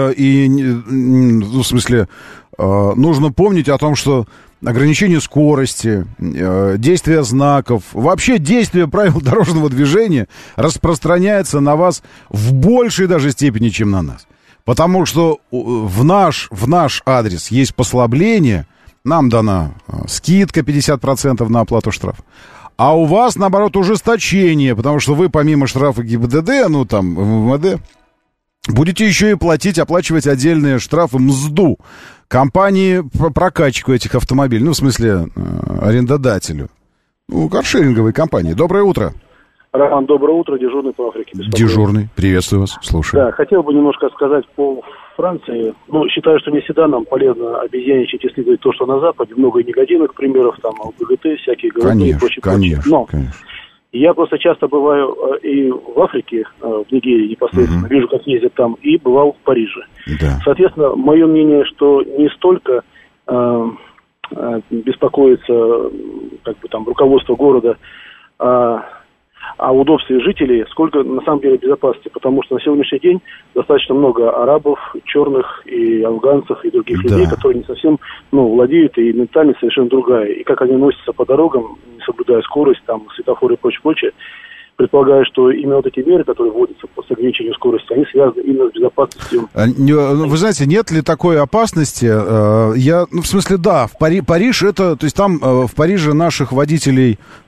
[SPEAKER 2] в смысле, нужно помнить о том, что ограничение скорости, действие знаков, вообще действие правил дорожного движения распространяется на вас в большей даже степени, чем на нас. Потому что в наш адрес есть послабление, нам дана скидка 50% на оплату штрафа. А у вас, наоборот, ужесточение, потому что вы помимо штрафа ГИБДД, МВД, будете еще и оплачивать отдельные штрафы МСДу, компании по прокачку этих автомобилей, в смысле, арендодателю, каршеринговой компании. Доброе утро.
[SPEAKER 14] Роман, доброе утро, дежурный по Африке.
[SPEAKER 2] Дежурный, приветствую вас, слушаю.
[SPEAKER 14] Да, хотел бы немножко сказать по Франции. Считаю, что не всегда нам полезно обезьяничать и исследовать то, что на Западе. Много негативных примеров, ЛГБТ, всякие голодные и прочее. Но я просто часто бываю и в Африке, в Нигерии непосредственно, вижу, как ездят там, и бывал в Париже. Да. Соответственно, мое мнение, что не столько беспокоится руководство города о удобстве жителей, сколько на самом деле безопасности, потому что на сегодняшний день достаточно много арабов, черных и афганцев и других людей, которые не совсем владеют, и ментальность совершенно другая. И как они носятся по дорогам, не соблюдая скорость, светофоры и прочее, предполагаю, что именно вот эти меры, которые вводятся по ограничению скорости, они связаны именно с безопасностью.
[SPEAKER 2] Вы знаете, нет ли такой опасности? В смысле, да, Париж это, то есть там в Париже наших водителей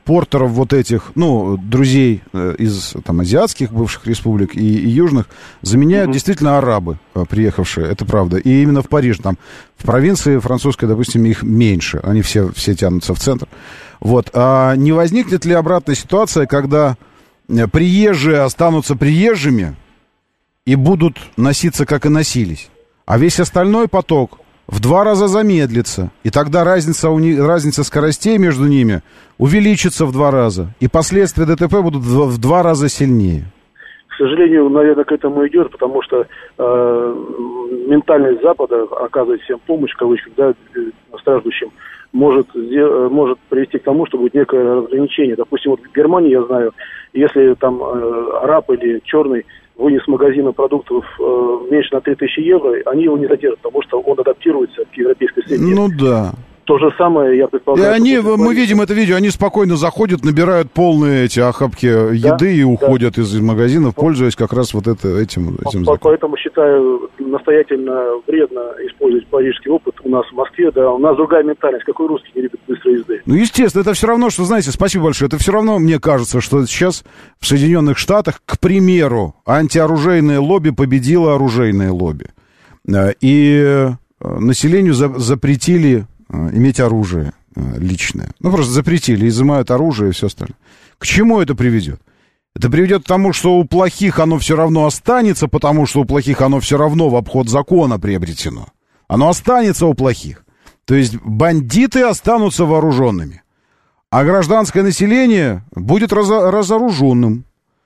[SPEAKER 2] портеров вот этих, ну, друзей из там азиатских бывших республик и южных заменяют действительно арабы, приехавшие, это правда. И именно в Париж, там, в провинции французской, допустим, их меньше, они все тянутся в центр. Вот. А не возникнет ли обратная ситуация, когда приезжие останутся приезжими и будут носиться, как и носились, а весь остальной поток в 2 раза замедлится, и тогда разница скоростей между ними увеличится в 2 раза, и последствия ДТП будут в 2 раза сильнее?
[SPEAKER 14] К сожалению, наверное, к этому идет, потому что ментальность Запада оказывает всем помощь, в кавычках, да, страждущим, может привести к тому, что будет некое разграничение. Допустим, вот в Германии, я знаю, если там араб или черный вынес с магазина продуктов меньше на 3000 евро, они его не задержат, потому что он адаптируется к европейской среде.
[SPEAKER 2] Ну да.
[SPEAKER 14] То же самое, я предполагаю...
[SPEAKER 2] И мы видим это видео, они спокойно заходят, набирают полные эти охапки еды и уходят из магазинов, пользуясь как раз вот этим законом.
[SPEAKER 14] Поэтому считаю настоятельно вредно использовать парижский опыт у нас в Москве. Да, у нас другая ментальность, какой русский не любит быстрой езды.
[SPEAKER 2] Ну, естественно, это все равно, что, знаете, спасибо большое, это все равно, мне кажется, что сейчас в Соединенных Штатах, к примеру, антиоружейное лобби победило оружейное лобби. И населению запретили иметь оружие личное. Ну, просто запретили, изымают оружие и все остальное. К чему это приведет? Это приведет к тому, что у плохих оно все равно останется, потому что у плохих оно все равно в обход закона приобретено. Оно останется у плохих. То есть бандиты останутся вооруженными, а гражданское население будет разоруженным.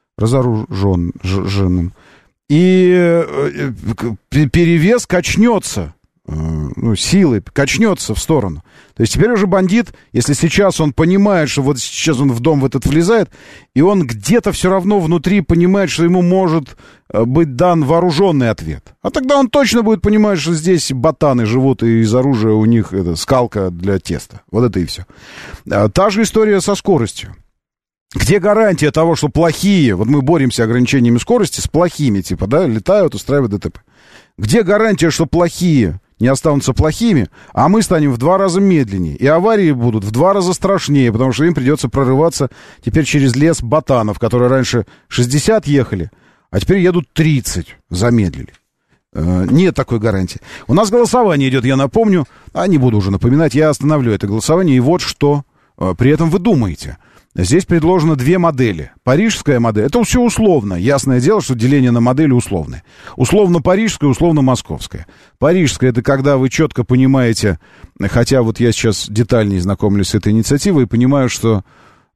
[SPEAKER 2] И перевес качнется. Силы качнется в сторону. То есть теперь уже бандит, если сейчас он понимает, что вот сейчас он в дом в этот влезает, и он где-то все равно внутри понимает, что ему может быть дан вооруженный ответ. А тогда он точно будет понимать, что здесь ботаны живут, и из оружия у них это скалка для теста. Вот это и все. Та же история со скоростью. Где гарантия того, что плохие, вот мы боремся ограничениями скорости с плохими, типа, да, летают, устраивают ДТП. Где гарантия, что плохие не останутся плохими, а мы станем в 2 раза медленнее, и аварии будут в 2 раза страшнее, потому что им придется прорываться теперь через лес ботанов, которые раньше 60 ехали, а теперь едут 30, замедлили. Нет такой гарантии. У нас голосование идет, я напомню, не буду уже напоминать, я остановлю это голосование, и вот что при этом вы думаете. Здесь предложено 2 модели. Парижская модель, это все условно. Ясное дело, что деление на модели условное. Условно-парижская, условно-московская. Парижская — это когда вы четко понимаете, хотя вот я сейчас детальнее знакомлюсь с этой инициативой и понимаю, что,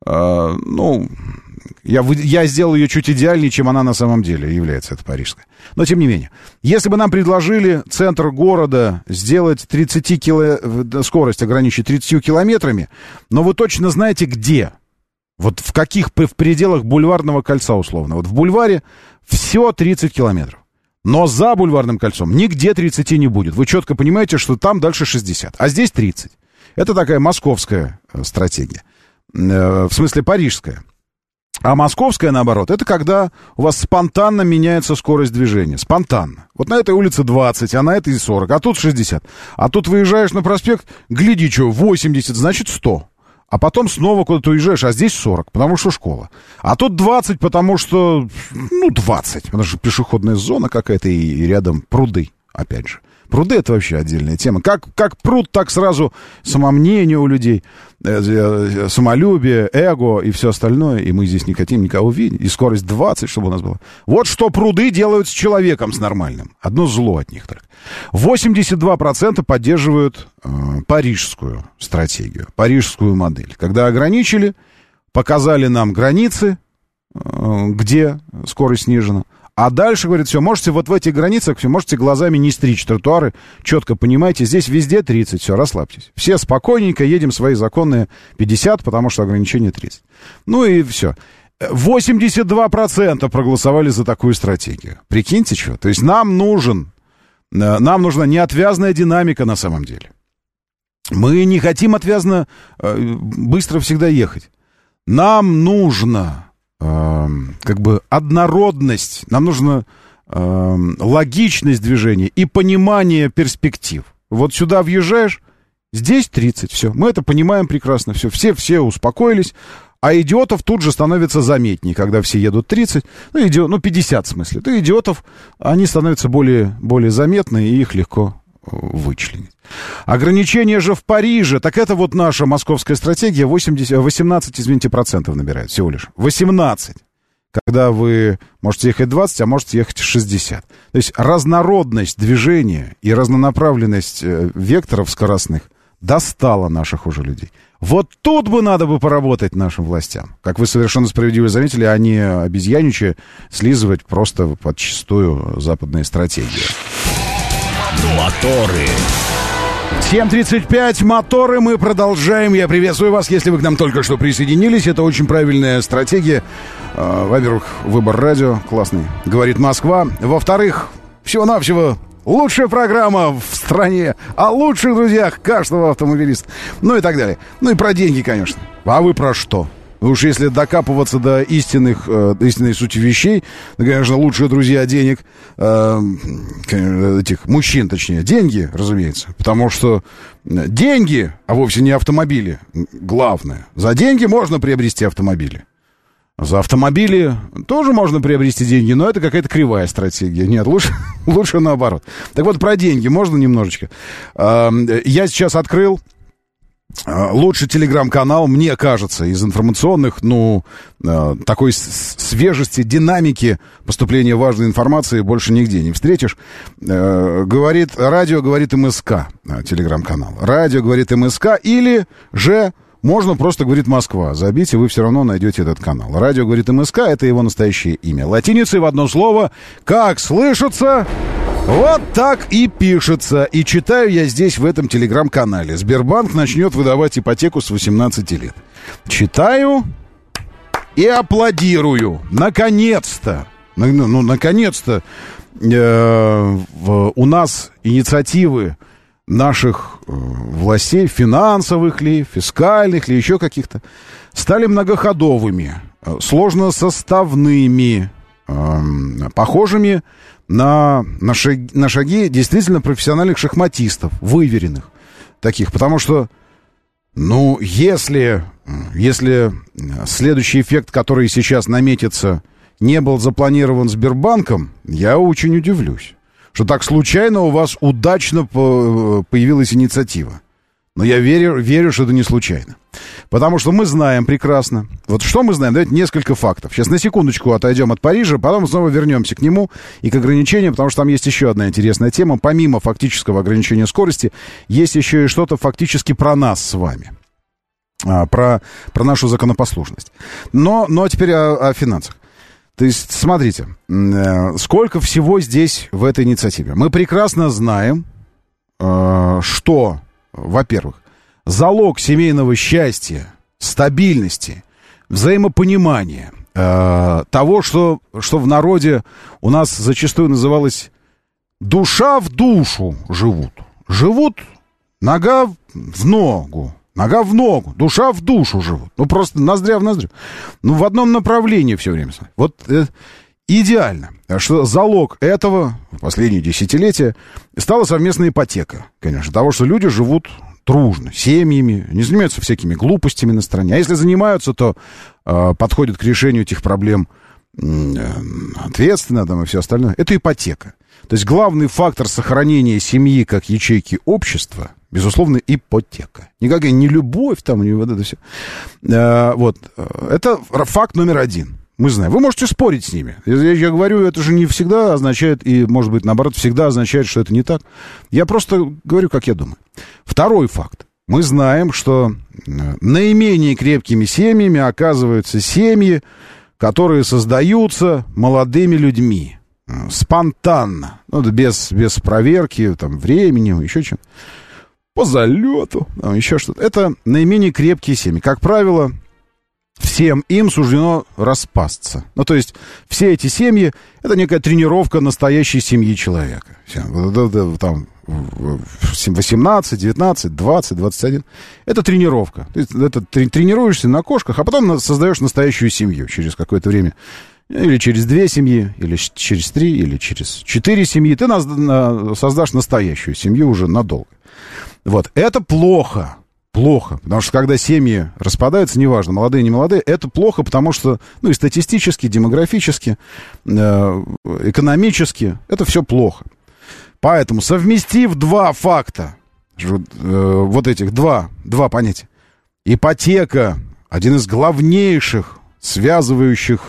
[SPEAKER 2] я сделал ее чуть идеальнее, чем она на самом деле является, это парижская. Но тем не менее, если бы нам предложили центр города сделать скорость ограничить 30 километрами, но вы точно знаете, где. Вот в пределах бульварного кольца условно. Вот в бульваре все 30 километров. Но за бульварным кольцом нигде 30 не будет. Вы четко понимаете, что там дальше 60, а здесь 30. Это такая московская стратегия. В смысле парижская. А московская, наоборот, это когда у вас спонтанно меняется скорость движения. Спонтанно. Вот на этой улице 20, а на этой 40, а тут 60. А тут выезжаешь на проспект, гляди, что, 80, значит 100. А потом снова куда-то уезжаешь, а здесь 40, потому что школа. А тут 20, потому что, 20, потому что пешеходная зона какая-то и рядом пруды, опять же. Пруды — это вообще отдельная тема. Как пруд, так сразу самомнение у людей, самолюбие, эго и все остальное. И мы здесь не хотим никого видеть. И скорость 20, чтобы у нас было. Вот что пруды делают с человеком, с нормальным. Одно зло от них только. 82% поддерживают парижскую стратегию, парижскую модель. Когда ограничили, показали нам границы, где скорость снижена. А дальше, говорит, все, можете вот в этих границах, все, можете глазами не стричь тротуары, четко понимаете, здесь везде 30, все, расслабьтесь. Все спокойненько едем свои законные 50, потому что ограничение 30. Ну и все. 82% проголосовали за такую стратегию. Прикиньте, что. То есть нам нужна неотвязная динамика на самом деле. Мы не хотим отвязно быстро всегда ехать. Нам нужно однородность, нам нужна логичность движения и понимание перспектив. Вот сюда въезжаешь, здесь 30, все. Мы это понимаем прекрасно, все успокоились. А идиотов тут же становится заметнее, когда все едут 30, 50 в смысле. То идиотов, они становятся более заметны, и их легко вычленить. Ограничения же в Париже, так это вот наша московская стратегия, 18% набирает всего лишь. 18. Когда вы можете ехать 20, а можете ехать 60. То есть разнородность движения и разнонаправленность векторов скоростных достала наших уже людей. Вот тут бы надо бы поработать нашим властям. Как вы совершенно справедливо заметили, они обезьяничая слизывать просто подчистую западные стратегии.
[SPEAKER 1] Моторы.
[SPEAKER 2] 7:35, моторы, мы продолжаем. Я приветствую вас, если вы к нам только что присоединились. Это очень правильная стратегия. Во-первых, выбор радио классный, говорит Москва. Во-вторых, всего-навсего лучшая программа в стране о лучших друзьях каждого автомобилиста. Ну и так далее. Ну и про деньги, конечно. А вы про что? Уж если докапываться до истинной сути вещей, то, конечно, лучшие друзья денег, этих мужчин, точнее, деньги, разумеется. Потому что деньги, а вовсе не автомобили, главное. За деньги можно приобрести автомобили. За автомобили тоже можно приобрести деньги, но это какая-то кривая стратегия. Нет, лучше наоборот. Так вот, про деньги можно немножечко? Я сейчас открыл лучший телеграм-канал, мне кажется, из информационных, такой свежести, динамики поступления важной информации больше нигде не встретишь. Радио говорит МСК, телеграм-канал. Радио говорит МСК, или же можно просто говорит Москва. Забейте, вы все равно найдете этот канал. Радио говорит МСК, это его настоящее имя. Латиницей в одно слово. Как слышится, вот так и пишется. И читаю я здесь, в этом телеграм-канале. Сбербанк начнет выдавать ипотеку с 18 лет. Читаю и аплодирую. Наконец-то. Наконец-то у нас инициативы наших властей, финансовых ли, фискальных ли, еще каких-то, стали многоходовыми, сложносоставными, похожими на шаги действительно профессиональных шахматистов, выверенных таких. Потому что, если следующий эффект, который сейчас наметится, не был запланирован Сбербанком, я очень удивлюсь, что так случайно у вас удачно появилась инициатива. Но я верю, что это не случайно. Потому что мы знаем прекрасно. Вот что мы знаем? Давайте несколько фактов. Сейчас на секундочку отойдем от Парижа, потом снова вернемся к нему и к ограничениям, потому что там есть еще одна интересная тема. Помимо фактического ограничения скорости, есть еще и что-то фактически про нас с вами. Про нашу законопослушность. Но теперь о финансах. То есть, смотрите, сколько всего здесь в этой инициативе. Мы прекрасно знаем, что, во-первых, залог семейного счастья, стабильности, взаимопонимания, того, что в народе у нас зачастую называлось «душа в душу живут». Живут нога в ногу. Нога в ногу, душа в душу живут. Просто ноздря в ноздрю. В одном направлении все время. Вот идеально. Что залог этого в последние десятилетия стала совместная ипотека, конечно. Того, что люди живут дружно, семьями, не занимаются всякими глупостями на стороне. А если занимаются, то подходят к решению этих проблем ответственно и все остальное. Это ипотека. То есть главный фактор сохранения семьи как ячейки общества, безусловно, ипотека. Никакая не любовь, не вот это все. Это факт номер один. Мы знаем. Вы можете спорить с ними. Я говорю, это же не всегда означает, и, может быть, наоборот, всегда означает, что это не так. Я просто говорю, как я думаю. Второй факт. Мы знаем, что наименее крепкими семьями оказываются семьи, которые создаются молодыми людьми. Спонтанно. Без проверки, времени, еще чем-то. По залету, еще что-то. Это наименее крепкие семьи. Как правило, всем им суждено распасться. То есть, все эти семьи, это некая тренировка настоящей семьи человека. 18, 19, 20, 21. Это тренировка. Ты тренируешься на кошках, а потом создаешь настоящую семью через какое-то время. Или через 2 семьи, или через 3, или через 4 семьи. Ты создашь настоящую семью уже надолго. Это плохо. Плохо, потому что когда семьи распадаются, неважно, молодые, не молодые, это плохо, потому что, и статистически, демографически, экономически, это все плохо. Поэтому, совместив два факта, вот этих два понятия, ипотека, один из главнейших, связывающих,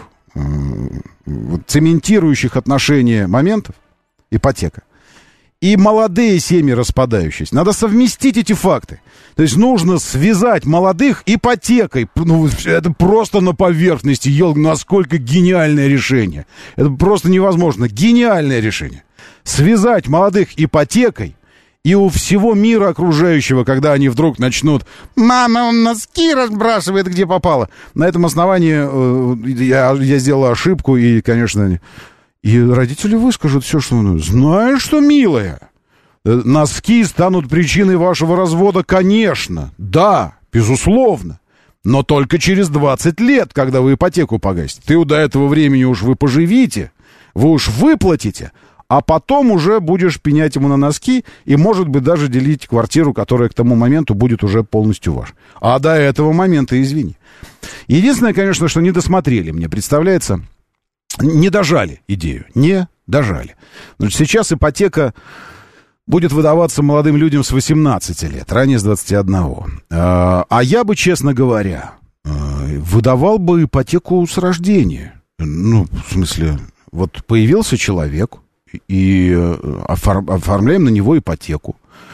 [SPEAKER 2] цементирующих отношения моментов, ипотека, и молодые семьи распадающиеся. Надо совместить эти факты. То есть нужно связать молодых ипотекой. Это просто на поверхности. Насколько гениальное решение. Это просто невозможно. Гениальное решение. Связать молодых ипотекой, и у всего мира окружающего, когда они вдруг начнут: «Мама, он носки разбрасывает, где попало». На этом основании я сделал ошибку, и, конечно... И родители выскажут все, что... Знаешь что, милая, носки станут причиной вашего развода, конечно. Да, безусловно. Но только через 20 лет, когда вы ипотеку погасите. Ты до этого времени уж вы поживите, вы уж выплатите, а потом уже будешь пенять ему на носки и, может быть, даже делить квартиру, которая к тому моменту будет уже полностью ваша. А до этого момента, извини. Единственное, конечно, что не досмотрели, мне представляется... Не дожали идею, не дожали. Значит, сейчас ипотека будет выдаваться молодым людям с 18 лет, ранее с 21. А я бы, честно говоря, выдавал бы ипотеку с рождения. В смысле, вот появился человек, и оформляем на него ипотеку.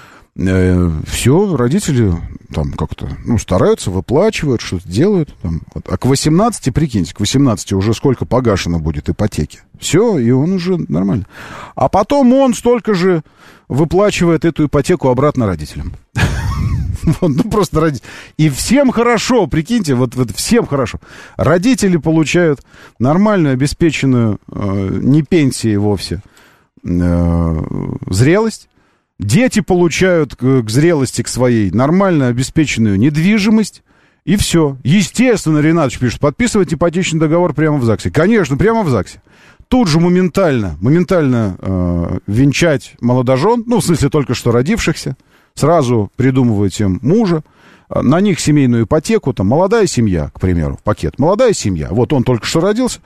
[SPEAKER 2] Все, родители там как-то, стараются, выплачивают, что-то делают. А к 18, прикиньте, к 18 уже сколько погашено будет ипотеки. Все, и он уже нормально. А потом он столько же выплачивает эту ипотеку обратно родителям. Просто родители. И всем хорошо, прикиньте, вот всем хорошо. Родители получают нормальную, обеспеченную, не пенсией вовсе, зрелость. Дети получают к зрелости к своей нормально обеспеченную недвижимость, и все. Естественно, Ренатович пишет, подписывать ипотечный договор прямо в ЗАГСе. Конечно, прямо в ЗАГСе. Тут же моментально венчать молодожен, в смысле только что родившихся, сразу придумывать им мужа, на них семейную ипотеку, там молодая семья, к примеру, в пакет. Молодая семья, вот он только что родился,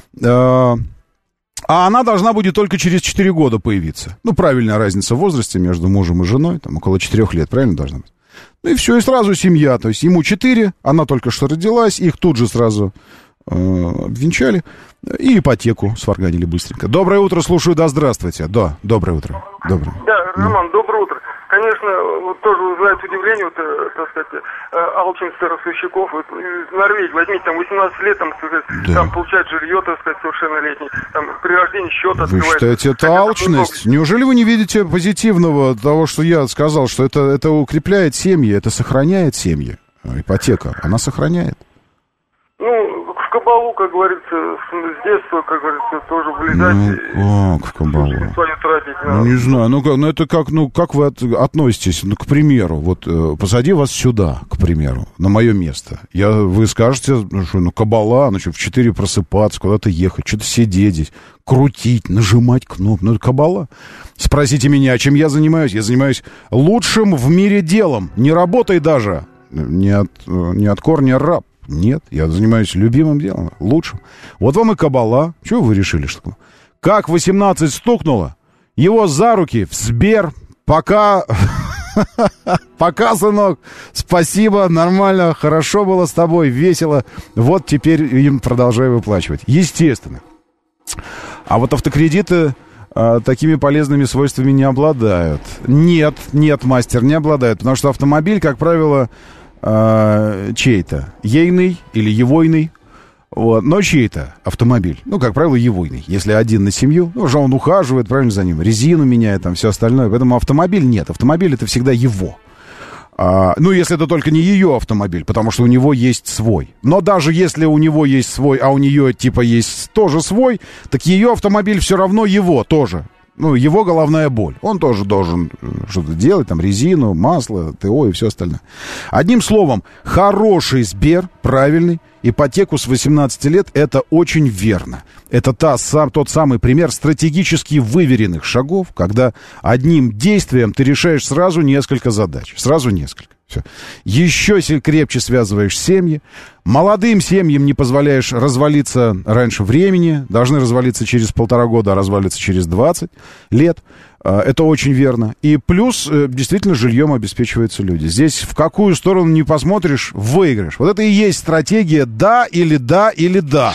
[SPEAKER 2] а она должна будет только через 4 года появиться. Правильная разница в возрасте между мужем и женой, там около 4 лет, правильно должна быть? И все, и сразу семья, то есть ему 4, она только что родилась, их тут же сразу обвенчали, и ипотеку сварганили быстренько. Доброе утро, слушаю, да, здравствуйте. Да, доброе утро. Доброе.
[SPEAKER 15] Да, Роман, доброе утро. Конечно, тоже вызывает удивление, так сказать, алчность ростовщиков. Норвегия, возьмите, там 18 лет, там получают жилье, так сказать, совершеннолетний, там при рождении счет открывают. Вы считаете, это алчность? Неужели вы не видите позитивного того, что я сказал, что это укрепляет семьи, это сохраняет семьи? Ипотека, она сохраняет. В кабалу, как говорится, с детства, как говорится, тоже влезать.
[SPEAKER 2] Как в кабалу?
[SPEAKER 15] Свою тратить.
[SPEAKER 2] Не знаю, это как вы относитесь, к примеру, посади вас сюда, к примеру, на мое место. Вы скажете, кабала, в 4 просыпаться, куда-то ехать, что-то сидеть здесь, крутить, нажимать кнопку, это кабала. Спросите меня, чем я занимаюсь? Я занимаюсь лучшим в мире делом, не работой даже, не от корня раб. Нет, я занимаюсь любимым делом, лучшим. Вот вам и кабала. Чего вы решили, что? Как 18 стукнуло, его за руки в Сбер. Пока, сынок, спасибо, нормально, хорошо было с тобой, весело. Вот теперь им продолжаю выплачивать. Естественно. А вот автокредиты такими полезными свойствами не обладают. Нет, мастер, не обладают. Потому что автомобиль, как правило... чей-то, ейный или евойный, но чей-то автомобиль, как правило, евойный, если один на семью, уже он ухаживает, правильно, за ним, резину меняет, там, все остальное, поэтому автомобиль нет, автомобиль это всегда его, если это только не ее автомобиль, потому что у него есть свой, но даже если у него есть свой, а у нее типа есть тоже свой, так ее автомобиль все равно его тоже. Его головная боль. Он тоже должен что-то делать, там, резину, масло, ТО и все остальное. Одним словом, хороший Сбер, правильный, ипотеку с 18 лет, это очень верно. Это тот самый пример стратегически выверенных шагов, когда одним действием ты решаешь сразу несколько задач. Сразу несколько. Все. Еще крепче связываешь семьи. Молодым семьям не позволяешь развалиться раньше времени. Должны развалиться через 1,5 года, а развалиться через 20 лет. Это очень верно. И плюс, действительно, жильем обеспечиваются люди. Здесь в какую сторону не посмотришь, выиграешь. Вот это и есть стратегия «да» или «да» или «да».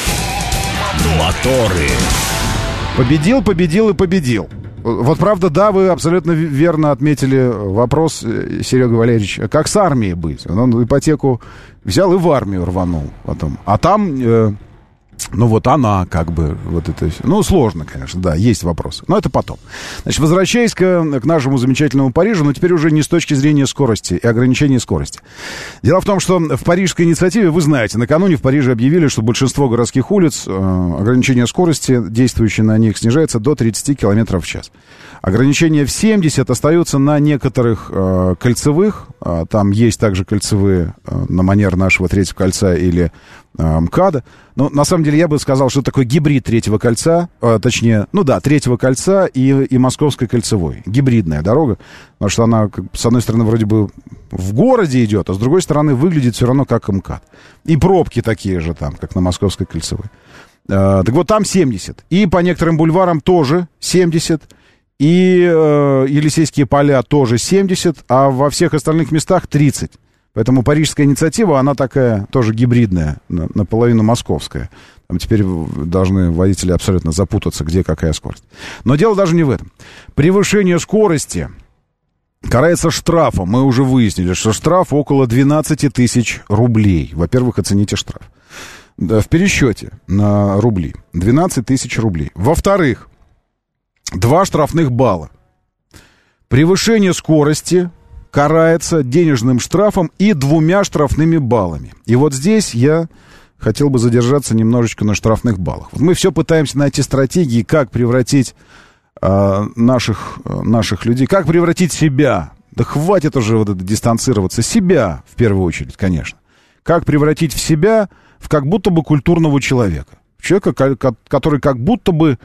[SPEAKER 1] Моторы.
[SPEAKER 2] Победил, победил и победил. Вот правда, да, вы абсолютно верно отметили вопрос, Серега Валерьевич, как с армией быть? Он ипотеку взял и в армию рванул потом. А там, ну вот она как бы, вот это все. Ну, сложно, конечно, да, есть вопросы. Но это потом. Значит, возвращаясь к нашему замечательному Парижу, но теперь уже не с точки зрения скорости и ограничения скорости. Дело в том, что в парижской инициативе, вы знаете, накануне в Париже объявили, что большинство городских улиц, ограничение скорости, действующее на них, снижается до 30 км в час. Ограничения в 70 остаются на некоторых кольцевых. Там есть также кольцевые на манер нашего Третьего кольца или МКАДа. Но на самом деле я бы сказал, что это такой гибрид Третьего кольца, точнее, ну да, Третьего кольца и Московской кольцевой. Гибридная дорога, потому что она, с одной стороны, вроде бы в городе идет, а с другой стороны выглядит все равно как МКАД. И пробки такие же там, как на Московской кольцевой. Так вот, там 70. И по некоторым бульварам тоже 70. И Елисейские поля тоже 70, а во всех остальных местах 30. Поэтому парижская инициатива, она такая тоже гибридная, наполовину московская. Там теперь должны водители абсолютно запутаться, где какая скорость. Но дело даже не в этом. Превышение скорости карается штрафом. Мы уже выяснили, что штраф около 12 тысяч рублей. Во-первых, оцените штраф. Да, в пересчете на рубли. 12 тысяч рублей. Во-вторых, 2 штрафных балла. Превышение скорости карается денежным штрафом и 2 штрафными баллами. И вот здесь я хотел бы задержаться немножечко на штрафных баллах. Вот мы все пытаемся найти стратегии, как превратить наших людей, как превратить себя. Да хватит уже вот это дистанцироваться. Себя, в первую очередь, конечно. Как превратить в себя в как будто бы культурного человека. Человека, который как будто бы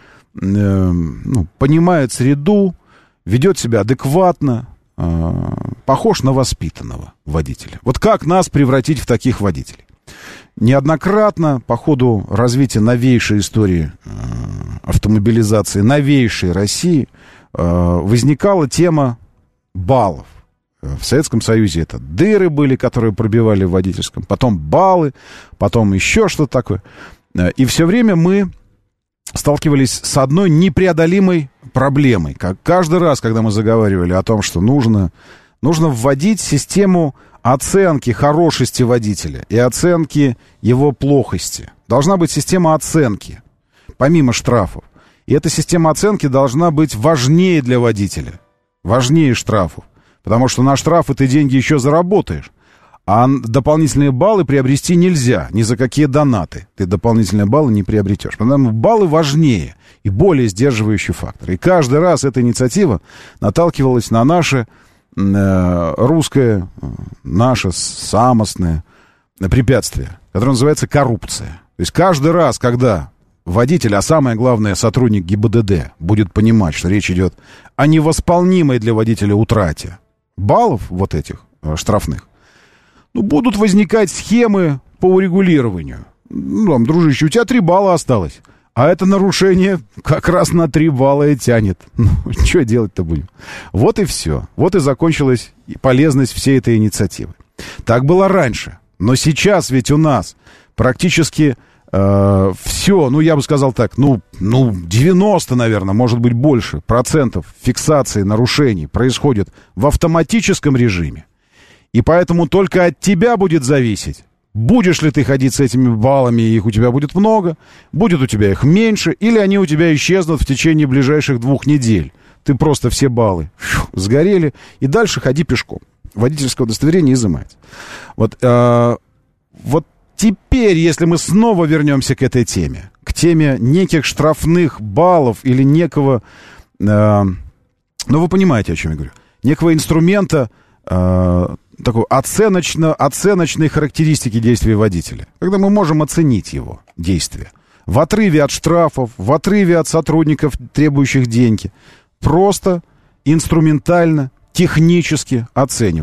[SPEAKER 2] понимает среду, ведет себя адекватно, похож на воспитанного водителя. Вот как нас превратить в таких водителей? Неоднократно по ходу развития новейшей истории автомобилизации, новейшей России, возникала тема баллов. В Советском Союзе это дыры были, которые пробивали в водительском, потом баллы, потом еще что-то такое. И все время мы сталкивались с одной непреодолимой проблемой. Как каждый раз, когда мы заговаривали о том, что нужно вводить систему оценки хорошести водителя и оценки его плохости. Должна быть система оценки, помимо штрафов. И эта система оценки должна быть важнее для водителя, важнее штрафов. Потому что на штрафы ты деньги еще заработаешь. А дополнительные баллы приобрести нельзя. Ни за какие донаты ты дополнительные баллы не приобретешь. Потому что баллы важнее и более сдерживающий фактор. И каждый раз эта инициатива наталкивалась на наше русское, наше самостное препятствие, которое называется коррупция. То есть каждый раз, когда водитель, а самое главное сотрудник ГИБДД будет понимать, что речь идет о невосполнимой для водителя утрате баллов вот этих штрафных, будут возникать схемы по урегулированию. Там, дружище, у тебя 3 балла осталось. А это нарушение как раз на 3 балла и тянет. Что делать-то будем? Вот и все. Вот и закончилась полезность всей этой инициативы. Так было раньше. Но сейчас ведь у нас практически все, я бы сказал так, 90, наверное, может быть больше процентов фиксации нарушений происходит в автоматическом режиме. И поэтому только от тебя будет зависеть, будешь ли ты ходить с этими баллами, и их у тебя будет много, будет у тебя их меньше, или они у тебя исчезнут в течение ближайших 2 недель. Ты просто все баллы сгорели, и дальше ходи пешком. Водительское удостоверение изымается. Вот теперь, если мы снова вернемся к этой теме, к теме неких штрафных баллов или некого, вы понимаете, о чем я говорю, некого инструмента, такой оценочной характеристики действия водителя, когда мы можем оценить его действия в отрыве от штрафов, в отрыве от сотрудников, требующих деньги, просто инструментально, технически оценивать.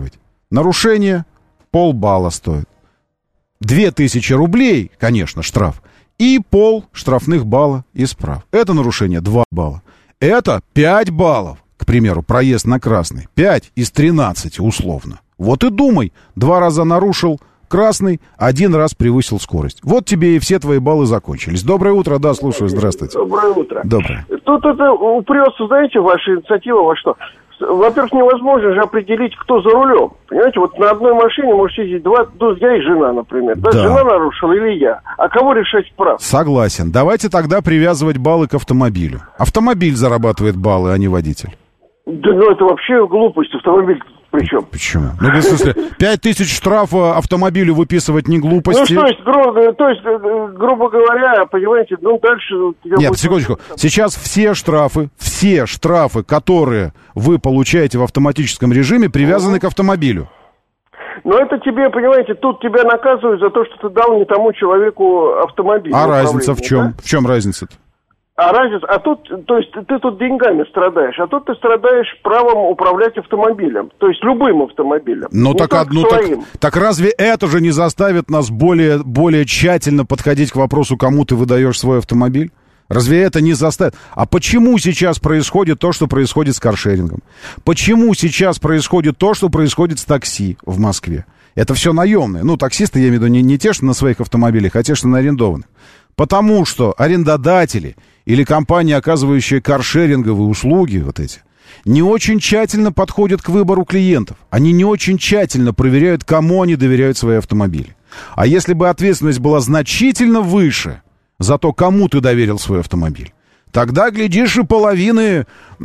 [SPEAKER 2] Нарушение полбалла стоит. 2000 рублей, конечно, штраф. И пол штрафных балла исправ. Это нарушение 2 балла. Это 5 баллов, к примеру, проезд на красный. 5 из 13 условно. Вот и думай, 2 раза нарушил красный, 1 раз превысил скорость. Вот тебе и все твои баллы закончились. Доброе утро, да, слушаю, здравствуйте.
[SPEAKER 16] Доброе утро.
[SPEAKER 2] Доброе.
[SPEAKER 16] Тут это упрется, знаете, ваша инициатива во что? Во-первых, невозможно же определить, кто за рулем. Понимаете, вот на одной машине может ездить 2, я и жена, например. Да, жена нарушила или я. А кого решать прав?
[SPEAKER 2] Согласен. Давайте тогда привязывать баллы к автомобилю. Автомобиль зарабатывает баллы, а не водитель.
[SPEAKER 16] Да, ну это вообще глупость. Автомобиль причем.
[SPEAKER 2] Почему? Ну, в смысле, 5000 штрафа автомобилю выписывать не глупости.
[SPEAKER 16] Ну, то есть, грубо говоря, понимаете, ну, дальше...
[SPEAKER 2] Нет, секундочку. Сейчас все штрафы, которые вы получаете в автоматическом режиме, привязаны к автомобилю.
[SPEAKER 16] Но это тебе, понимаете, тут тебя наказывают за то, что ты дал не тому человеку автомобиль.
[SPEAKER 2] А разница в чем? Да? В чем разница-то?
[SPEAKER 16] А разница, а тут, то есть ты тут деньгами страдаешь, а тут ты страдаешь правом управлять автомобилем, то есть любым автомобилем.
[SPEAKER 2] Ну так разве это же не заставит нас более тщательно подходить к вопросу, кому ты выдаешь свой автомобиль? Разве это не заставит? А почему сейчас происходит то, что происходит с каршерингом? Почему сейчас происходит то, что происходит с такси в Москве? Это все наемные. Ну, таксисты, я имею в виду, не те, что на своих автомобилях, а те, что на арендованных. Потому что арендодатели или компании, оказывающие каршеринговые услуги, вот эти, не очень тщательно подходят к выбору клиентов. Они не очень тщательно проверяют, кому они доверяют свои автомобили. А если бы ответственность была значительно выше за то, кому ты доверил свой автомобиль, тогда, глядишь, и половины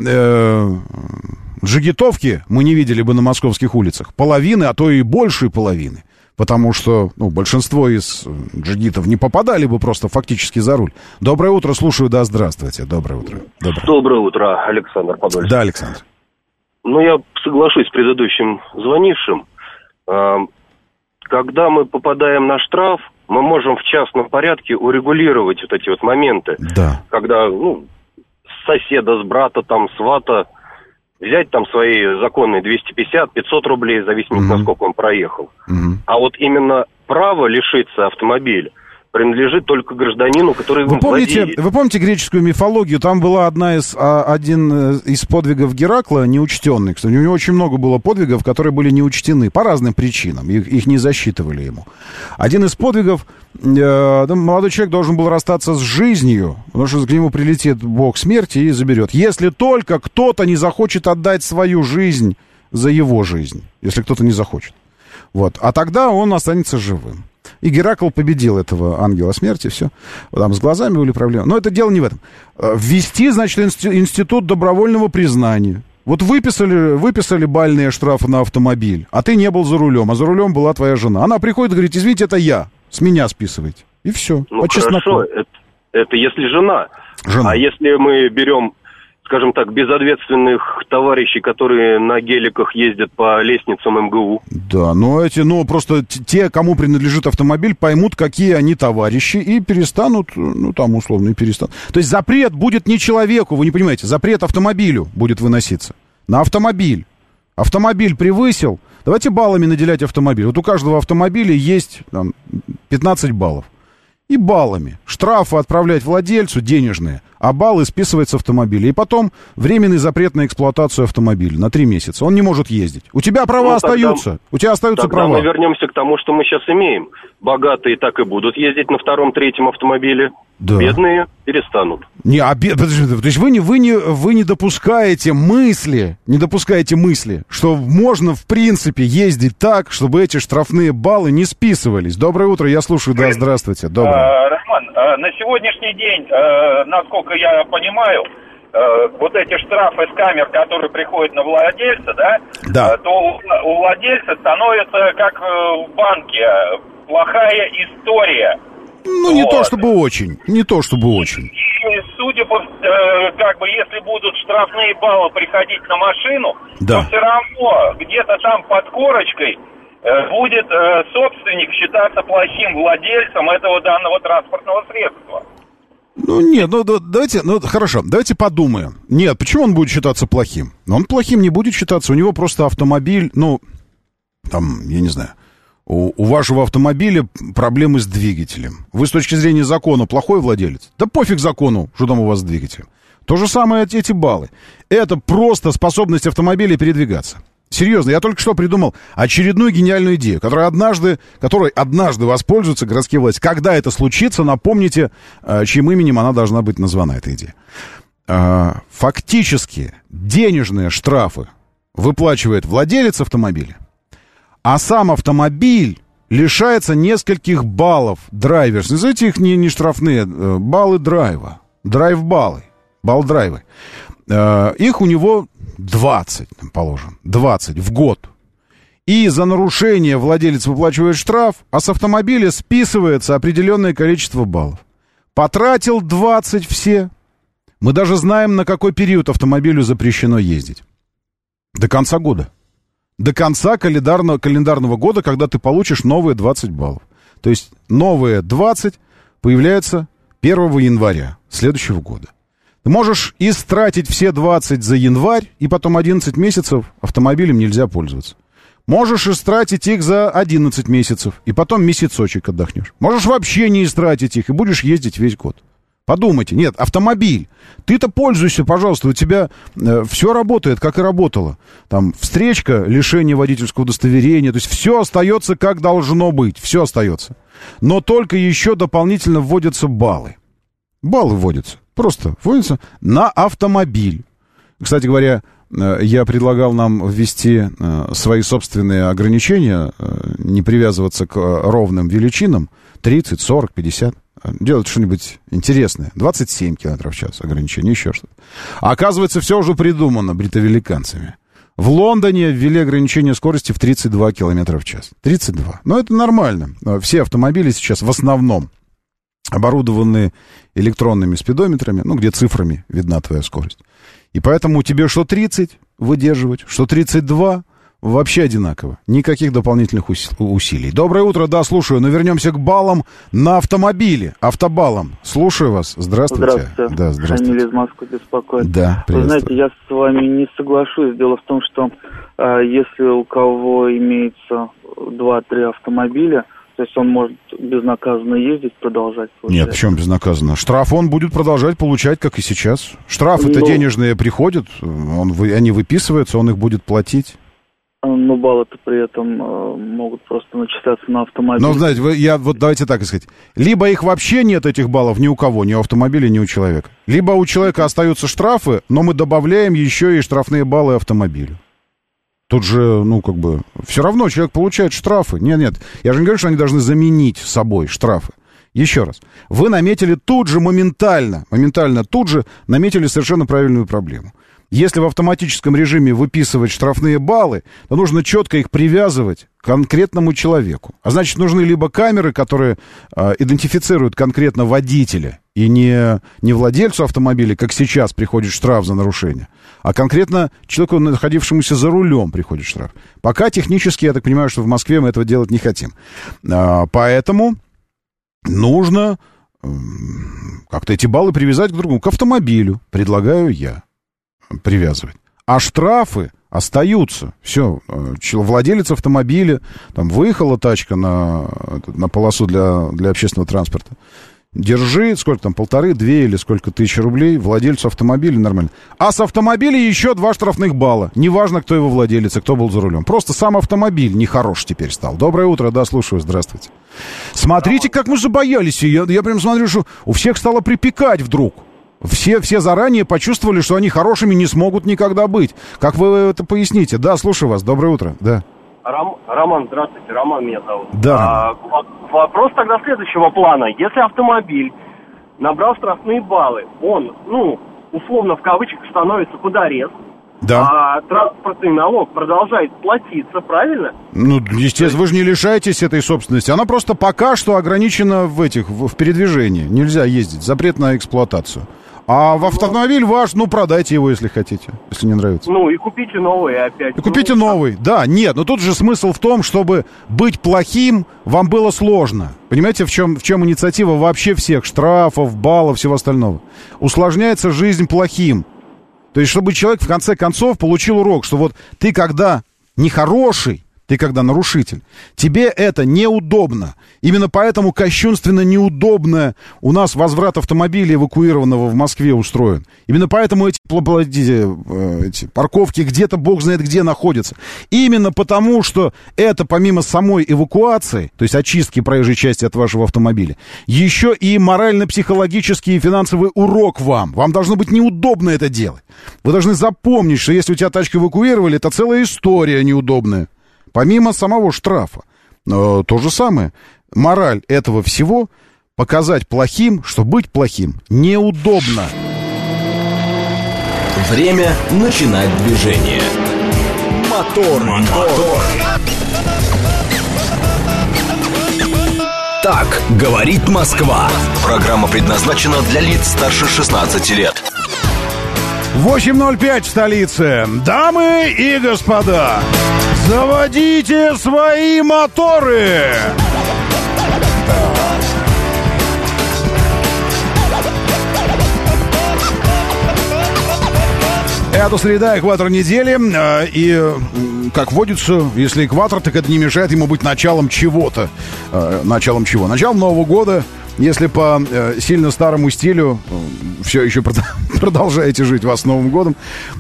[SPEAKER 2] джигитовки мы не видели бы на московских улицах. Половины, а то и большей половины. Потому что, большинство из джигитов не попадали бы просто фактически за руль. Доброе утро, слушаю, да, здравствуйте. Доброе утро.
[SPEAKER 17] Доброе утро, Александр Подольский.
[SPEAKER 2] Да, Александр.
[SPEAKER 17] Ну, я соглашусь с предыдущим звонившим. Когда мы попадаем на штраф, мы можем в частном порядке урегулировать вот эти вот моменты.
[SPEAKER 2] Да.
[SPEAKER 17] Когда, с соседа, с брата, там, свата... Взять там свои законные 250-500 рублей, в зависимости, насколько он проехал. А вот именно право лишиться автомобиля принадлежит только гражданину, который им владеет.
[SPEAKER 2] Вы помните греческую мифологию? Там была один из подвигов Геракла неучтенный. Кстати, у него очень много было подвигов, которые были не учтены по разным причинам. Их не засчитывали ему. Один из подвигов, молодой человек должен был расстаться с жизнью, потому что к нему прилетит бог смерти и заберет. Если только кто-то не захочет отдать свою жизнь за его жизнь. Если кто-то не захочет. Вот. А тогда он останется живым. И Геракл победил этого ангела смерти, все. Там с глазами были проблемы. Но это дело не в этом. Ввести, значит, институт добровольного признания. Вот выписали бальные штрафы на автомобиль, а ты не был за рулем, а за рулем была твоя жена. Она приходит и говорит: извините, это я, с меня списывайте. И все, по чесноку.
[SPEAKER 17] Хорошо, это если жена. А если мы берем, скажем так, безответственных товарищей, которые на геликах ездят по лестницам МГУ.
[SPEAKER 2] Да, просто те, кому принадлежит автомобиль, поймут, какие они товарищи, и перестанут, условно, перестанут. То есть запрет будет не человеку, вы не понимаете, запрет автомобилю будет выноситься. На автомобиль. Автомобиль превысил, давайте баллами наделять автомобиль. Вот у каждого автомобиля есть 15 баллов. И баллами. Штрафы отправлять владельцу денежные, а баллы списывать с автомобиля. И потом временный запрет на эксплуатацию автомобиля на 3 месяца. Он не может ездить. У тебя права остаются. У тебя остаются права.
[SPEAKER 17] Мы вернемся к тому, что мы сейчас имеем. Богатые так и будут ездить на 2-3 автомобиле. Да. Бедные перестанут.
[SPEAKER 2] Подождите, то есть вы не допускаете мысли, что можно в принципе ездить так, чтобы эти штрафные баллы не списывались. Доброе утро, я слушаю, да, здравствуйте. Доброе.
[SPEAKER 13] Роман, на сегодняшний день, насколько я понимаю, вот эти штрафы с камер, которые приходят на владельца, да. То у владельца становится, как в банке, плохая история.
[SPEAKER 2] Не то чтобы очень.
[SPEAKER 13] И судя по, если будут штрафные баллы приходить на машину, то все равно где-то там под корочкой будет собственник считаться плохим владельцем этого данного транспортного средства.
[SPEAKER 2] Давайте подумаем. Нет, почему он будет считаться плохим? Он плохим не будет считаться, у него просто автомобиль, там, я не знаю, у вашего автомобиля проблемы с двигателем. Вы с точки зрения закона плохой владелец? Да пофиг закону, что там у вас с двигателем. То же самое эти баллы. Это просто способность автомобиля передвигаться. Серьезно, я только что придумал очередную гениальную идею, которой однажды воспользуются городские власти. Когда это случится, напомните, чьим именем она должна быть названа, эта идея. Фактически денежные штрафы выплачивает владелец автомобиля, а сам автомобиль лишается нескольких баллов драйверс. Назовите их не штрафные, баллы драйва. Драйв-баллы. Балл-драйвы. Их у него 20, положим. 20 в год. И за нарушение владелец выплачивает штраф, а с автомобиля списывается определенное количество баллов. Потратил 20 все. Мы даже знаем, на какой период автомобилю запрещено ездить. До конца года. До конца календарного года, когда ты получишь новые 20 баллов. То есть новые 20 появляются 1 января следующего года. Ты можешь истратить все 20 за январь, и потом 11 месяцев автомобилем нельзя пользоваться. Можешь истратить их за 11 месяцев, и потом месяцочек отдохнешь. Можешь вообще не истратить их, и будешь ездить весь год. Подумайте, нет, автомобиль. Ты-то пользуйся, пожалуйста, у тебя все работает, как и работало. Там встречка, лишение водительского удостоверения, то есть все остается, как должно быть, все остается. Но только еще дополнительно вводятся баллы. Баллы вводятся, просто вводятся на автомобиль. Кстати говоря, я предлагал нам ввести свои собственные ограничения, не привязываться к ровным величинам, 30, 40, 50. Делать что-нибудь интересное. 27 километров в час ограничение, еще что-то. А оказывается, все уже придумано бритовеликанцами. В Лондоне ввели ограничение скорости в 32 километра в час. 32. Но это нормально. Все автомобили сейчас в основном оборудованы электронными спидометрами, где цифрами видна твоя скорость. И поэтому тебе что 30 выдерживать, что 32 вообще одинаково. Никаких дополнительных усилий. Доброе утро, да, слушаю. Но вернемся к баллам на автомобиле. Автобаллам. Слушаю вас. Здравствуйте.
[SPEAKER 18] Здравствуйте.
[SPEAKER 2] Да, здравствуйте.
[SPEAKER 18] Шамиль из Москвы беспокоит.
[SPEAKER 2] Да,
[SPEAKER 18] вы знаете, я с вами не соглашусь. Дело в том, что если у кого имеется 2-3 автомобиля, то есть он может безнаказанно ездить, продолжать получать.
[SPEAKER 2] Нет, почему безнаказанно? Штраф он будет продолжать получать, как и сейчас. Штрафы-то денежные приходят, они выписываются, он их будет платить.
[SPEAKER 18] Но баллы-то при этом могут просто начисляться на автомобиль.
[SPEAKER 2] Но, знаете, давайте так сказать. Либо их вообще нет, этих баллов, ни у кого, ни у автомобиля, ни у человека. Либо у человека остаются штрафы, но мы добавляем еще и штрафные баллы автомобилю. Тут же, все равно человек получает штрафы. Нет, я же не говорю, что они должны заменить собой штрафы. Еще раз. Вы наметили тут же моментально тут же наметили совершенно правильную проблему. Если в автоматическом режиме выписывать штрафные баллы, то нужно четко их привязывать к конкретному человеку. А значит, нужны либо камеры, которые идентифицируют конкретно водителя, и не владельцу автомобиля, как сейчас приходит штраф за нарушение, а конкретно человеку, находившемуся за рулем, приходит штраф. Пока технически, я так понимаю, что в Москве мы этого делать не хотим. Поэтому нужно как-то эти баллы привязать к другому, к автомобилю, предлагаю я привязывать. А штрафы остаются. Все, владелец автомобиля, там выехала тачка на полосу для общественного транспорта. Держи, сколько там, 1,5, 2 или сколько тысяч рублей владельцу автомобиля нормально. А с автомобиля еще 2 штрафных балла. Неважно, кто его владелец, кто был за рулем. Просто сам автомобиль нехорош теперь стал. Доброе утро, да, слушаю, здравствуйте. Смотрите, как мы забоялись. Я прям смотрю, что у всех стало припекать вдруг. Все заранее почувствовали, что они хорошими не смогут никогда быть. Как вы это поясните? Да, слушаю вас. Доброе утро. Да.
[SPEAKER 17] Роман, здравствуйте. Роман меня зовут.
[SPEAKER 2] Да.
[SPEAKER 17] Вопрос тогда следующего плана. Если автомобиль набрал штрафные баллы, он, условно в кавычках, становится под арест,
[SPEAKER 2] да.
[SPEAKER 17] А транспортный налог продолжает платиться, правильно?
[SPEAKER 2] Естественно, вы же не лишаетесь этой собственности. Она просто пока что ограничена в передвижении. Нельзя ездить. Запрет на эксплуатацию. А в автомобиль ваш, продайте его, если хотите, если не нравится.
[SPEAKER 17] И купите новый опять.
[SPEAKER 2] И купите новый, да, нет, но тут же смысл в том, чтобы быть плохим, вам было сложно. Понимаете, в чем инициатива вообще всех штрафов, баллов, всего остального? Усложняется жизнь плохим. То есть, чтобы человек в конце концов получил урок, что вот ты когда нехороший, ты когда нарушитель, тебе это неудобно. Именно поэтому кощунственно неудобно у нас возврат автомобиля, эвакуированного в Москве, устроен. Именно поэтому эти парковки где-то бог знает где находятся. Именно потому, что это помимо самой эвакуации, то есть очистки проезжей части от вашего автомобиля, еще и морально-психологический и финансовый урок вам. Вам должно быть неудобно это делать. Вы должны запомнить, что если у тебя тачку эвакуировали, это целая история неудобная. Помимо самого штрафа. Но то же самое. Мораль этого всего — показать плохим, что быть плохим неудобно.
[SPEAKER 1] Время начинать движение. Мотор. Так говорит Москва. Программа предназначена для лиц старше 16 лет.
[SPEAKER 2] 8:05 в столице. Дамы и господа, заводите свои моторы! Это среда, экватор недели. И, как водится, если экватор, так это не мешает ему быть началом чего-то. Началом чего? Началом Нового года. Если по сильно старому стилю все еще продолжаете жить вас с Новым годом,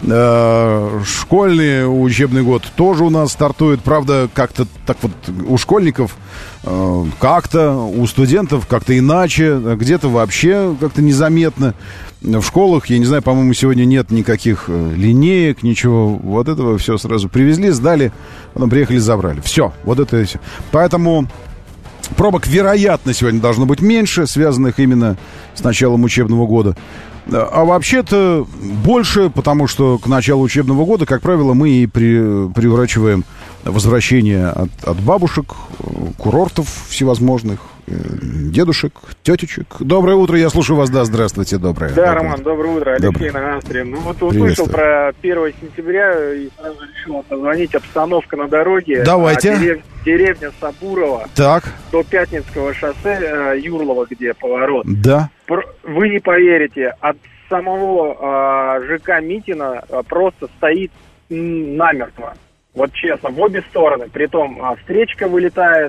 [SPEAKER 2] школьный учебный год тоже у нас стартует. Правда, как-то так вот у школьников как-то, у студентов как-то иначе, где-то вообще как-то незаметно. В школах, я не знаю, по-моему, сегодня нет никаких линеек, ничего. Вот этого все сразу привезли, сдали, потом приехали, забрали. Все, вот это и все. Поэтому пробок, вероятно, сегодня должно быть меньше, связанных именно с началом учебного года. А вообще-то больше, потому что к началу учебного года, как правило, мы и приурачиваем возвращение от бабушек, курортов всевозможных, дедушек, тетечек. Доброе утро, я слушаю вас, да, здравствуйте, доброе.
[SPEAKER 19] Да, Роман, доброе утро, Алексей на Астре. Ну вот услышал про 1 сентября и сразу решил позвонить. Обстановка на дороге.
[SPEAKER 2] Давайте.
[SPEAKER 19] Деревня Сабурова.
[SPEAKER 2] Так.
[SPEAKER 19] До Пятницкого шоссе, Юрлова, где поворот.
[SPEAKER 2] Да.
[SPEAKER 19] Вы не поверите, от самого ЖК Митина просто стоит намертво. Вот честно, в обе стороны. Притом встречка вылетает.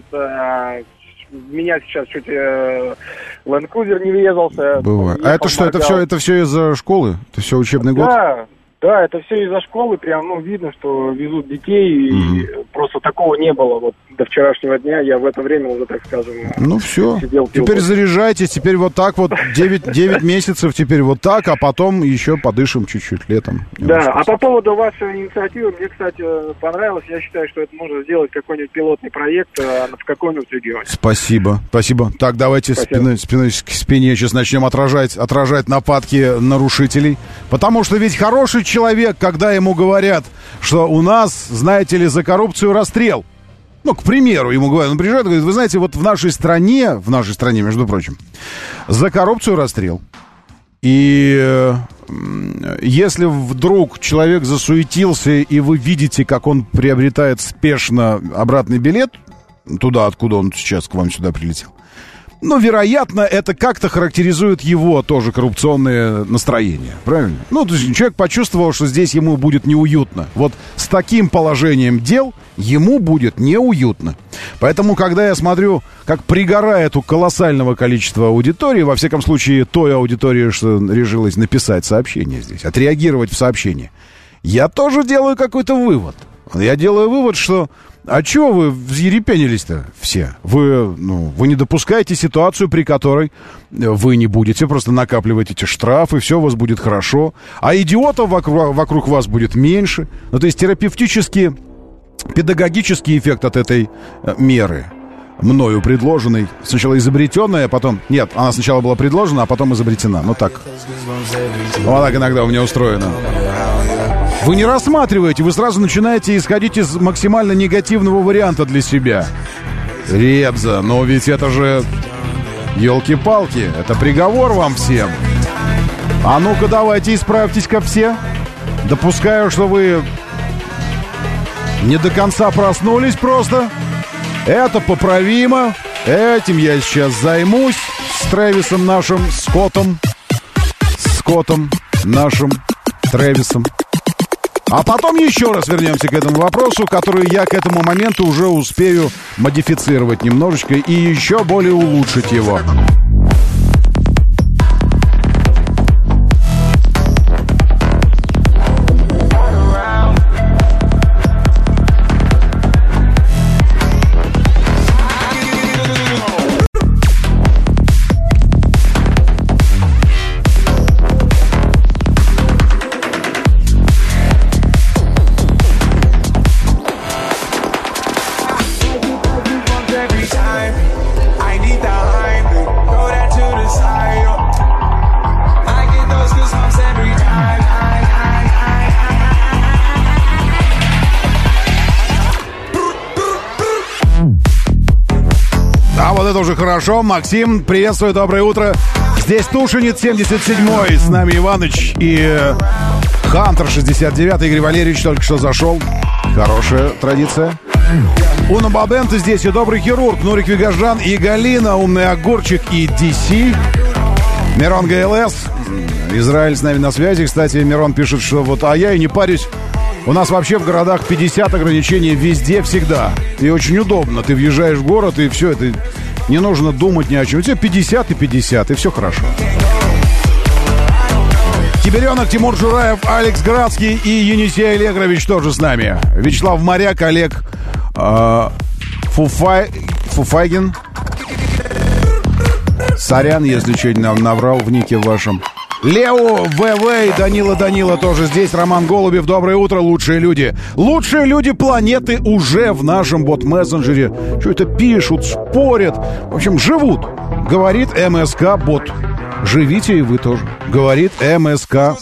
[SPEAKER 19] Меня сейчас чуть Land Cruiser не врезался.
[SPEAKER 2] Бывает. А это что, это все из-за школы? Это все учебный год?
[SPEAKER 19] Да, это все из-за школы. Прям, видно, что везут детей. И просто такого не было. Вот до вчерашнего дня я в это время уже, так скажем,
[SPEAKER 2] ну все,
[SPEAKER 19] сидел.
[SPEAKER 2] Теперь заряжайтесь, теперь вот так вот 9 месяцев, теперь вот так, а потом еще подышим чуть-чуть летом.
[SPEAKER 19] Да, а по поводу вашей инициативы, мне, кстати, понравилось. Я считаю, что это можно сделать какой-нибудь пилотный проект в каком-нибудь регионе.
[SPEAKER 2] Спасибо. Так, давайте спиной к спине сейчас начнем отражать нападки нарушителей. Потому что ведь хороший человек, когда ему говорят, что у нас, знаете ли, за коррупцию расстрел. Ну, к примеру, ему говорят, он приезжает и говорит, вы знаете, вот в нашей стране, между прочим, за коррупцию расстрел. И если вдруг человек засуетился, и вы видите, как он приобретает спешно обратный билет туда, откуда он сейчас к вам сюда прилетел, ну, вероятно, это как-то характеризует его тоже коррупционное настроение, правильно? Ну, то есть человек почувствовал, что здесь ему будет неуютно. Вот с таким положением дел ему будет неуютно. Поэтому, когда я смотрю, как пригорает у колоссального количества аудитории, во всяком случае, той аудитории, что решилась написать сообщение здесь, отреагировать в сообщении, я тоже делаю какой-то вывод. Я делаю вывод, что а чего вы взъерепенились-то все? Вы не допускаете ситуацию, при которой вы не будете просто накапливать эти штрафы, все у вас будет хорошо, а идиотов вокруг вас будет меньше. Ну, то есть терапевтический, педагогический эффект от этой меры, мною предложенной, сначала изобретенная, а потом... Нет, она сначала была предложена, а потом изобретена. Ну так. Вот так иногда у меня устроено. Вы не рассматриваете, вы сразу начинаете исходить из максимально негативного варианта для себя. Ребза, но ведь это же... Ёлки-палки, это приговор вам всем. А ну-ка давайте исправьтесь-ка все. Допускаю, что вы не до конца проснулись просто. Это поправимо. Этим я сейчас займусь с Трэвисом нашим, Скоттом нашим, Трэвисом. А потом еще раз вернемся к этому вопросу, который я к этому моменту уже успею модифицировать немножечко и еще более улучшить его. Это уже хорошо. Максим, приветствую, доброе утро. Здесь Тушинец 77-й, с нами Иваныч и Хантер 69-й. Игорь Валерьевич только что зашел. Хорошая традиция. Уна Бабенто здесь и добрый хирург Нурик Вигажан и Галина, умный огурчик и DC. Мирон ГЛС. Израиль с нами на связи. Кстати, Мирон пишет, что вот, а я и не парюсь. У нас вообще в городах 50 ограничений везде, всегда. И очень удобно. Ты въезжаешь в город, и все это... Не нужно думать ни о чем. У тебя 50 и 50, и все хорошо. Тиберенок, Тимур Жураев, Алекс Градский и Енисей Алегрович тоже с нами. Вячеслав Моряк, Олег Фуфайгин. Сорян, если что-нибудь наврал в нике вашем. Лео, ВВ и Данила тоже здесь. Роман Голубев, доброе утро, лучшие люди. Лучшие люди планеты уже в нашем бот-мессенджере. Что это пишут, спорят. В общем, живут. Говорит МСК-бот. Живите и вы тоже. Говорит МСК-бот.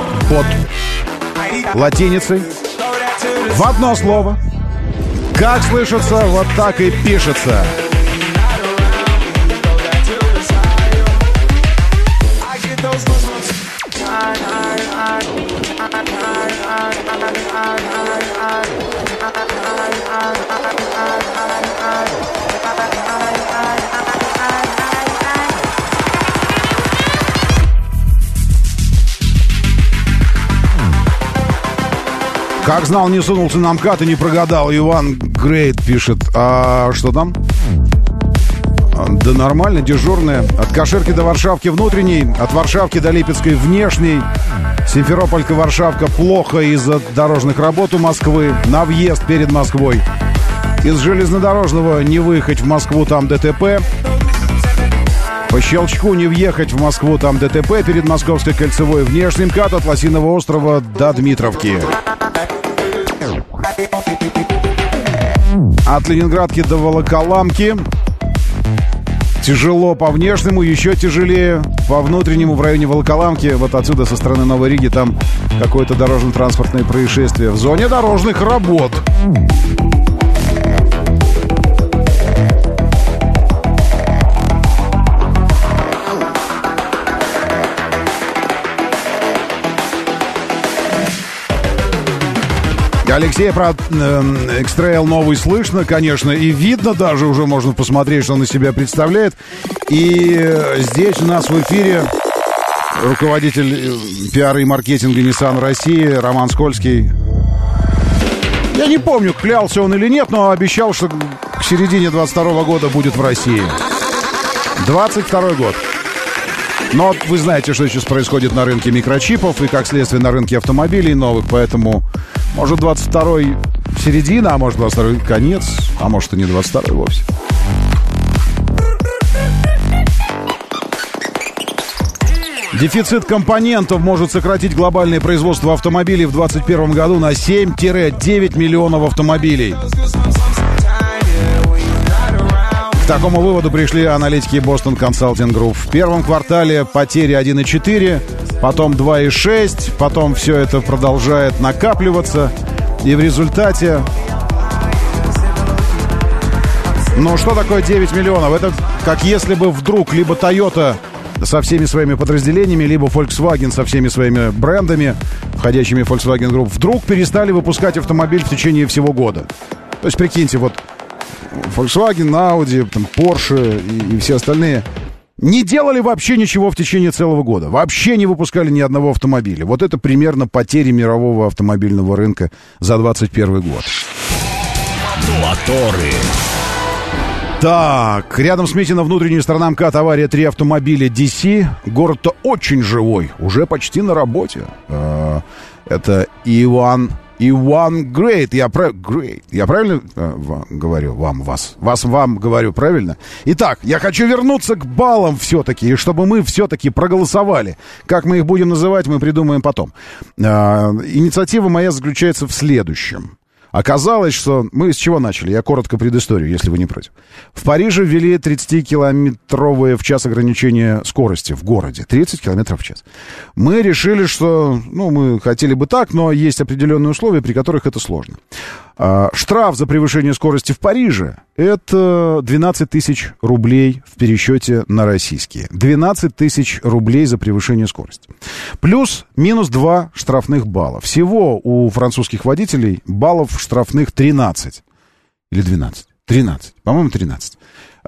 [SPEAKER 2] Латиницей. В одно слово. Как слышится, вот так и пишется. Как знал, не сунулся на МКАД и не прогадал. Иван Грейт пишет. А что там? Да нормально, дежурная. От Каширки до Варшавки внутренней, от Варшавки до Липецкой внешней. Симферополька-Варшавка плохо из-за дорожных работ у Москвы. На въезд перед Москвой. Из железнодорожного не выехать в Москву, там ДТП. По Щелчку не въехать в Москву, там ДТП. Перед Московской кольцевой внешний МКАД от Лосиного острова до Дмитровки. От Ленинградки до Волоколамки. Тяжело по внешнему, еще тяжелее по внутреннему в районе Волоколамки. Вот отсюда, со стороны Новой Риги, там какое-то дорожно-транспортное происшествие в зоне дорожных работ. Алексей, про X-Trail новый слышно, конечно, и видно даже, уже можно посмотреть, что он из себя представляет. И здесь у нас в эфире руководитель пиара и маркетинга Nissan России Роман Скользкий. Я не помню, клялся он или нет, но обещал, что к середине 22 года будет в России. 22 год. Но вы знаете, что сейчас происходит на рынке микрочипов и, как следствие, на рынке автомобилей новых, поэтому... Может, 22-й середина, а может, 22-й конец, а может, и не 22-й вовсе. Дефицит компонентов может сократить глобальное производство автомобилей в 2021 году на 7-9 миллионов автомобилей. К такому выводу пришли аналитики Boston Consulting Group. В первом квартале потери 1,4, потом 2,6, потом все это продолжает накапливаться. И в результате... Ну, что такое 9 миллионов? Это как если бы вдруг либо Toyota со всеми своими подразделениями, либо Volkswagen со всеми своими брендами, входящими в Volkswagen Group, вдруг перестали выпускать автомобиль в течение всего года. То есть, прикиньте, вот Volkswagen, Audi, там, Porsche и все остальные не делали вообще ничего в течение целого года. Вообще не выпускали ни одного автомобиля. Вот это примерно потери мирового автомобильного рынка за 2021 год.
[SPEAKER 1] Моторы.
[SPEAKER 2] Так, рядом с Митино, внутренняя сторона МКАД, авария, 3 автомобиля DC. Город-то очень живой, уже почти на работе. Это Иван Great. Я правильно говорю? Вам говорю правильно? Итак, я хочу вернуться к баллам все-таки, и чтобы мы все-таки проголосовали. Как мы их будем называть, мы придумаем потом. Инициатива моя заключается в следующем. Оказалось, что мы с чего начали? Я коротко предысторию, если вы не против. В Париже ввели 30-километровые в час ограничение скорости в городе. 30 километров в час. Мы решили, что, мы хотели бы так, но есть определенные условия, при которых это сложно. Штраф за превышение скорости в Париже — это 12 тысяч рублей в пересчете на российские. 12 тысяч рублей за превышение скорости. Плюс-минус 2 штрафных балла. Всего у французских водителей баллов штрафных 13. Или 12? 13. По-моему, 13.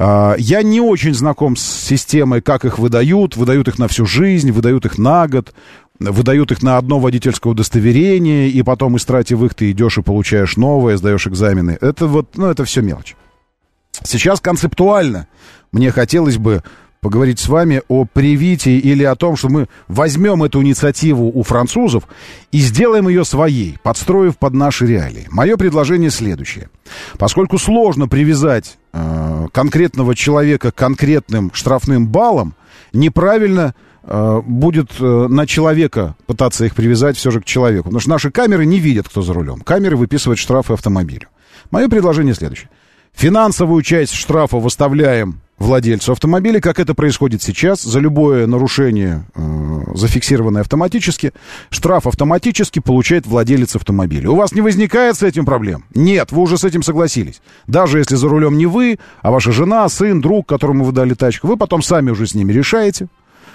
[SPEAKER 2] Я не очень знаком с системой, как их выдают. Выдают их на всю жизнь, выдают их на год. Выдают их на одно водительское удостоверение, и потом, истратив их, ты идешь и получаешь новое, сдаешь экзамены. Это это все мелочь. Сейчас концептуально мне хотелось бы поговорить с вами о привитии или о том, что мы возьмем эту инициативу у французов и сделаем ее своей, подстроив под наши реалии. Мое предложение следующее. Поскольку сложно привязать конкретного человека к конкретным штрафным баллам, неправильно будет на человека пытаться их привязать все же к человеку. Потому что наши камеры не видят, кто за рулем. Камеры выписывают штрафы автомобилю. Мое предложение следующее. Финансовую часть штрафа выставляем владельцу автомобиля, как это происходит сейчас. За любое нарушение, зафиксированное автоматически, штраф автоматически получает владелец автомобиля. У вас не возникает с этим проблем? Нет, вы уже с этим согласились. Даже если за рулем не вы, а ваша жена, сын, друг, которому вы дали тачку, вы потом сами уже с ними решаете.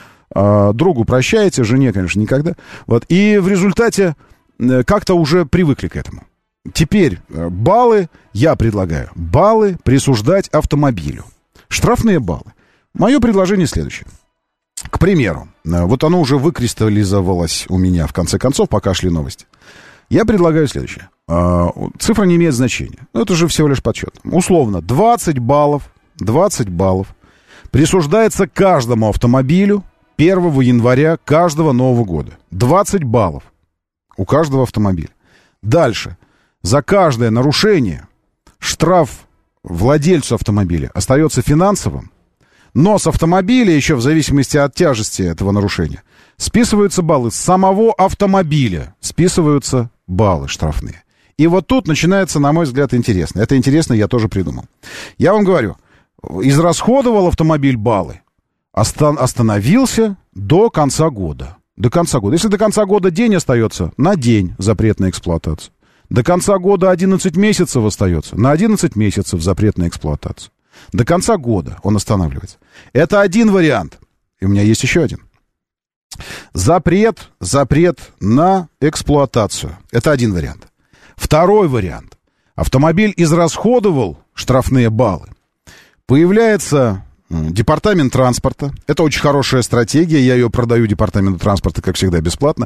[SPEAKER 2] Другу прощаете, жене, конечно, никогда. И в результате как-то уже привыкли к этому. Теперь баллы, я предлагаю, баллы присуждать автомобилю. Штрафные баллы. Мое предложение следующее. К примеру, оно уже выкристаллизовалось у меня, в конце концов, пока шли новости. Я предлагаю следующее. Цифра не имеет значения. Это же всего лишь подсчет. Условно, 20 баллов присуждается каждому автомобилю 1 января каждого Нового года. 20 баллов у каждого автомобиля. Дальше. За каждое нарушение штраф владельцу автомобиля остается финансовым, но с автомобиля, еще в зависимости от тяжести этого нарушения, списываются баллы с самого автомобиля. Списываются баллы штрафные. И вот тут начинается, на мой взгляд, интересно. Это интересно, я тоже придумал. Я вам говорю, израсходовал автомобиль баллы, остановился до конца года. До конца года. Если до конца года день остается, на день запрет на эксплуатацию. До конца года 11 месяцев остается, на 11 месяцев запрет на эксплуатацию. До конца года он останавливается. Это один вариант. И у меня есть еще один. Запрет на эксплуатацию. Это один вариант. Второй вариант. Автомобиль израсходовал штрафные баллы. Появляется департамент транспорта. Это очень хорошая стратегия. Я ее продаю департаменту транспорта, как всегда, бесплатно.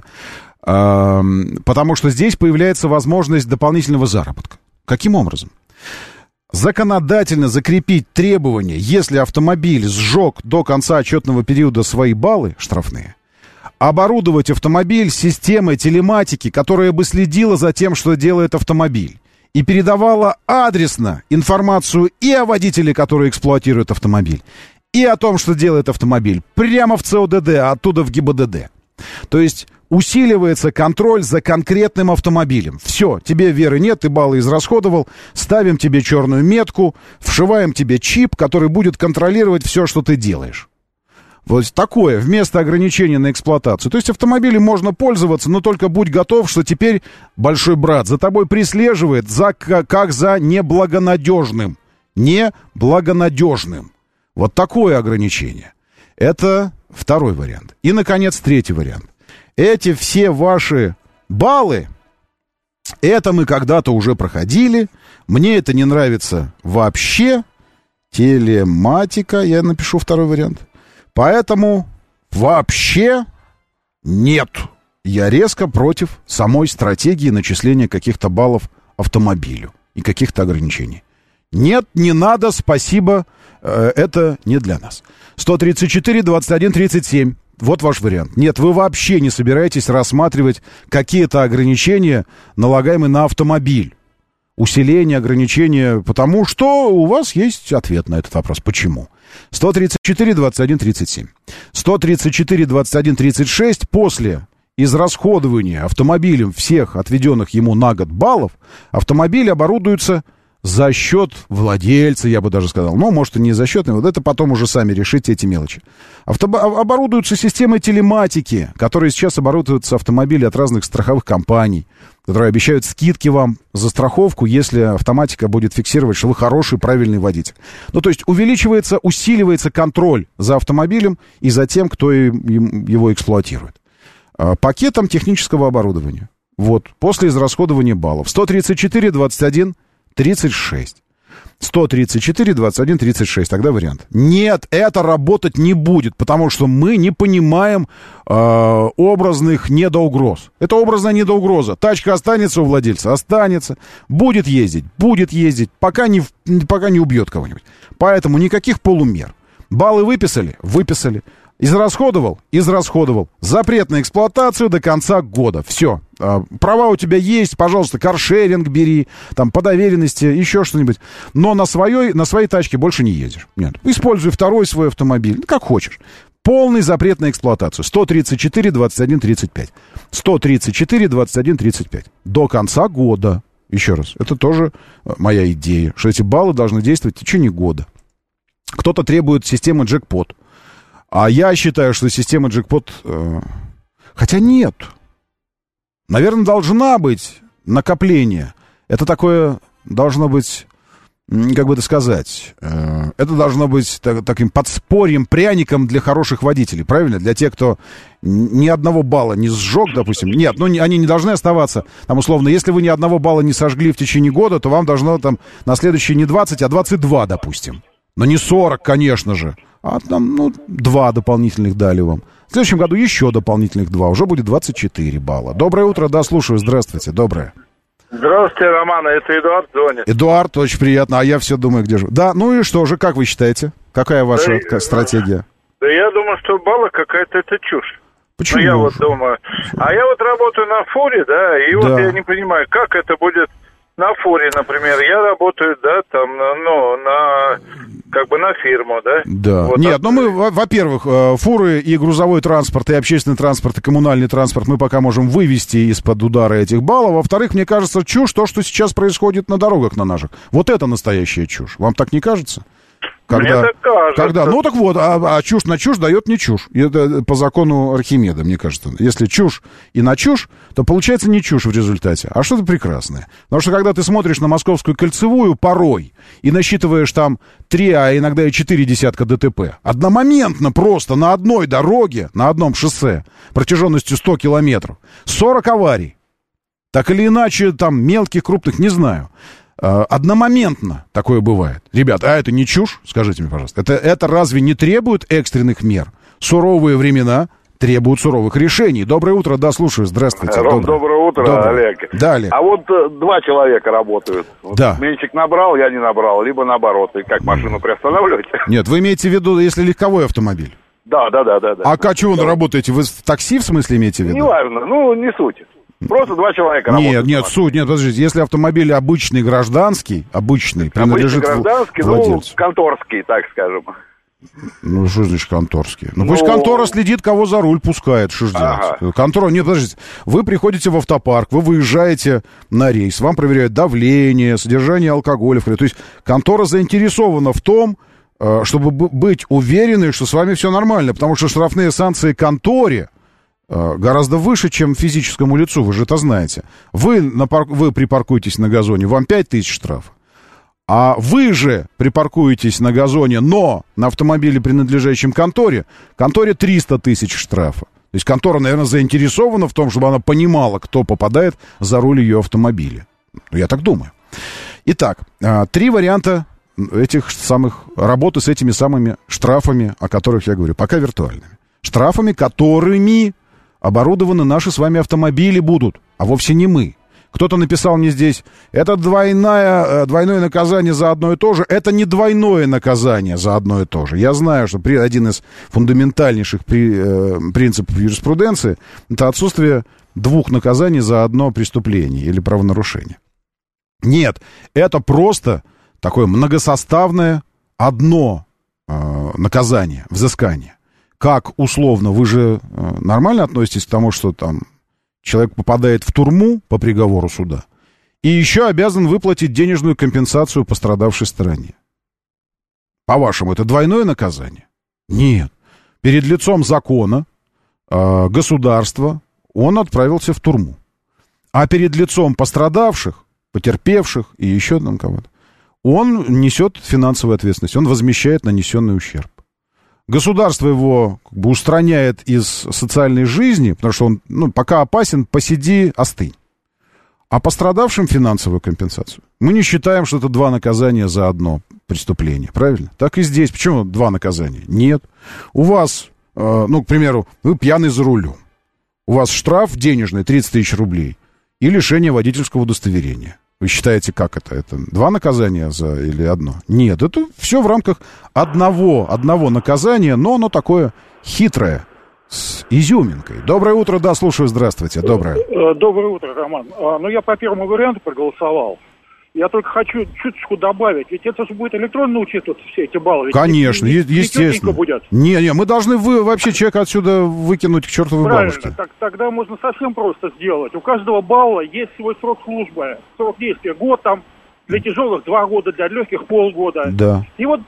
[SPEAKER 2] Потому что здесь появляется возможность дополнительного заработка. Каким образом? Законодательно закрепить требования, если автомобиль сжег до конца отчетного периода свои баллы штрафные, оборудовать автомобиль системой телематики, которая бы следила за тем, что делает автомобиль, и передавала адресно информацию и о водителе, который эксплуатирует автомобиль, и о том, что делает автомобиль, прямо в ЦОДД, а оттуда в ГИБДД. То есть усиливается контроль за конкретным автомобилем. Все, тебе веры нет, ты баллы израсходовал, ставим тебе черную метку, вшиваем тебе чип, который будет контролировать все, что ты делаешь. Вот такое, вместо ограничения на эксплуатацию. То есть автомобилем можно пользоваться, но только будь готов, что теперь большой брат за тобой прислеживает как за неблагонадежным. Неблагонадежным. Вот такое ограничение. Это второй вариант. И, наконец, третий вариант. Эти все ваши баллы, это мы когда-то уже проходили. Мне это не нравится вообще. Телематика, я напишу второй вариант. Поэтому вообще нет. Я резко против самой стратегии начисления каких-то баллов автомобилю и каких-то ограничений. Нет, не надо, спасибо, это не для нас. 134, 21, 37. Вот ваш вариант. Нет, вы вообще не собираетесь рассматривать какие-то ограничения, налагаемые на автомобиль. Усиление, ограничения, потому что у вас есть ответ на этот вопрос. Почему? 134, 21, 37. 134, 21, 36. После израсходования автомобилем всех отведенных ему на год баллов, автомобиль оборудуется за счет владельца, я бы даже сказал. Ну, может, и не за счет, но вот это потом уже сами решите эти мелочи. Оборудуются системой телематики, которые сейчас оборудуются автомобили от разных страховых компаний, которые обещают скидки вам за страховку, если автоматика будет фиксировать, что вы хороший, правильный водитель. Ну, то есть увеличивается, усиливается контроль за автомобилем и за тем, кто его эксплуатирует. Пакетом технического оборудования. Вот, после израсходования баллов. 134, 21, 36. 134, 21, 36. Тогда вариант. Нет, это работать не будет, потому что мы не понимаем образных недоугроз. Это образная недоугроза. Тачка останется у владельца? Останется. Будет ездить, пока не убьет кого-нибудь. Поэтому никаких полумер. Баллы выписали? Выписали. Израсходовал? Израсходовал. Запрет на эксплуатацию до конца года. Все. Права у тебя есть, пожалуйста, каршеринг бери, там, по доверенности, еще что-нибудь. Но на своей тачке больше не ездишь. Нет. Используй второй свой автомобиль, как хочешь. Полный запрет на эксплуатацию. 134, 21, 35. 134, 21, 35. До конца года. Еще раз. Это тоже моя идея, что эти баллы должны действовать в течение года. Кто-то требует системы джекпот. А я считаю, что система джекпот... Хотя нет. Наверное, должна быть накопление. Это такое должно быть, как бы это сказать, это должно быть таким подспорьем, пряником для хороших водителей, правильно? Для тех, кто ни одного балла не сжег, допустим. Нет, ну они не должны оставаться. Там, условно, если вы ни одного балла не сожгли в течение года, то вам должно там на следующие не 20, а 22, допустим. Но не 40, конечно же. А там, 2 дополнительных дали вам. В следующем году еще дополнительных 2. Уже будет 24 балла. Доброе утро, да, слушаю. Здравствуйте, доброе.
[SPEAKER 20] Здравствуйте, Роман, это Эдуард звонит.
[SPEAKER 2] Эдуард, очень приятно, а я все думаю, где же. Да, ну и что же, как вы считаете? Какая ваша стратегия?
[SPEAKER 20] Да я думаю, что балла какая-то это чушь.
[SPEAKER 2] Почему?
[SPEAKER 20] Ну, я вот думаю. А я вот работаю на фуре, да, и вот я не понимаю, как это будет на фуре, например. Я работаю, да, там, на фирму, да?
[SPEAKER 2] Да.
[SPEAKER 20] Вот.
[SPEAKER 2] Нет, мы, во-первых, фуры и грузовой транспорт, и общественный транспорт, и коммунальный транспорт мы пока можем вывести из-под удара этих баллов. Во-вторых, мне кажется, чушь то, что сейчас происходит на дорогах на наших. Вот это настоящая чушь. Вам так не кажется? Мне так кажется. Ну так вот, а чушь на чушь дает не чушь. И это по закону Архимеда, мне кажется. Если чушь и на чушь, то получается не чушь в результате, а что-то прекрасное. Потому что когда ты смотришь на Московскую кольцевую порой и насчитываешь там 3, а иногда и 4 десятка ДТП, одномоментно просто на одной дороге, на одном шоссе, протяженностью 100 километров, 40 аварий. Так или иначе, там мелких, крупных, не знаю. Одномоментно такое бывает. Ребят, а это не чушь? Скажите мне, пожалуйста. Это разве не требует экстренных мер? Суровые времена требуют суровых решений. Доброе утро, да, слушаю. Здравствуйте.
[SPEAKER 20] Ром, доброе утро, Олег.
[SPEAKER 2] Да, Олег.
[SPEAKER 20] А вот 2 человека работают.
[SPEAKER 2] Да.
[SPEAKER 20] Меньшик набрал, я не набрал. Либо наоборот. И как машину приостанавливать?
[SPEAKER 2] Нет, вы имеете в виду, если легковой автомобиль?
[SPEAKER 20] Да.
[SPEAKER 2] А чего вы работаете? Вы в такси, в смысле, имеете в виду?
[SPEAKER 20] Не важно, не суть. Просто 2 человека работают.
[SPEAKER 2] Нет, подождите. Если автомобиль обычный, гражданский, принадлежит
[SPEAKER 20] гражданский,
[SPEAKER 2] владельцу.
[SPEAKER 20] конторский, так скажем.
[SPEAKER 2] Ну, что значит конторский? Пусть контора следит, кого за руль пускает, что ж делать. Контора, нет, подождите. Вы приходите в автопарк, вы выезжаете на рейс, вам проверяют давление, содержание алкоголя. То есть контора заинтересована в том, чтобы быть уверенной, что с вами все нормально, потому что штрафные санкции конторе гораздо выше, чем физическому лицу, вы же это знаете. Вы припаркуетесь на газоне, вам 5000 штрафов. А вы же припаркуетесь на газоне, но на автомобиле, принадлежащем конторе 300 тысяч штрафа. То есть контора, наверное, заинтересована в том, чтобы она понимала, кто попадает за руль ее автомобиля. Я так думаю. Итак, 3 варианта этих самых работы с этими самыми штрафами, о которых я говорю, пока виртуальными. Штрафами, которыми оборудованы наши с вами автомобили будут, а вовсе не мы. Кто-то написал мне здесь, это двойное наказание за одно и то же. Это не двойное наказание за одно и то же. Я знаю, что один из фундаментальнейших принципов юриспруденции — это отсутствие двух наказаний за одно преступление или правонарушение. Нет, это просто такое многосоставное одно наказание, взыскание. Как условно, вы же нормально относитесь к тому, что там человек попадает в тюрьму по приговору суда и еще обязан выплатить денежную компенсацию пострадавшей стороне? По-вашему, это двойное наказание? Нет. Перед лицом закона, государства, он отправился в тюрьму. А перед лицом пострадавших, потерпевших и еще там кого-то, он несет финансовую ответственность, он возмещает нанесенный ущерб. Государство его как бы устраняет из социальной жизни, потому что он, пока опасен, посиди, остынь. А пострадавшим финансовую компенсацию мы не считаем, что это два наказания за одно преступление, правильно? Так и здесь. Почему два наказания? Нет. У вас, к примеру, вы пьяный за рулем. У вас штраф денежный 30 тысяч рублей и лишение водительского удостоверения. Вы считаете, как это? Это два наказания или одно? Нет, это все в рамках одного наказания, но оно такое хитрое, с изюминкой. Доброе утро, да, слушаю, здравствуйте, доброе.
[SPEAKER 10] Доброе утро, Роман. Я по первому варианту проголосовал. Я только хочу чуточку добавить, ведь это же будет электронно учитываться, все эти баллы.
[SPEAKER 2] Конечно, естественно. Не, мы должны вообще человека отсюда выкинуть к чертовой бабушке.
[SPEAKER 10] Правильно, тогда можно совсем просто сделать. У каждого балла есть свой срок службы. Срок действия год, там, для тяжелых 2 года, для легких полгода.
[SPEAKER 2] Да.
[SPEAKER 10] И вот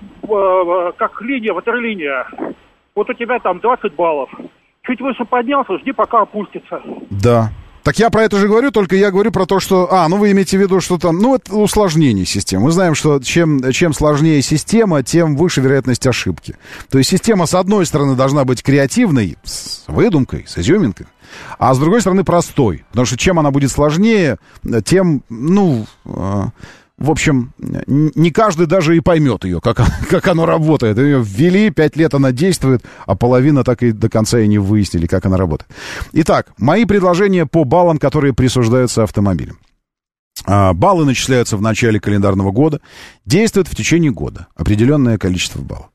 [SPEAKER 10] как линия, ватерлиния, вот у тебя там 20 баллов. Чуть выше поднялся, жди, пока опустится.
[SPEAKER 2] Да. Так я про это же говорю, только я говорю про то, что... вы имеете в виду, что там... это усложнение системы. Мы знаем, что чем сложнее система, тем выше вероятность ошибки. То есть система, с одной стороны, должна быть креативной, с выдумкой, с изюминкой, а с другой стороны, простой. Потому что чем она будет сложнее, тем, в общем, не каждый даже и поймет ее, как оно работает. Ее ввели, 5 лет она действует, а половина так и до конца и не выяснили, как она работает. Итак, мои предложения по баллам, которые присуждаются автомобилям. Баллы начисляются в начале календарного года, действуют в течение года определенное количество баллов.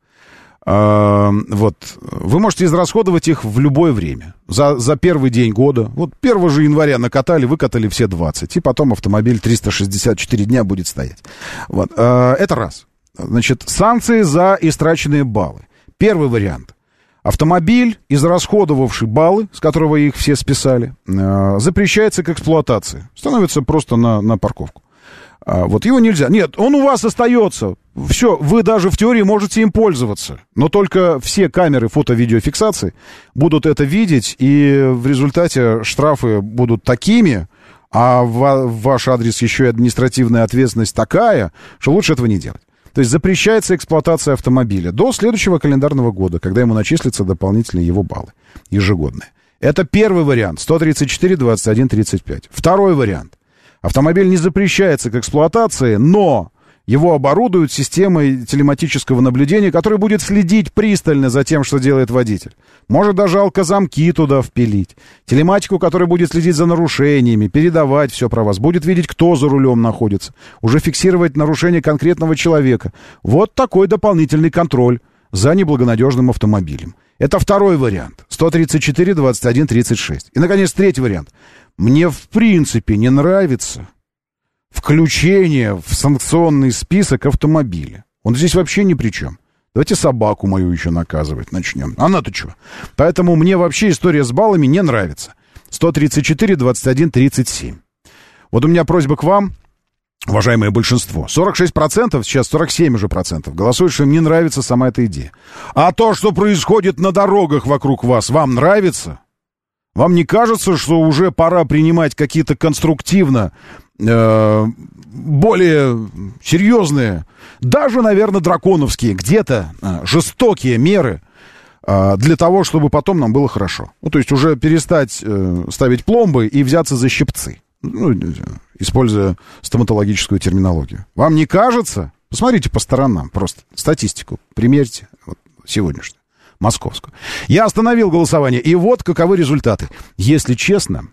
[SPEAKER 2] Вы можете израсходовать их в любое время. За первый день года. 1 же января накатали, выкатали все 20. И потом автомобиль 364 дня будет стоять. Это раз. Значит, санкции за истраченные баллы. Первый вариант. Автомобиль, израсходовавший баллы, с которого их все списали, запрещается к эксплуатации. Становится просто на парковку. Его нельзя. Нет, он у вас остается. Все, вы даже в теории можете им пользоваться. Но только все камеры фото-видеофиксации будут это видеть, и в результате штрафы будут такими, а в ваш адрес еще и административная ответственность такая, что лучше этого не делать. То есть запрещается эксплуатация автомобиля до следующего календарного года, когда ему начислятся дополнительные его баллы ежегодные. Это первый вариант. 134, 21, 35. Второй вариант. Автомобиль не запрещается к эксплуатации, но его оборудуют системой телематического наблюдения, которая будет следить пристально за тем, что делает водитель. Может даже алкозамки туда впилить. Телематику, которая будет следить за нарушениями, передавать все про вас, будет видеть, кто за рулем находится, уже фиксировать нарушение конкретного человека. Вот такой дополнительный контроль за неблагонадежным автомобилем. Это второй вариант. 134, 21, 36. И, наконец, третий вариант. Мне в принципе не нравится включение в санкционный список автомобиля. Он здесь вообще ни при чем. Давайте собаку мою еще наказывать начнем. Она-то что? Поэтому мне вообще история с баллами не нравится. 134, 21, 37. У меня просьба к вам, уважаемое большинство. 46%, сейчас 47 уже процентов, голосуют, что им не нравится сама эта идея. А то, что происходит на дорогах вокруг вас, вам нравится? Вам не кажется, что уже пора принимать какие-то конструктивно более серьезные, даже, наверное, драконовские, где-то жестокие меры для того, чтобы потом нам было хорошо? То есть уже перестать ставить пломбы и взяться за щипцы, используя стоматологическую терминологию. Вам не кажется? Посмотрите по сторонам просто. Статистику примерьте. Вот, сегодняшнюю. Московскую. Я остановил голосование. И вот каковы результаты. Если честно,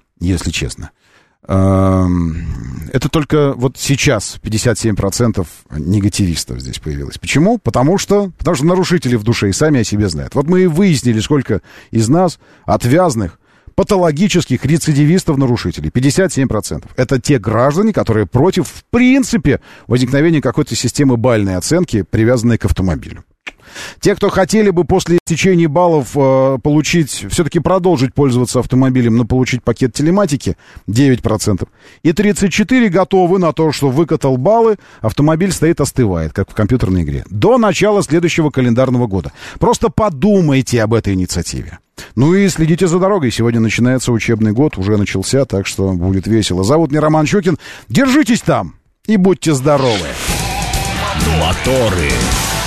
[SPEAKER 2] это только вот сейчас 57% негативистов здесь появилось. Почему? Потому что нарушители в душе и сами о себе знают. Вот мы и выяснили, сколько из нас отвязных, патологических рецидивистов-нарушителей. 57%. Это те граждане, которые против, в принципе, возникновения какой-то системы бальной оценки, привязанной к автомобилю. Те, кто хотели бы после истечения баллов все-таки продолжить пользоваться автомобилем, но получить пакет телематики, 9%. И 34% готовы на то, что выкатал баллы, автомобиль стоит, остывает, как в компьютерной игре. До начала следующего календарного года. Просто подумайте об этой инициативе. Ну и следите за дорогой. Сегодня начинается учебный год, уже начался, так что будет весело. Зовут меня Роман Щукин. Держитесь там и будьте здоровы.
[SPEAKER 1] Моторы.